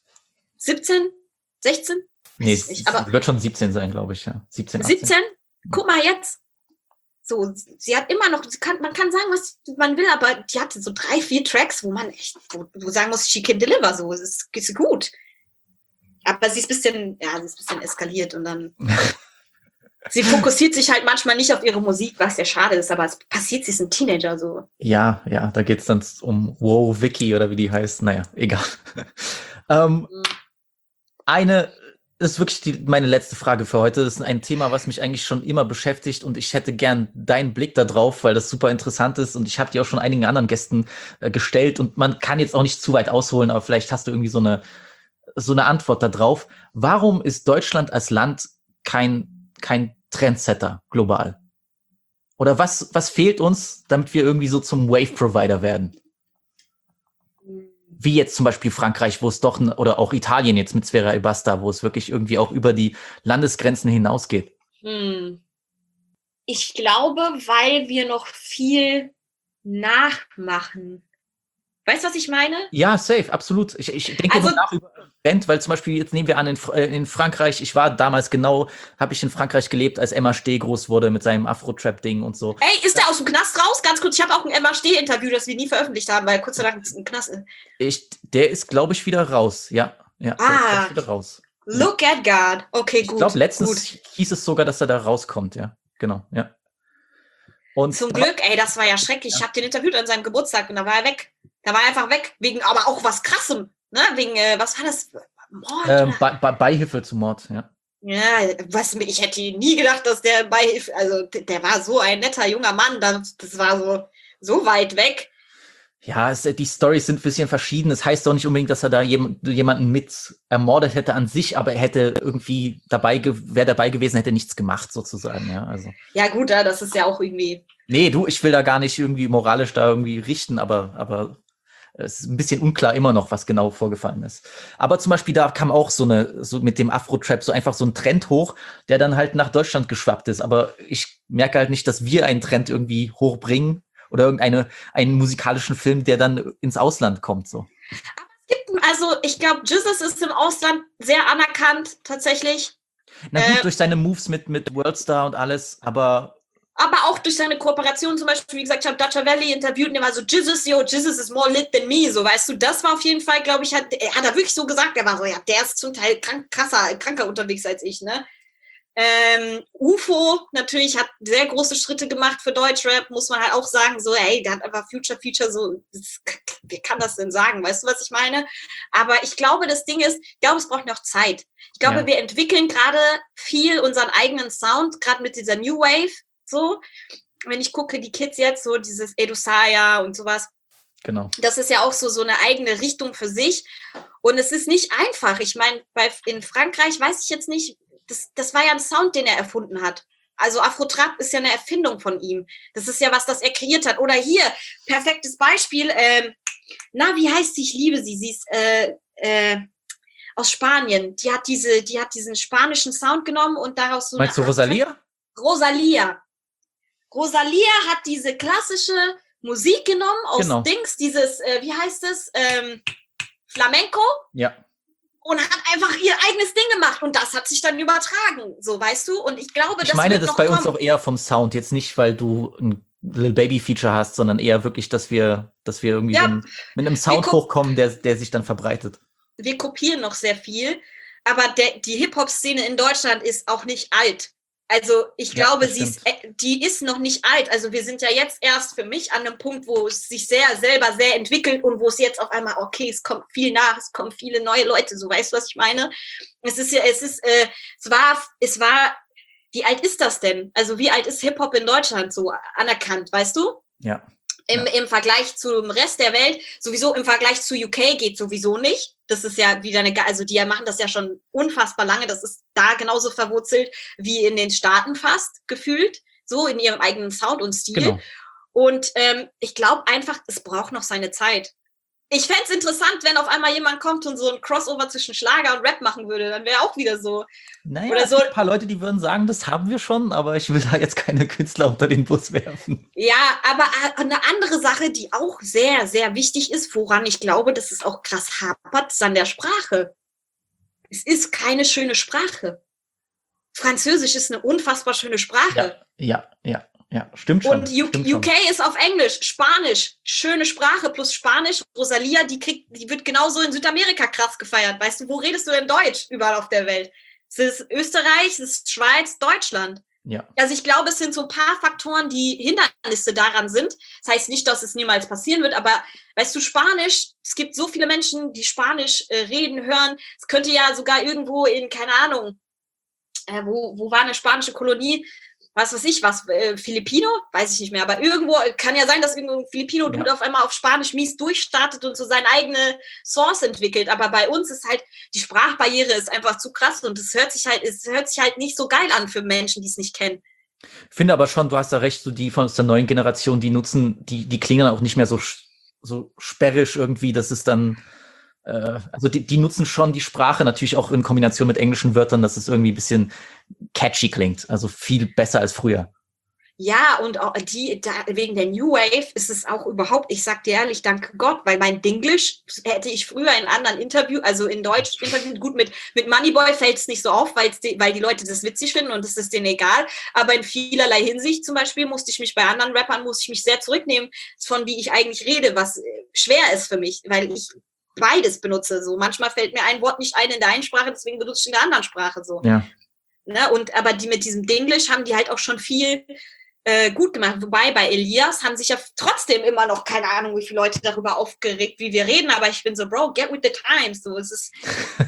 siebzehn? sechzehn? Nee, Weiß ich nicht, aber wird schon siebzehn sein, glaube ich, ja. siebzehn, achtzehn. siebzehn? Guck mal jetzt. So, sie hat immer noch, sie kann, man kann sagen, was man will, aber die hatte so drei, vier Tracks, wo man echt, wo du sagen musst, she can deliver, so, es ist, ist gut. Aber sie ist ein bisschen, ja, sie ist ein bisschen eskaliert und dann, sie fokussiert sich halt manchmal nicht auf ihre Musik, was ja schade ist, aber es passiert, sie ist ein Teenager, so. Ja, ja, da geht's dann um Wow, Vicky oder wie die heißt. Naja, egal. ähm, Mhm. eine, das ist wirklich die, meine letzte Frage für heute. Das ist ein Thema, was mich eigentlich schon immer beschäftigt und ich hätte gern deinen Blick da drauf, weil das super interessant ist und ich habe die auch schon einigen anderen Gästen äh, gestellt und man kann jetzt auch nicht zu weit ausholen, aber vielleicht hast du irgendwie so eine, so eine Antwort da drauf. Warum ist Deutschland als Land kein, kein Trendsetter global? Oder was, was fehlt uns, damit wir irgendwie so zum Wave-Provider werden? Wie jetzt zum Beispiel Frankreich, wo es doch, oder auch Italien jetzt mit Sfera Ebbasta, wo es wirklich irgendwie auch über die Landesgrenzen hinausgeht. Hm. Ich glaube, weil wir noch viel nachmachen. Weißt du, was ich meine? Ja, safe, absolut. Ich, ich denke Also- nur nach über Trend, weil zum Beispiel, jetzt nehmen wir an, in, Fr- äh, in Frankreich, ich war damals genau, habe ich in Frankreich gelebt, als M H D groß wurde mit seinem Afro-Trap-Ding und so. Ey, ist der aus dem Knast raus? Ganz kurz, ich habe auch ein M H D-Interview, das wir nie veröffentlicht haben, weil kurz danach ein Knast ist. Ich, der ist, glaube ich, wieder raus. Ja, ja, der ist, Ah. glaub ich, wieder raus. Look at God. Okay, Ich gut. glaube, letztens gut. hieß es sogar, dass er da rauskommt, ja. Genau, ja. Und Zum Glück, ey, das war ja schrecklich. Ich habe den interviewt an seinem Geburtstag und da war er weg. Da war er einfach weg. Wegen, aber auch was Krassem. Ne? Wegen, äh, was war das? Mord, ähm, oder? Be Be Beihilfe zum Mord, ja. Ja, was, ich hätte nie gedacht, dass der bei, also der der war so ein netter junger Mann, das, das war so, so weit weg. Ja, es, die Storys sind ein bisschen verschieden. Es heißt doch nicht unbedingt, dass er da jem, jemanden mit ermordet hätte an sich, aber er hätte irgendwie dabei, wäre dabei gewesen, hätte nichts gemacht sozusagen, ja, also. Ja gut, ja, das ist ja auch irgendwie, Nee, du, ich will da gar nicht irgendwie moralisch da irgendwie richten, aber, aber es ist ein bisschen unklar immer noch, was genau vorgefallen ist. Aber zum Beispiel, da kam auch so eine, so mit dem Afro-Trap so einfach so ein Trend hoch, der dann halt nach Deutschland geschwappt ist. Aber ich merke halt nicht, dass wir einen Trend irgendwie hochbringen oder irgendeine, einen musikalischen Film, der dann ins Ausland kommt, so. gibt, also ich glaube, Jesus ist im Ausland sehr anerkannt, tatsächlich. Na gut, Äh, durch seine Moves mit, mit Worldstar und alles, aber aber auch durch seine Kooperation zum Beispiel, wie gesagt, ich habe Dacha Valley interviewt und der war so, Jesus, yo, Jesus is more lit than me, so, weißt du, das war auf jeden Fall, glaube ich, hat, hat er wirklich so gesagt, der war so, ja, der ist zum Teil krank, krasser, kranker unterwegs als ich, ne. Ähm, U F O natürlich hat sehr große Schritte gemacht für Deutschrap, muss man halt auch sagen, so, ey, der hat einfach Future Feature, so, das, wer kann das denn sagen, weißt du, was ich meine? Aber ich glaube, das Ding ist, ich glaube, es braucht noch Zeit. Ich glaube, Ja. wir entwickeln gerade viel unseren eigenen Sound, gerade mit dieser New Wave, so. Wenn ich gucke, die Kids jetzt, so dieses Edusaya und sowas, Genau. das ist ja auch so, so eine eigene Richtung für sich. Und es ist nicht einfach. Ich meine, bei, in Frankreich weiß ich jetzt nicht, das, das war ja ein Sound, den er erfunden hat. Also Afro-Trap ist ja eine Erfindung von ihm. Das ist ja was, das er kreiert hat. Oder hier, perfektes Beispiel, ähm, na, wie heißt sie? Ich liebe sie. Sie ist äh, äh, aus Spanien. Die hat diese, die hat diesen spanischen Sound genommen und daraus so Meinst du eine Rosalia? Rosalia. Rosalia hat diese klassische Musik genommen aus Genau. Dings, dieses, äh, wie heißt es, ähm, Flamenco, Ja. und hat einfach ihr eigenes Ding gemacht und das hat sich dann übertragen, so, weißt du, und ich glaube, Ich das meine wird das noch bei kommen. uns auch eher vom Sound, jetzt nicht, weil du ein Lil Baby Feature hast, sondern eher wirklich, dass wir, dass wir irgendwie Ja. so ein, mit einem Sound guck- hochkommen, der, der sich dann verbreitet. Wir kopieren noch sehr viel, aber der, die Hip-Hop-Szene in Deutschland ist auch nicht alt. Also ich Ja, glaube, das sie ist, stimmt. äh, die ist noch nicht alt. Also wir sind ja jetzt erst für mich an einem Punkt, wo es sich sehr selber sehr entwickelt und wo es jetzt auf einmal, okay, es kommt viel nach, es kommen viele neue Leute, so, weißt du, was ich meine? Es ist ja, es ist, äh, es war, es war, wie alt ist das denn? Also wie alt ist Hip-Hop in Deutschland so anerkannt, weißt du? Ja. Im, Ja. Im Vergleich zum Rest der Welt, sowieso im Vergleich zu U K geht sowieso nicht. Das ist ja wieder eine, also die machen das ja schon unfassbar lange. Das ist da genauso verwurzelt wie in den Staaten fast gefühlt, so in ihrem eigenen Sound und Stil. Genau. Und ähm, ich glaube einfach, es braucht noch seine Zeit. Ich fände es interessant, wenn auf einmal jemand kommt und so ein Crossover zwischen Schlager und Rap machen würde. Dann wäre auch wieder so. Naja, Oder es so- gibt ein paar Leute, die würden sagen, das haben wir schon, aber ich will da jetzt keine Künstler unter den Bus werfen. Ja, aber äh, eine andere Sache, die auch sehr, sehr wichtig ist, woran ich glaube, dass es auch krass hapert, ist an der Sprache. Es ist keine schöne Sprache. Französisch ist eine unfassbar schöne Sprache. Ja, ja, ja, ja, stimmt schon. Und U stimmt U K ist auf Englisch, Spanisch, schöne Sprache plus Spanisch. Rosalia, die kriegt, die wird genauso in Südamerika krass gefeiert. Weißt du, wo redest du denn Deutsch überall auf der Welt? Es ist Österreich, es ist Schweiz, Deutschland. Ja, Also ich glaube, es sind so ein paar Faktoren, die Hindernisse daran sind. Das heißt nicht, dass es niemals passieren wird, aber weißt du, Spanisch, es gibt so viele Menschen, die Spanisch äh, reden, hören. Es könnte ja sogar irgendwo in, keine Ahnung, äh, wo, wo war eine spanische Kolonie, was weiß ich, was, äh, Filipino? Weiß ich nicht mehr, aber irgendwo, kann ja sein, dass irgendwo ein Filipino-Dude Ja. auf einmal auf Spanisch mies durchstartet und so seine eigene Source entwickelt, aber bei uns ist halt, die Sprachbarriere ist einfach zu krass und es hört sich halt, es hört sich halt nicht so geil an für Menschen, die es nicht kennen. finde aber schon, du hast da recht, so die von aus der neuen Generation, die nutzen, die, die klingen auch nicht mehr so, sch- so sperrisch irgendwie, dass es dann, äh, also die, die nutzen schon die Sprache natürlich auch in Kombination mit englischen Wörtern, dass es irgendwie ein bisschen catchy klingt, also viel besser als früher. Ja, und auch die, da, wegen der New Wave ist es auch überhaupt, ich sag dir ehrlich, danke Gott, weil mein Dinglish hätte ich früher in anderen Interview, also in Deutsch Interview, gut, mit, mit Moneyboy fällt es nicht so auf, weil's die, weil die Leute das witzig finden und es ist denen egal, aber in vielerlei Hinsicht zum Beispiel musste ich mich bei anderen Rappern, musste ich mich sehr zurücknehmen, von wie ich eigentlich rede, was äh, schwer ist für mich, weil ich beides benutze, so. Manchmal fällt mir ein Wort nicht ein in der einen Sprache, deswegen benutze ich in der anderen Sprache, so. Ja. Ne? Und aber die mit diesem Dinglish haben die halt auch schon viel äh, gut gemacht. Wobei bei Elias haben sich ja trotzdem immer noch, keine Ahnung, wie viele Leute darüber aufgeregt, wie wir reden, aber ich bin so, Bro, get with the times. So, es ist,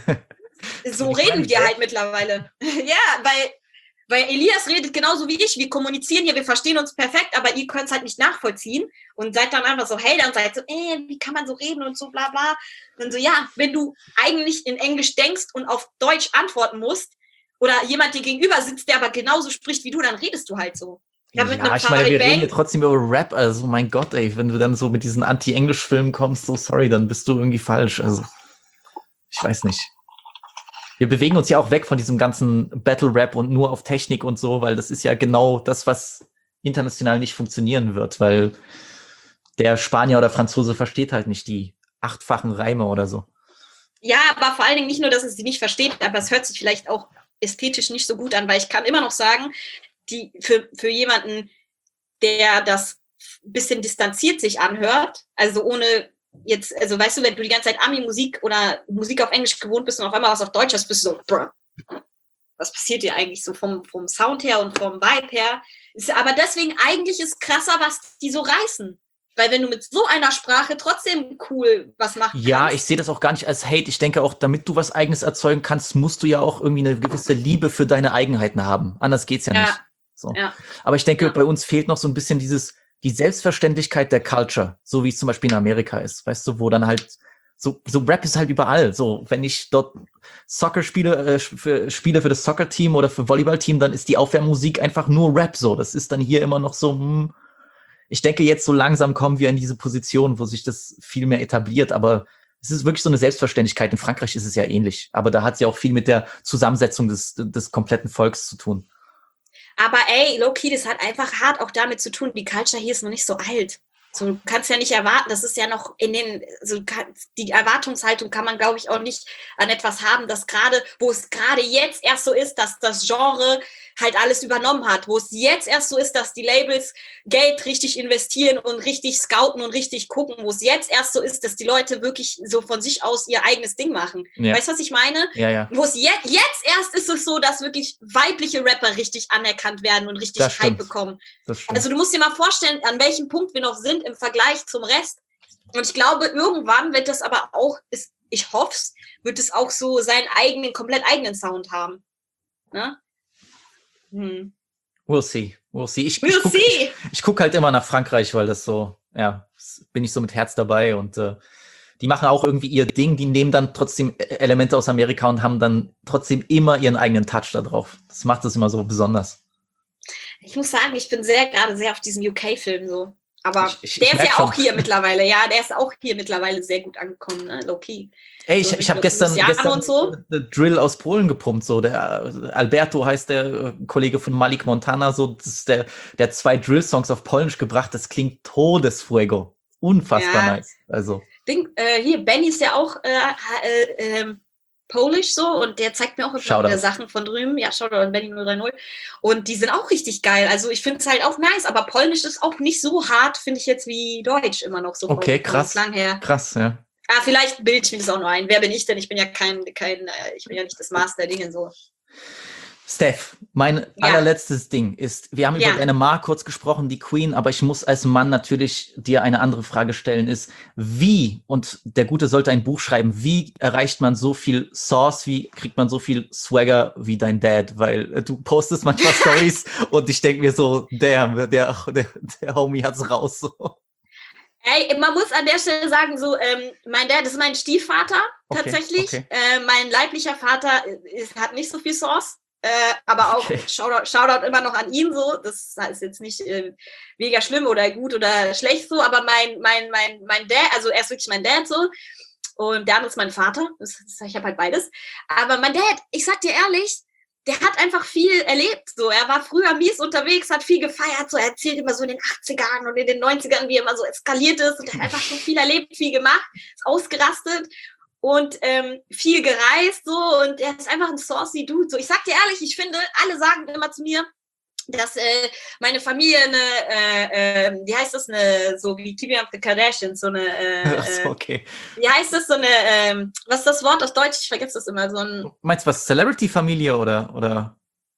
so Ich reden meine, wir ja. halt mittlerweile. Ja, weil, weil Elias redet genauso wie ich. Wir kommunizieren hier, wir verstehen uns perfekt, aber ihr könnt es halt nicht nachvollziehen und seid dann einfach so Hater und seid so, äh, wie kann man so reden und so bla bla. Und so, ja, wenn du eigentlich in Englisch denkst und auf Deutsch antworten musst, oder jemand dir gegenüber sitzt, der aber genauso spricht wie du, dann redest du halt so. Ja, mit einem ich meine, wir Farid reden Bang- ja trotzdem über Rap, also mein Gott, ey, wenn du dann so mit diesen Anti-Englisch-Filmen kommst, so sorry, dann bist du irgendwie falsch, also ich weiß nicht. Wir bewegen uns ja auch weg von diesem ganzen Battle-Rap und nur auf Technik und so, weil das ist ja genau das, was international nicht funktionieren wird, weil der Spanier oder Franzose versteht halt nicht die achtfachen Reime oder so. Ja, aber vor allen Dingen nicht nur, dass es sie nicht versteht, aber es hört sich vielleicht auch ästhetisch nicht so gut an, weil ich kann immer noch sagen, die für, für jemanden, der das ein bisschen distanziert sich anhört, also ohne jetzt, also weißt du, wenn du die ganze Zeit Ami-Musik oder Musik auf Englisch gewohnt bist und auf einmal was auf Deutsch hast, bist du so, bruh, was passiert dir eigentlich so vom, vom Sound her und vom Vibe her? Ist, aber deswegen eigentlich ist krasser, was die so reißen. Weil wenn du mit so einer Sprache trotzdem cool was machen Ja, kannst. ich sehe das auch gar nicht als Hate. Ich denke auch, damit du was Eigenes erzeugen kannst, musst du ja auch irgendwie eine gewisse Liebe für deine Eigenheiten haben. Anders geht's ja, Ja. nicht. So. Ja. Aber ich denke, Ja. bei uns fehlt noch so ein bisschen dieses, die Selbstverständlichkeit der Culture, so wie es zum Beispiel in Amerika ist. Weißt du, wo dann halt so, so Rap ist halt überall. So, wenn ich dort Soccer spiele, äh, für, spiele für das Soccer-Team oder für Volleyball-Team, dann ist die Aufwärmmusik einfach nur Rap. So, das ist dann hier immer noch so, hm, ich denke, jetzt so langsam kommen wir in diese Position, wo sich das viel mehr etabliert, aber es ist wirklich so eine Selbstverständlichkeit. In Frankreich ist es ja ähnlich, aber da hat es ja auch viel mit der Zusammensetzung des, des kompletten Volks zu tun. Aber ey, low-key, das hat einfach hart auch damit zu tun, die Culture hier ist noch nicht so alt. So, du kannst ja nicht erwarten, das ist ja noch in den, so die Erwartungshaltung kann man, glaube ich, auch nicht an etwas haben, dass gerade, wo es gerade jetzt erst so ist, dass das Genre halt alles übernommen hat, wo es jetzt erst so ist, dass die Labels Geld richtig investieren und richtig scouten und richtig gucken, wo es jetzt erst so ist, dass die Leute wirklich so von sich aus ihr eigenes Ding machen. Ja. Weißt du, was ich meine? Ja, ja. Wo es je- jetzt erst ist es so, dass wirklich weibliche Rapper richtig anerkannt werden und richtig Das Hype stimmt. bekommen. Das stimmt. Also du musst dir mal vorstellen, an welchem Punkt wir noch sind im Vergleich zum Rest. Und ich glaube, irgendwann wird das aber auch, ist, ich hoffe es, wird es auch so seinen eigenen, komplett eigenen Sound haben. Ne? Hm. We'll see. We'll see. Ich, We'll ich guck, see. Ich, ich guck halt immer nach Frankreich, weil das so, ja, bin ich so mit Herz dabei und äh, die machen auch irgendwie ihr Ding, die nehmen dann trotzdem Elemente aus Amerika und haben dann trotzdem immer ihren eigenen Touch da drauf. Das macht es immer so besonders. Ich muss sagen, ich bin sehr gerade sehr auf diesem U K-Film so. Aber Ich- ich- der ich ist merk ja schon. auch hier mittlerweile. Ja, der ist auch hier mittlerweile sehr gut angekommen, ne? Low-key. Ey, ich, So ich habe mit gestern, Luciano gestern und so. äh, Drill aus Polen gepumpt, so der äh, Alberto heißt der äh, Kollege von Malik Montana, so das ist der, der hat zwei Drill-Songs auf Polnisch gebracht, das klingt Todesfuego. Unfassbar Ja. nice. Also, Ding, äh, hier, Benny ist ja auch äh, äh, ähm, Polish so und der zeigt mir auch immer Shoutout. wieder Sachen von drüben. Ja, Shoutout an Benny null drei null. Und die sind auch richtig geil. Also ich finde es halt auch nice, aber Polnisch ist auch nicht so hart, finde ich jetzt wie Deutsch immer noch so. okay, vom, vom krass. Klang her. Krass, ja. Ah, vielleicht bilde ich mir das auch nur ein. Wer bin ich denn? Ich bin ja kein, kein äh, ich bin ja nicht das Master der Dinge so. Steph, mein Ja. allerletztes Ding ist, wir haben Ja. über deine Ma kurz gesprochen, die Queen, aber ich muss als Mann natürlich dir eine andere Frage stellen, ist, wie, und der Gute sollte ein Buch schreiben, wie erreicht man so viel Sauce, wie kriegt man so viel Swagger wie dein Dad? Weil äh, du postest manchmal Stories und ich denke mir so, damn, der, der, der Homie hat's raus. So. Ey, man muss an der Stelle sagen, so, ähm, mein Dad ist mein Stiefvater, Okay, tatsächlich. okay. Äh, mein leiblicher Vater ist, hat nicht so viel Sauce, äh, aber auch Okay. Shoutout, Shoutout immer noch an ihn so. Das ist jetzt nicht äh, mega schlimm oder gut oder schlecht so, aber mein, mein, mein, mein Dad, also er ist wirklich mein Dad so. Und der andere ist mein Vater. Das, das, ich habe halt beides. Aber mein Dad, ich sag dir ehrlich, der hat einfach viel erlebt. So, er war früher mies unterwegs, hat viel gefeiert. So, er erzählt immer so in den achtzigern und in den neunzigern, wie er immer so eskaliert ist. Und er hat einfach schon viel erlebt, viel gemacht, ist ausgerastet und ähm, viel gereist. So, und er ist einfach ein saucy Dude. So, ich sag dir ehrlich, ich finde, alle sagen immer zu mir, dass äh, meine Familie eine, äh, äh, wie heißt das, eine, so wie Keeping Up the Kardashians, so eine, äh, Ach so, äh, okay. wie heißt das, so eine, ähm, was ist das Wort auf Deutsch? Ich vergesse das immer, so ein, Meinst du was, Celebrity-Familie oder, oder?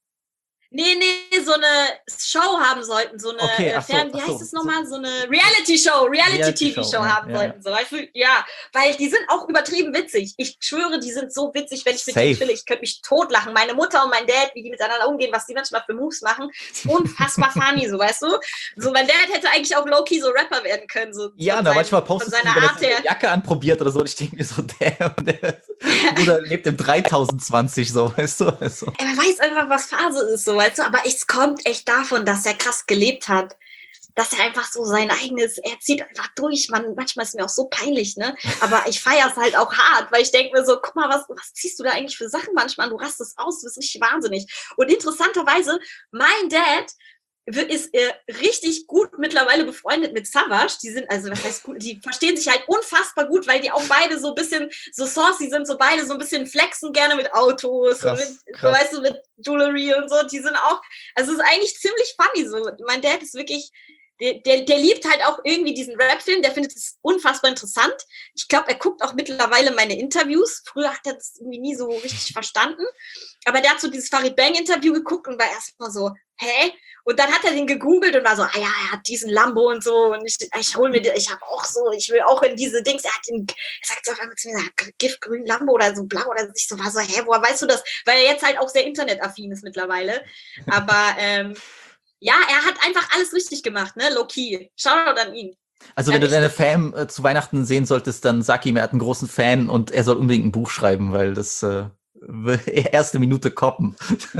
nee, nee, so eine Show haben sollten, so eine, Okay, äh, ach so, Fern, wie ach so, heißt das nochmal, so eine Reality-Show, Reality-T V-Show Reality-Show, ja, haben ja, sollten, so, weißt du, ja, weil die sind auch übertrieben witzig. Ich schwöre, die sind so witzig, wenn ich mit denen Safe. chille, ich könnte mich totlachen. Meine Mutter und mein Dad, wie die miteinander umgehen, was die manchmal für Moves machen, ist unfassbar funny, so, weißt du? So, mein Dad hätte eigentlich auch low-key so Rapper werden können, so. Ja, von da seinem- manchmal von postest du, seiner wenn er Art seine her. Jacke anprobiert oder so und ich denke mir so, der, der Bruder lebt im dreitausend zwanzig, so, weißt du? Also, Ey, man weiß einfach, was Phase ist, so, weißt du, aber es kommt echt davon, dass er krass gelebt hat, dass er einfach so sein eigenes, er zieht einfach durch, man, manchmal ist mir auch so peinlich, ne, aber ich feiere es halt auch hart, weil ich denke mir so, guck mal, was, was ziehst du da eigentlich für Sachen manchmal, du rastest aus, du bist richtig wahnsinnig und interessanterweise, mein Dad ist äh, richtig gut mittlerweile befreundet mit Savage. Die sind, also was heißt gut, die verstehen sich halt unfassbar gut, weil die auch beide so ein bisschen so saucy sind, so beide so ein bisschen flexen gerne mit Autos Krass, und mit, krass. weißt du, mit Jewelry und so. Die sind auch, also es ist eigentlich ziemlich funny so. Mein Dad ist wirklich, der, der, der liebt halt auch irgendwie diesen Rap-Film, der findet es unfassbar interessant. Ich glaube, er guckt auch mittlerweile meine Interviews. Früher hat er das irgendwie nie so richtig verstanden. Aber der hat so dieses Farid Bang-Interview geguckt und war erstmal so, hä? Und dann hat er den gegoogelt und war so, ah ja, er hat diesen Lambo und so und ich, ich hol mir, den, ich habe auch so, ich will auch in diese Dings, er hat den, er sagt so auf einmal zu mir, giftgrün Lambo oder so blau oder so, ich so war so, hä, woher weißt du das? Weil er jetzt halt auch sehr internetaffin ist mittlerweile. Aber ähm, ja, er hat einfach alles richtig gemacht, ne, low-key. Shoutout an ihn. Also wenn du deine Fan äh, zu Weihnachten sehen solltest, dann sag ihm, er hat einen großen Fan und er soll unbedingt ein Buch schreiben, weil das äh, erste Minute koppen.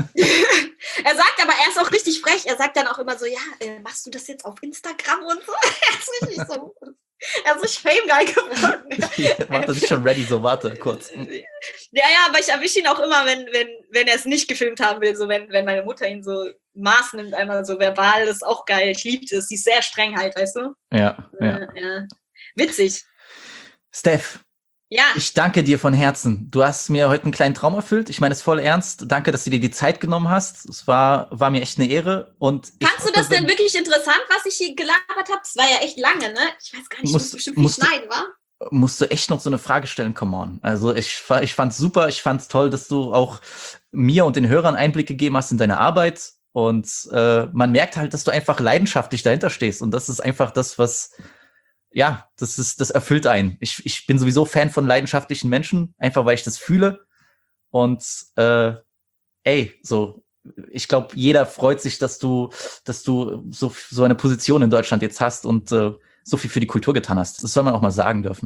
Er sagt aber, er ist auch richtig frech. Er sagt dann auch immer so, ja, äh, machst du das jetzt auf Instagram und so? Er ist richtig so, er ist so Fame-Guy geworden. Warte, ist schon ready, so warte, kurz. Ja, ja, aber ich erwische ihn auch immer, wenn, wenn, wenn er es nicht gefilmt haben will, so wenn, wenn meine Mutter ihn so Maß nimmt, einmal so verbal, das ist auch geil. Ich liebe das, sie ist sehr streng halt, weißt du? Ja, ja. Äh, ja. Witzig. Steph, Ja. ich danke dir von Herzen. Du hast mir heute einen kleinen Traum erfüllt. Ich meine es voll ernst. Danke, dass du dir die Zeit genommen hast. Es war, war mir echt eine Ehre. Und Fandst du das denn wirklich interessant, was ich hier gelabert habe? Das war ja echt lange, ne? Ich weiß gar nicht, Musst- muss bestimmt viel musst du- schneiden, wa? musst du echt noch so eine Frage stellen, come on. Also ich, fa- ich fand's super, ich fand's toll, dass du auch mir und den Hörern Einblick gegeben hast in deine Arbeit und äh, man merkt halt, dass du einfach leidenschaftlich dahinter stehst und das ist einfach das, was, ja, das ist, das erfüllt einen. Ich, ich bin sowieso Fan von leidenschaftlichen Menschen, einfach weil ich das fühle und äh, ey, so, ich glaube, jeder freut sich, dass du, dass du so, so eine Position in Deutschland jetzt hast und äh, so viel für die Kultur getan hast. Das soll man auch mal sagen dürfen.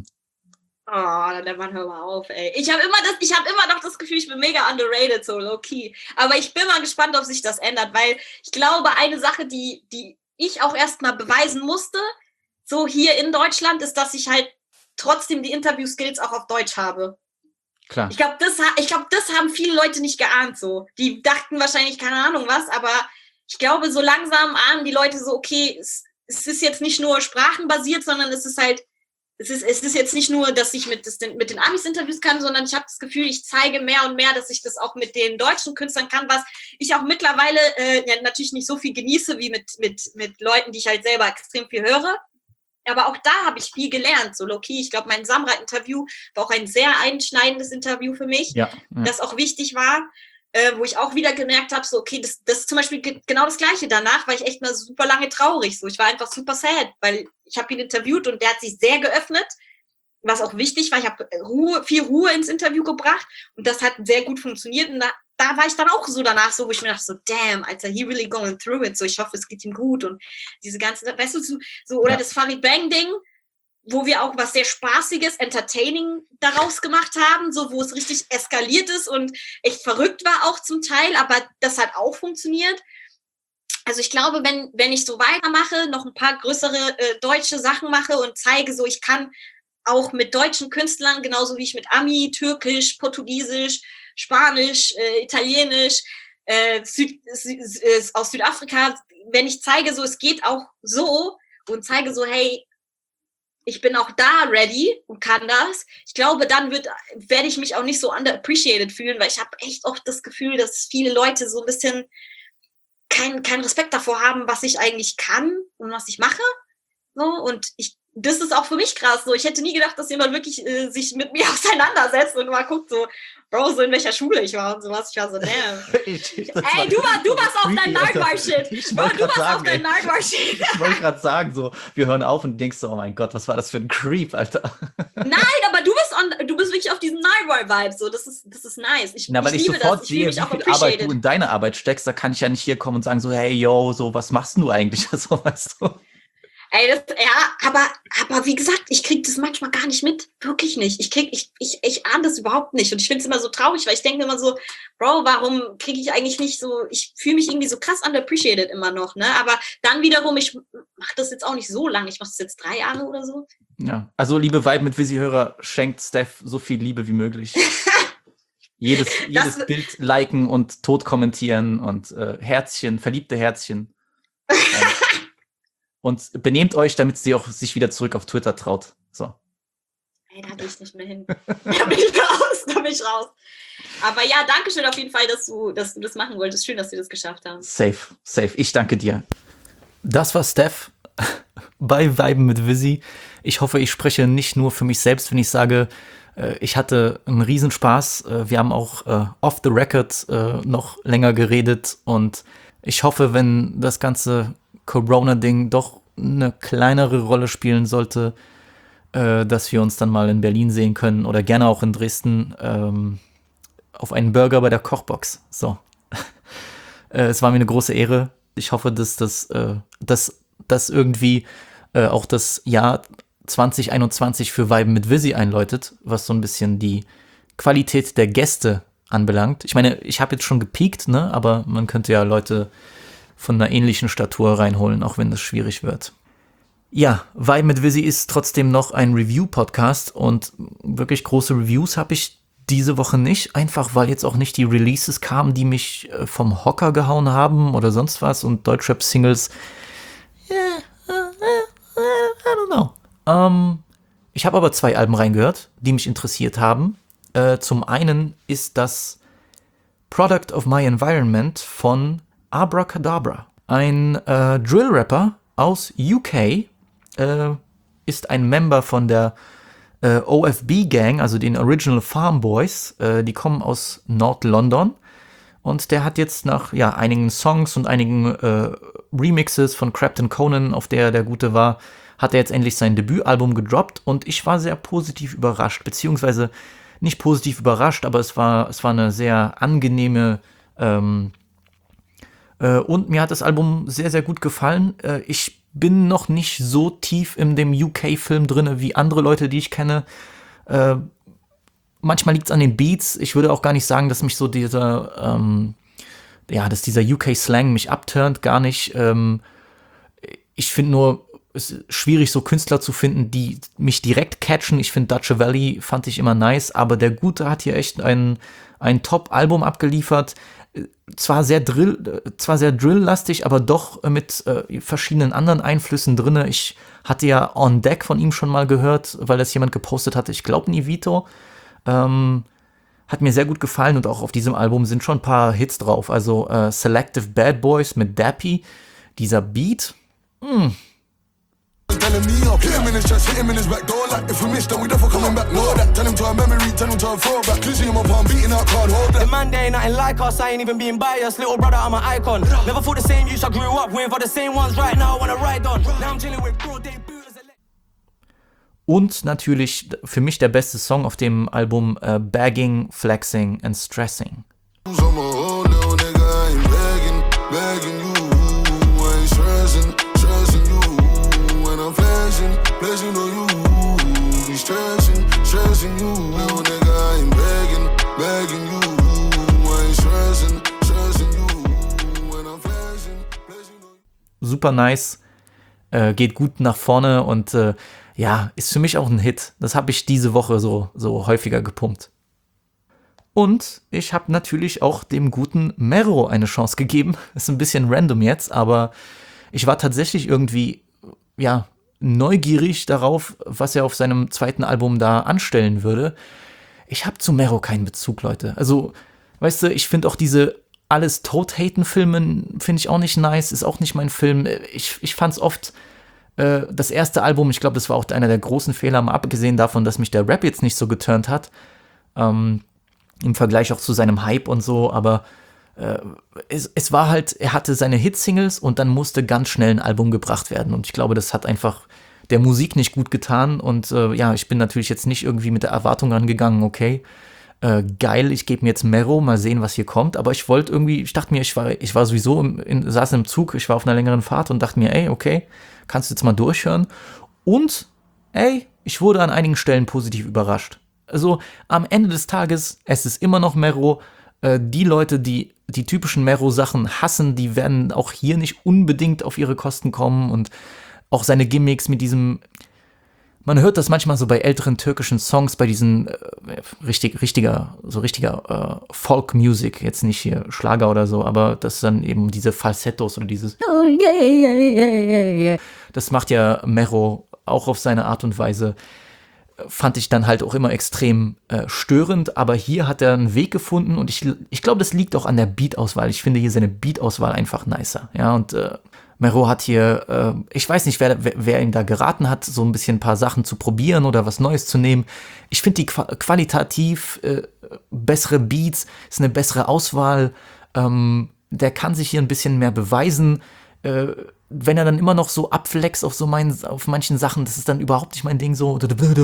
Oh, der Mann, hör mal auf, ey. Ich habe immer das, ich habe immer noch das Gefühl, ich bin mega underrated, so low-key. Aber ich bin mal gespannt, ob sich das ändert, weil ich glaube, eine Sache, die, die ich auch erstmal beweisen musste, so hier in Deutschland, ist, dass ich halt trotzdem die Interview-Skills auch auf Deutsch habe. Klar. Ich glaube, das, ha- ich glaub, das haben viele Leute nicht geahnt, so. Die dachten wahrscheinlich, keine Ahnung was, aber ich glaube, so langsam ahnen die Leute so, okay, es, es ist jetzt nicht nur sprachenbasiert, sondern es ist halt, es ist, es ist jetzt nicht nur, dass ich mit, das, mit den Amis Interviews kann, sondern ich habe das Gefühl, ich zeige mehr und mehr, dass ich das auch mit den deutschen Künstlern kann, was ich auch mittlerweile äh, ja, natürlich nicht so viel genieße wie mit, mit, mit Leuten, die ich halt selber extrem viel höre. Aber auch da habe ich viel gelernt, so low-key. Ich glaube, mein Samra-Interview war auch ein sehr einschneidendes Interview für mich, Ja, ja. das auch wichtig war, äh, wo ich auch wieder gemerkt habe, so okay, das, das ist zum Beispiel ge- genau das Gleiche. Danach war ich echt mal super lange traurig. So, ich war einfach super sad, weil ich habe ihn interviewt und der hat sich sehr geöffnet, was auch wichtig war. Ich habe Ruhe, viel Ruhe ins Interview gebracht und das hat sehr gut funktioniert. Und da, da war ich dann auch so danach, so wo ich mir dachte, so damn, Alter, he really going through it. So, ich hoffe, es geht ihm gut und diese ganzen, weißt du, so, so oder Ja. das Farid Bang Ding, wo wir auch was sehr Spaßiges, Entertaining daraus gemacht haben, so wo es richtig eskaliert ist und echt verrückt war auch zum Teil, aber das hat auch funktioniert. Also ich glaube, wenn, wenn ich so weitermache, noch ein paar größere äh, deutsche Sachen mache und zeige, so ich kann auch mit deutschen Künstlern, genauso wie ich mit Ami, Türkisch, Portugiesisch, Spanisch, äh, Italienisch, äh, Süd, Sü- äh, aus Südafrika, wenn ich zeige, so es geht auch so und zeige so, hey, ich bin auch da ready und kann das. Ich glaube, dann wird, werde ich mich auch nicht so underappreciated fühlen, weil ich habe echt oft das Gefühl, dass viele Leute so ein bisschen keinen keinen Respekt davor haben, was ich eigentlich kann und was ich mache. So, und ich, das ist auch für mich krass. So, ich hätte nie gedacht, dass jemand wirklich äh, sich mit mir auseinandersetzt und mal guckt, so, Bro, so in welcher Schule ich war und sowas. Ich war so, damn. Ich- ich- das Ey, war- du, war, du warst auf creepy, dein Alter. Nightmare-Shit. Ich Bro, wollte du grad warst auf sagen, dein ey. Nightmare-Shit. Ich wollte gerade sagen, so, wir hören auf und denkst so, oh mein Gott, was war das für ein Creep, Alter. Nein, aber du bist, on, du bist wirklich auf diesem Nightmare-Vibe. So, das ist, das ist nice. Ich, Na, weil ich, ich liebe sofort das. Ich fühle sehe, mich wie auch viel Arbeit du appreciated. in deine Arbeit steckst, da kann ich ja nicht hier kommen und sagen so, hey, yo, so, was machst du eigentlich? So, weißt du? Ey, das, ja, aber, aber wie gesagt, ich krieg das manchmal gar nicht mit. Wirklich nicht. Ich krieg, ich, ich, ich ahne das überhaupt nicht. Und ich finde es immer so traurig, weil ich denke immer so, Bro, warum kriege ich eigentlich nicht so, ich fühle mich irgendwie so krass underappreciated immer noch, ne? Aber dann wiederum, ich mache das jetzt auch nicht so lange. Ich mache das jetzt drei Jahre oder so. Ja. Also, liebe Vibe mit Visi-Hörer, schenkt Steph so viel Liebe wie möglich. jedes jedes Das- Bild liken und tot kommentieren und äh, Herzchen, verliebte Herzchen. Und benehmt euch, damit sie auch sich wieder zurück auf Twitter traut. So. Ey, da gehe ich nicht mehr hin. Da bin ich raus, da bin ich raus. Aber ja, danke schön auf jeden Fall, dass du, dass du das machen wolltest. Schön, dass du das geschafft hast. Safe, safe. Ich danke dir. Das war Steph bei Weiben mit Visi. Ich hoffe, ich spreche nicht nur für mich selbst, wenn ich sage, äh, ich hatte einen Riesenspaß. Äh, wir haben auch äh, off the record äh, noch länger geredet und ich hoffe, wenn das ganze Corona-Ding doch eine kleinere Rolle spielen sollte, äh, dass wir uns dann mal in Berlin sehen können oder gerne auch in Dresden ähm, auf einen Burger bei der Kochbox. So. äh, es war mir eine große Ehre. Ich hoffe, dass das, äh, dass, dass irgendwie äh, auch das Jahr zwanzig einundzwanzig für Weiben mit Visi einläutet, was so ein bisschen die Qualität der Gäste anbelangt. Ich meine, ich habe jetzt schon gepiekt, ne? Aber man könnte ja Leute von einer ähnlichen Statur reinholen, auch wenn das schwierig wird. Ja, Weiben mit Visi ist trotzdem noch ein Review-Podcast und wirklich große Reviews habe ich diese Woche nicht, einfach weil jetzt auch nicht die Releases kamen, die mich äh, vom Hocker gehauen haben oder sonst was und Deutschrap-Singles, yeah, uh, uh, I don't know. Ähm, ich habe aber zwei Alben reingehört, die mich interessiert haben. Äh, zum einen ist das Product of My Environment von Abracadabra. Ein äh, Drill-Rapper aus U K, äh, ist ein Member von der äh, O F B-Gang, also den Original Farm Boys. Äh, die kommen aus Nord-London. Und der hat jetzt nach ja, einigen Songs und einigen äh, Remixes von Clapton Conan, auf der der Gute war, hat er jetzt endlich sein Debütalbum gedroppt. Und ich war sehr positiv überrascht, beziehungsweise nicht positiv überrascht, aber es war, es war eine sehr angenehme ähm, äh, und mir hat das Album sehr, sehr gut gefallen. Äh, ich bin noch nicht so tief in dem U K-Film drin wie andere Leute, die ich kenne. Äh, manchmal liegt es an den Beats. Ich würde auch gar nicht sagen, dass mich so dieser, ähm, ja, dass dieser U K-Slang mich abturnt, gar nicht. Ähm, ich finde nur, es ist schwierig, so Künstler zu finden, die mich direkt catchen. Ich finde Dutch Valley fand ich immer nice, aber der Gute hat hier echt ein, ein Top-Album abgeliefert. Zwar sehr Drill, zwar sehr Drill-lastig, aber doch mit äh, verschiedenen anderen Einflüssen drin. Ich hatte ja On Deck von ihm schon mal gehört, weil das jemand gepostet hatte. Ich glaube, Nivito. Ähm, hat mir sehr gut gefallen und auch auf diesem Album sind schon ein paar Hits drauf. Also äh, Selective Bad Boys mit Dappy. Dieser Beat, mh. Telling me up, hit him in his chest, hit him in his back door. Like if we miss, then we definitely coming back. Know that. Tell him to our memory, tell him to our throwback. Clinchy in my palm, beating out, can't hold that. The man, they ain't nothing like us. I ain't even being biased. Little brother, I'm an icon. Never thought the same use I grew up with, are the same ones right now I wanna ride on. Now I'm chilling with bro, they booters. Und natürlich für mich der beste Song auf dem Album äh, Bagging, Flexing and Stressing. I'm a old little nigga, I ain't begging, begging you. I ain't stressing, stressing you. When I'm flashing, flashing on you. Be stressing, stressing you. Little nigga, I ain't begging, begging you. I ain't stressing, stressing you. When I'm flashing, flashing on you. Super nice, äh, geht gut nach vorne und äh, ja, ist für mich auch ein Hit. Das habe ich diese Woche so, so häufiger gepumpt. Und ich habe natürlich auch dem guten Mero eine Chance gegeben. Ist ein bisschen random jetzt, aber ich war tatsächlich irgendwie, ja, neugierig darauf, was er auf seinem zweiten Album da anstellen würde. Ich habe zu Mero keinen Bezug, Leute. Also, weißt du, ich finde auch diese alles Tod-Haten-Filme finde ich auch nicht nice, ist auch nicht mein Film. Ich, ich fand's oft äh, das erste Album, ich glaube, das war auch einer der großen Fehler, mal abgesehen davon, dass mich der Rap jetzt nicht so geturnt hat. Ähm, im Vergleich auch zu seinem Hype und so, aber äh, es, es war halt, er hatte seine Hit-Singles und dann musste ganz schnell ein Album gebracht werden und ich glaube, das hat einfach der Musik nicht gut getan und äh, ja, ich bin natürlich jetzt nicht irgendwie mit der Erwartung rangegangen, okay, äh, geil, ich gebe mir jetzt Mero, mal sehen, was hier kommt, aber ich wollte irgendwie, ich dachte mir, ich war, ich war sowieso, im, in, saß im Zug, ich war auf einer längeren Fahrt und dachte mir, ey, okay, kannst du jetzt mal durchhören und ey, ich wurde an einigen Stellen positiv überrascht. Also am Ende des Tages, es ist immer noch Mero. Äh, die Leute, die die typischen Mero-Sachen hassen, die werden auch hier nicht unbedingt auf ihre Kosten kommen. Und auch seine Gimmicks mit diesem man hört das manchmal so bei älteren türkischen Songs, bei diesen äh, richtig, richtiger, so richtiger äh, Folk-Music, jetzt nicht hier Schlager oder so, aber das dann eben diese Falsettos oder dieses oh, yeah, yeah, yeah, yeah. Das macht ja Mero auch auf seine Art und Weise. Fand ich dann halt auch immer extrem äh, störend, aber hier hat er einen Weg gefunden und ich, ich glaube, das liegt auch an der Beat-Auswahl. Ich finde hier seine Beat-Auswahl einfach nicer, ja, und äh, Mero hat hier, äh, ich weiß nicht, wer, wer, wer ihm da geraten hat, so ein bisschen ein paar Sachen zu probieren oder was Neues zu nehmen. Ich finde die qua- qualitativ äh, bessere Beats, ist eine bessere Auswahl. Ähm, der kann sich hier ein bisschen mehr beweisen. Äh, wenn er dann immer noch so abflext auf so meinen, auf manchen Sachen, das ist dann überhaupt nicht mein Ding so.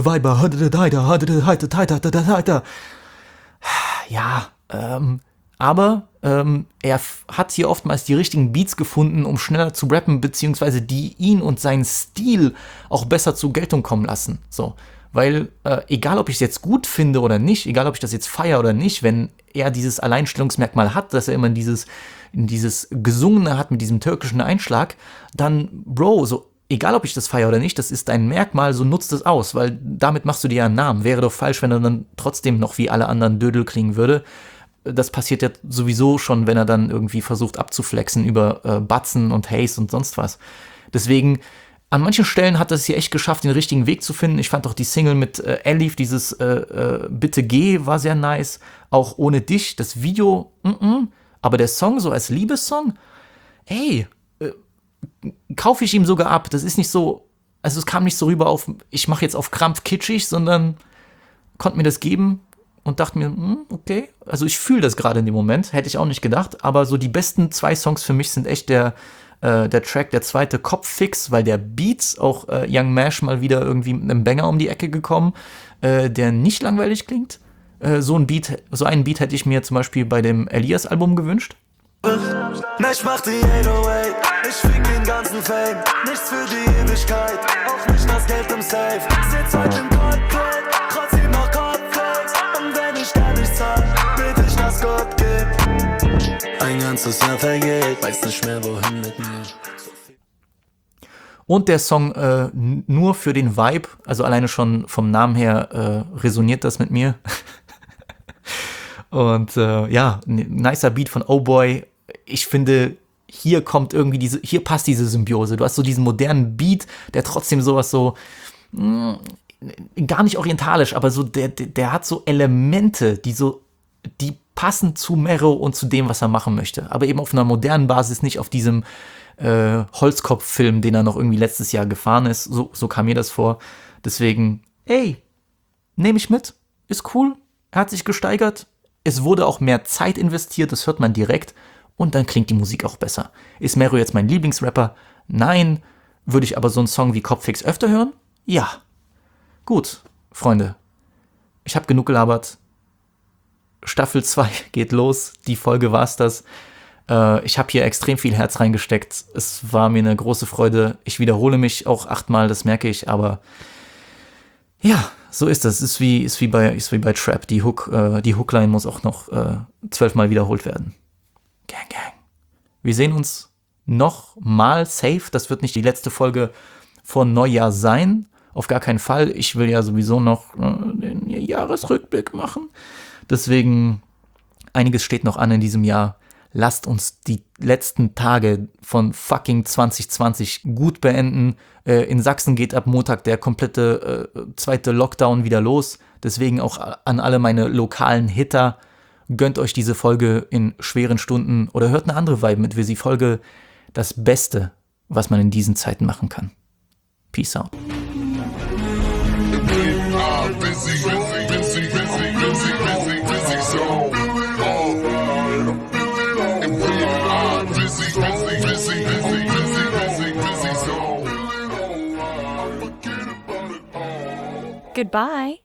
Ja, ähm, aber ähm, er f- hat hier oftmals die richtigen Beats gefunden, um schneller zu rappen, beziehungsweise die ihn und seinen Stil auch besser zur Geltung kommen lassen. So, weil äh, egal, ob ich es jetzt gut finde oder nicht, egal, ob ich das jetzt feiere oder nicht, wenn er dieses Alleinstellungsmerkmal hat, dass er immer dieses, in dieses Gesungene hat mit diesem türkischen Einschlag, dann, Bro, so egal, ob ich das feiere oder nicht, das ist dein Merkmal, so nutzt es aus, weil damit machst du dir einen Namen. Wäre doch falsch, wenn er dann trotzdem noch wie alle anderen Dödel klingen würde. Das passiert ja sowieso schon, wenn er dann irgendwie versucht abzuflexen über äh, Batzen und Haze und sonst was. Deswegen, an manchen Stellen hat er es hier echt geschafft, den richtigen Weg zu finden. Ich fand auch die Single mit äh, Elif, dieses äh, äh, Bitte geh, war sehr nice. Auch Ohne dich, das Video, mm-mm. Aber der Song so als Liebessong, ey, äh, kaufe ich ihm sogar ab. Das ist nicht so, also es kam nicht so rüber auf, ich mache jetzt auf Krampf kitschig, sondern konnte mir das geben. Und dachte mir, hm, okay, also ich fühle das gerade in dem Moment, hätte ich auch nicht gedacht, aber so die besten zwei Songs für mich sind echt der, äh, der Track, der zweite Kopffix, weil der Beat, auch äh, Young Mash mal wieder irgendwie mit einem Banger um die Ecke gekommen, äh, der nicht langweilig klingt. Äh, so ein Beat, so einen Beat hätte ich mir zum Beispiel bei dem Elias-Album gewünscht. Ich mach die acht null acht, ich fick den ganzen Fame, nichts für die Ewigkeit, auch nicht das Geld im Safe, sitz heute im Coldplay, trotzdem noch Codeflakes, und wenn ich da nicht zahl, bitte ich, dass Gott gibt. Ein ganzes Jahr vergeht, weiß nicht mehr wohin mit mir. Und der Song äh, nur für den Vibe, also alleine schon vom Namen her äh, resoniert das mit mir. Und äh, ja, n- nicer Beat von Oh Boy. Ich finde, hier kommt irgendwie diese, hier passt diese Symbiose. Du hast so diesen modernen Beat, der trotzdem sowas so, mh, gar nicht orientalisch, aber so, der, der, der hat so Elemente, die so, die passen zu Mero und zu dem, was er machen möchte. Aber eben auf einer modernen Basis, nicht auf diesem äh, Holzkopf-Film, den er noch irgendwie letztes Jahr gefahren ist. So, so kam mir das vor. Deswegen, ey, nehme ich mit. Ist cool. Er hat sich gesteigert. Es wurde auch mehr Zeit investiert, das hört man direkt. Und dann klingt die Musik auch besser. Ist Mero jetzt mein Lieblingsrapper? Nein. Würde ich aber so einen Song wie Kopffix öfter hören? Ja. Gut, Freunde. Ich habe genug gelabert. Staffel zwei geht los. Die Folge war's das. Äh, ich habe hier extrem viel Herz reingesteckt. Es war mir eine große Freude. Ich wiederhole mich auch achtmal, das merke ich, aber ja, so ist das. Ist wie, ist wie bei, ist wie bei Trap. Die Hook, äh, die Hookline muss auch noch äh, zwölfmal wiederholt werden. Gang, gang. Wir sehen uns noch mal safe. Das wird nicht die letzte Folge vor Neujahr sein. Auf gar keinen Fall. Ich will ja sowieso noch äh, den Jahresrückblick machen. Deswegen, einiges steht noch an in diesem Jahr. Lasst uns die letzten Tage von fucking zwanzig zwanzig gut beenden. Äh, in Sachsen geht ab Montag der komplette äh, zweite Lockdown wieder los. Deswegen auch an alle meine lokalen Hitter. Gönnt euch diese Folge in schweren Stunden oder hört eine andere Vibe mit Visi Folge. Das Beste, was man in diesen Zeiten machen kann. Peace out. Goodbye.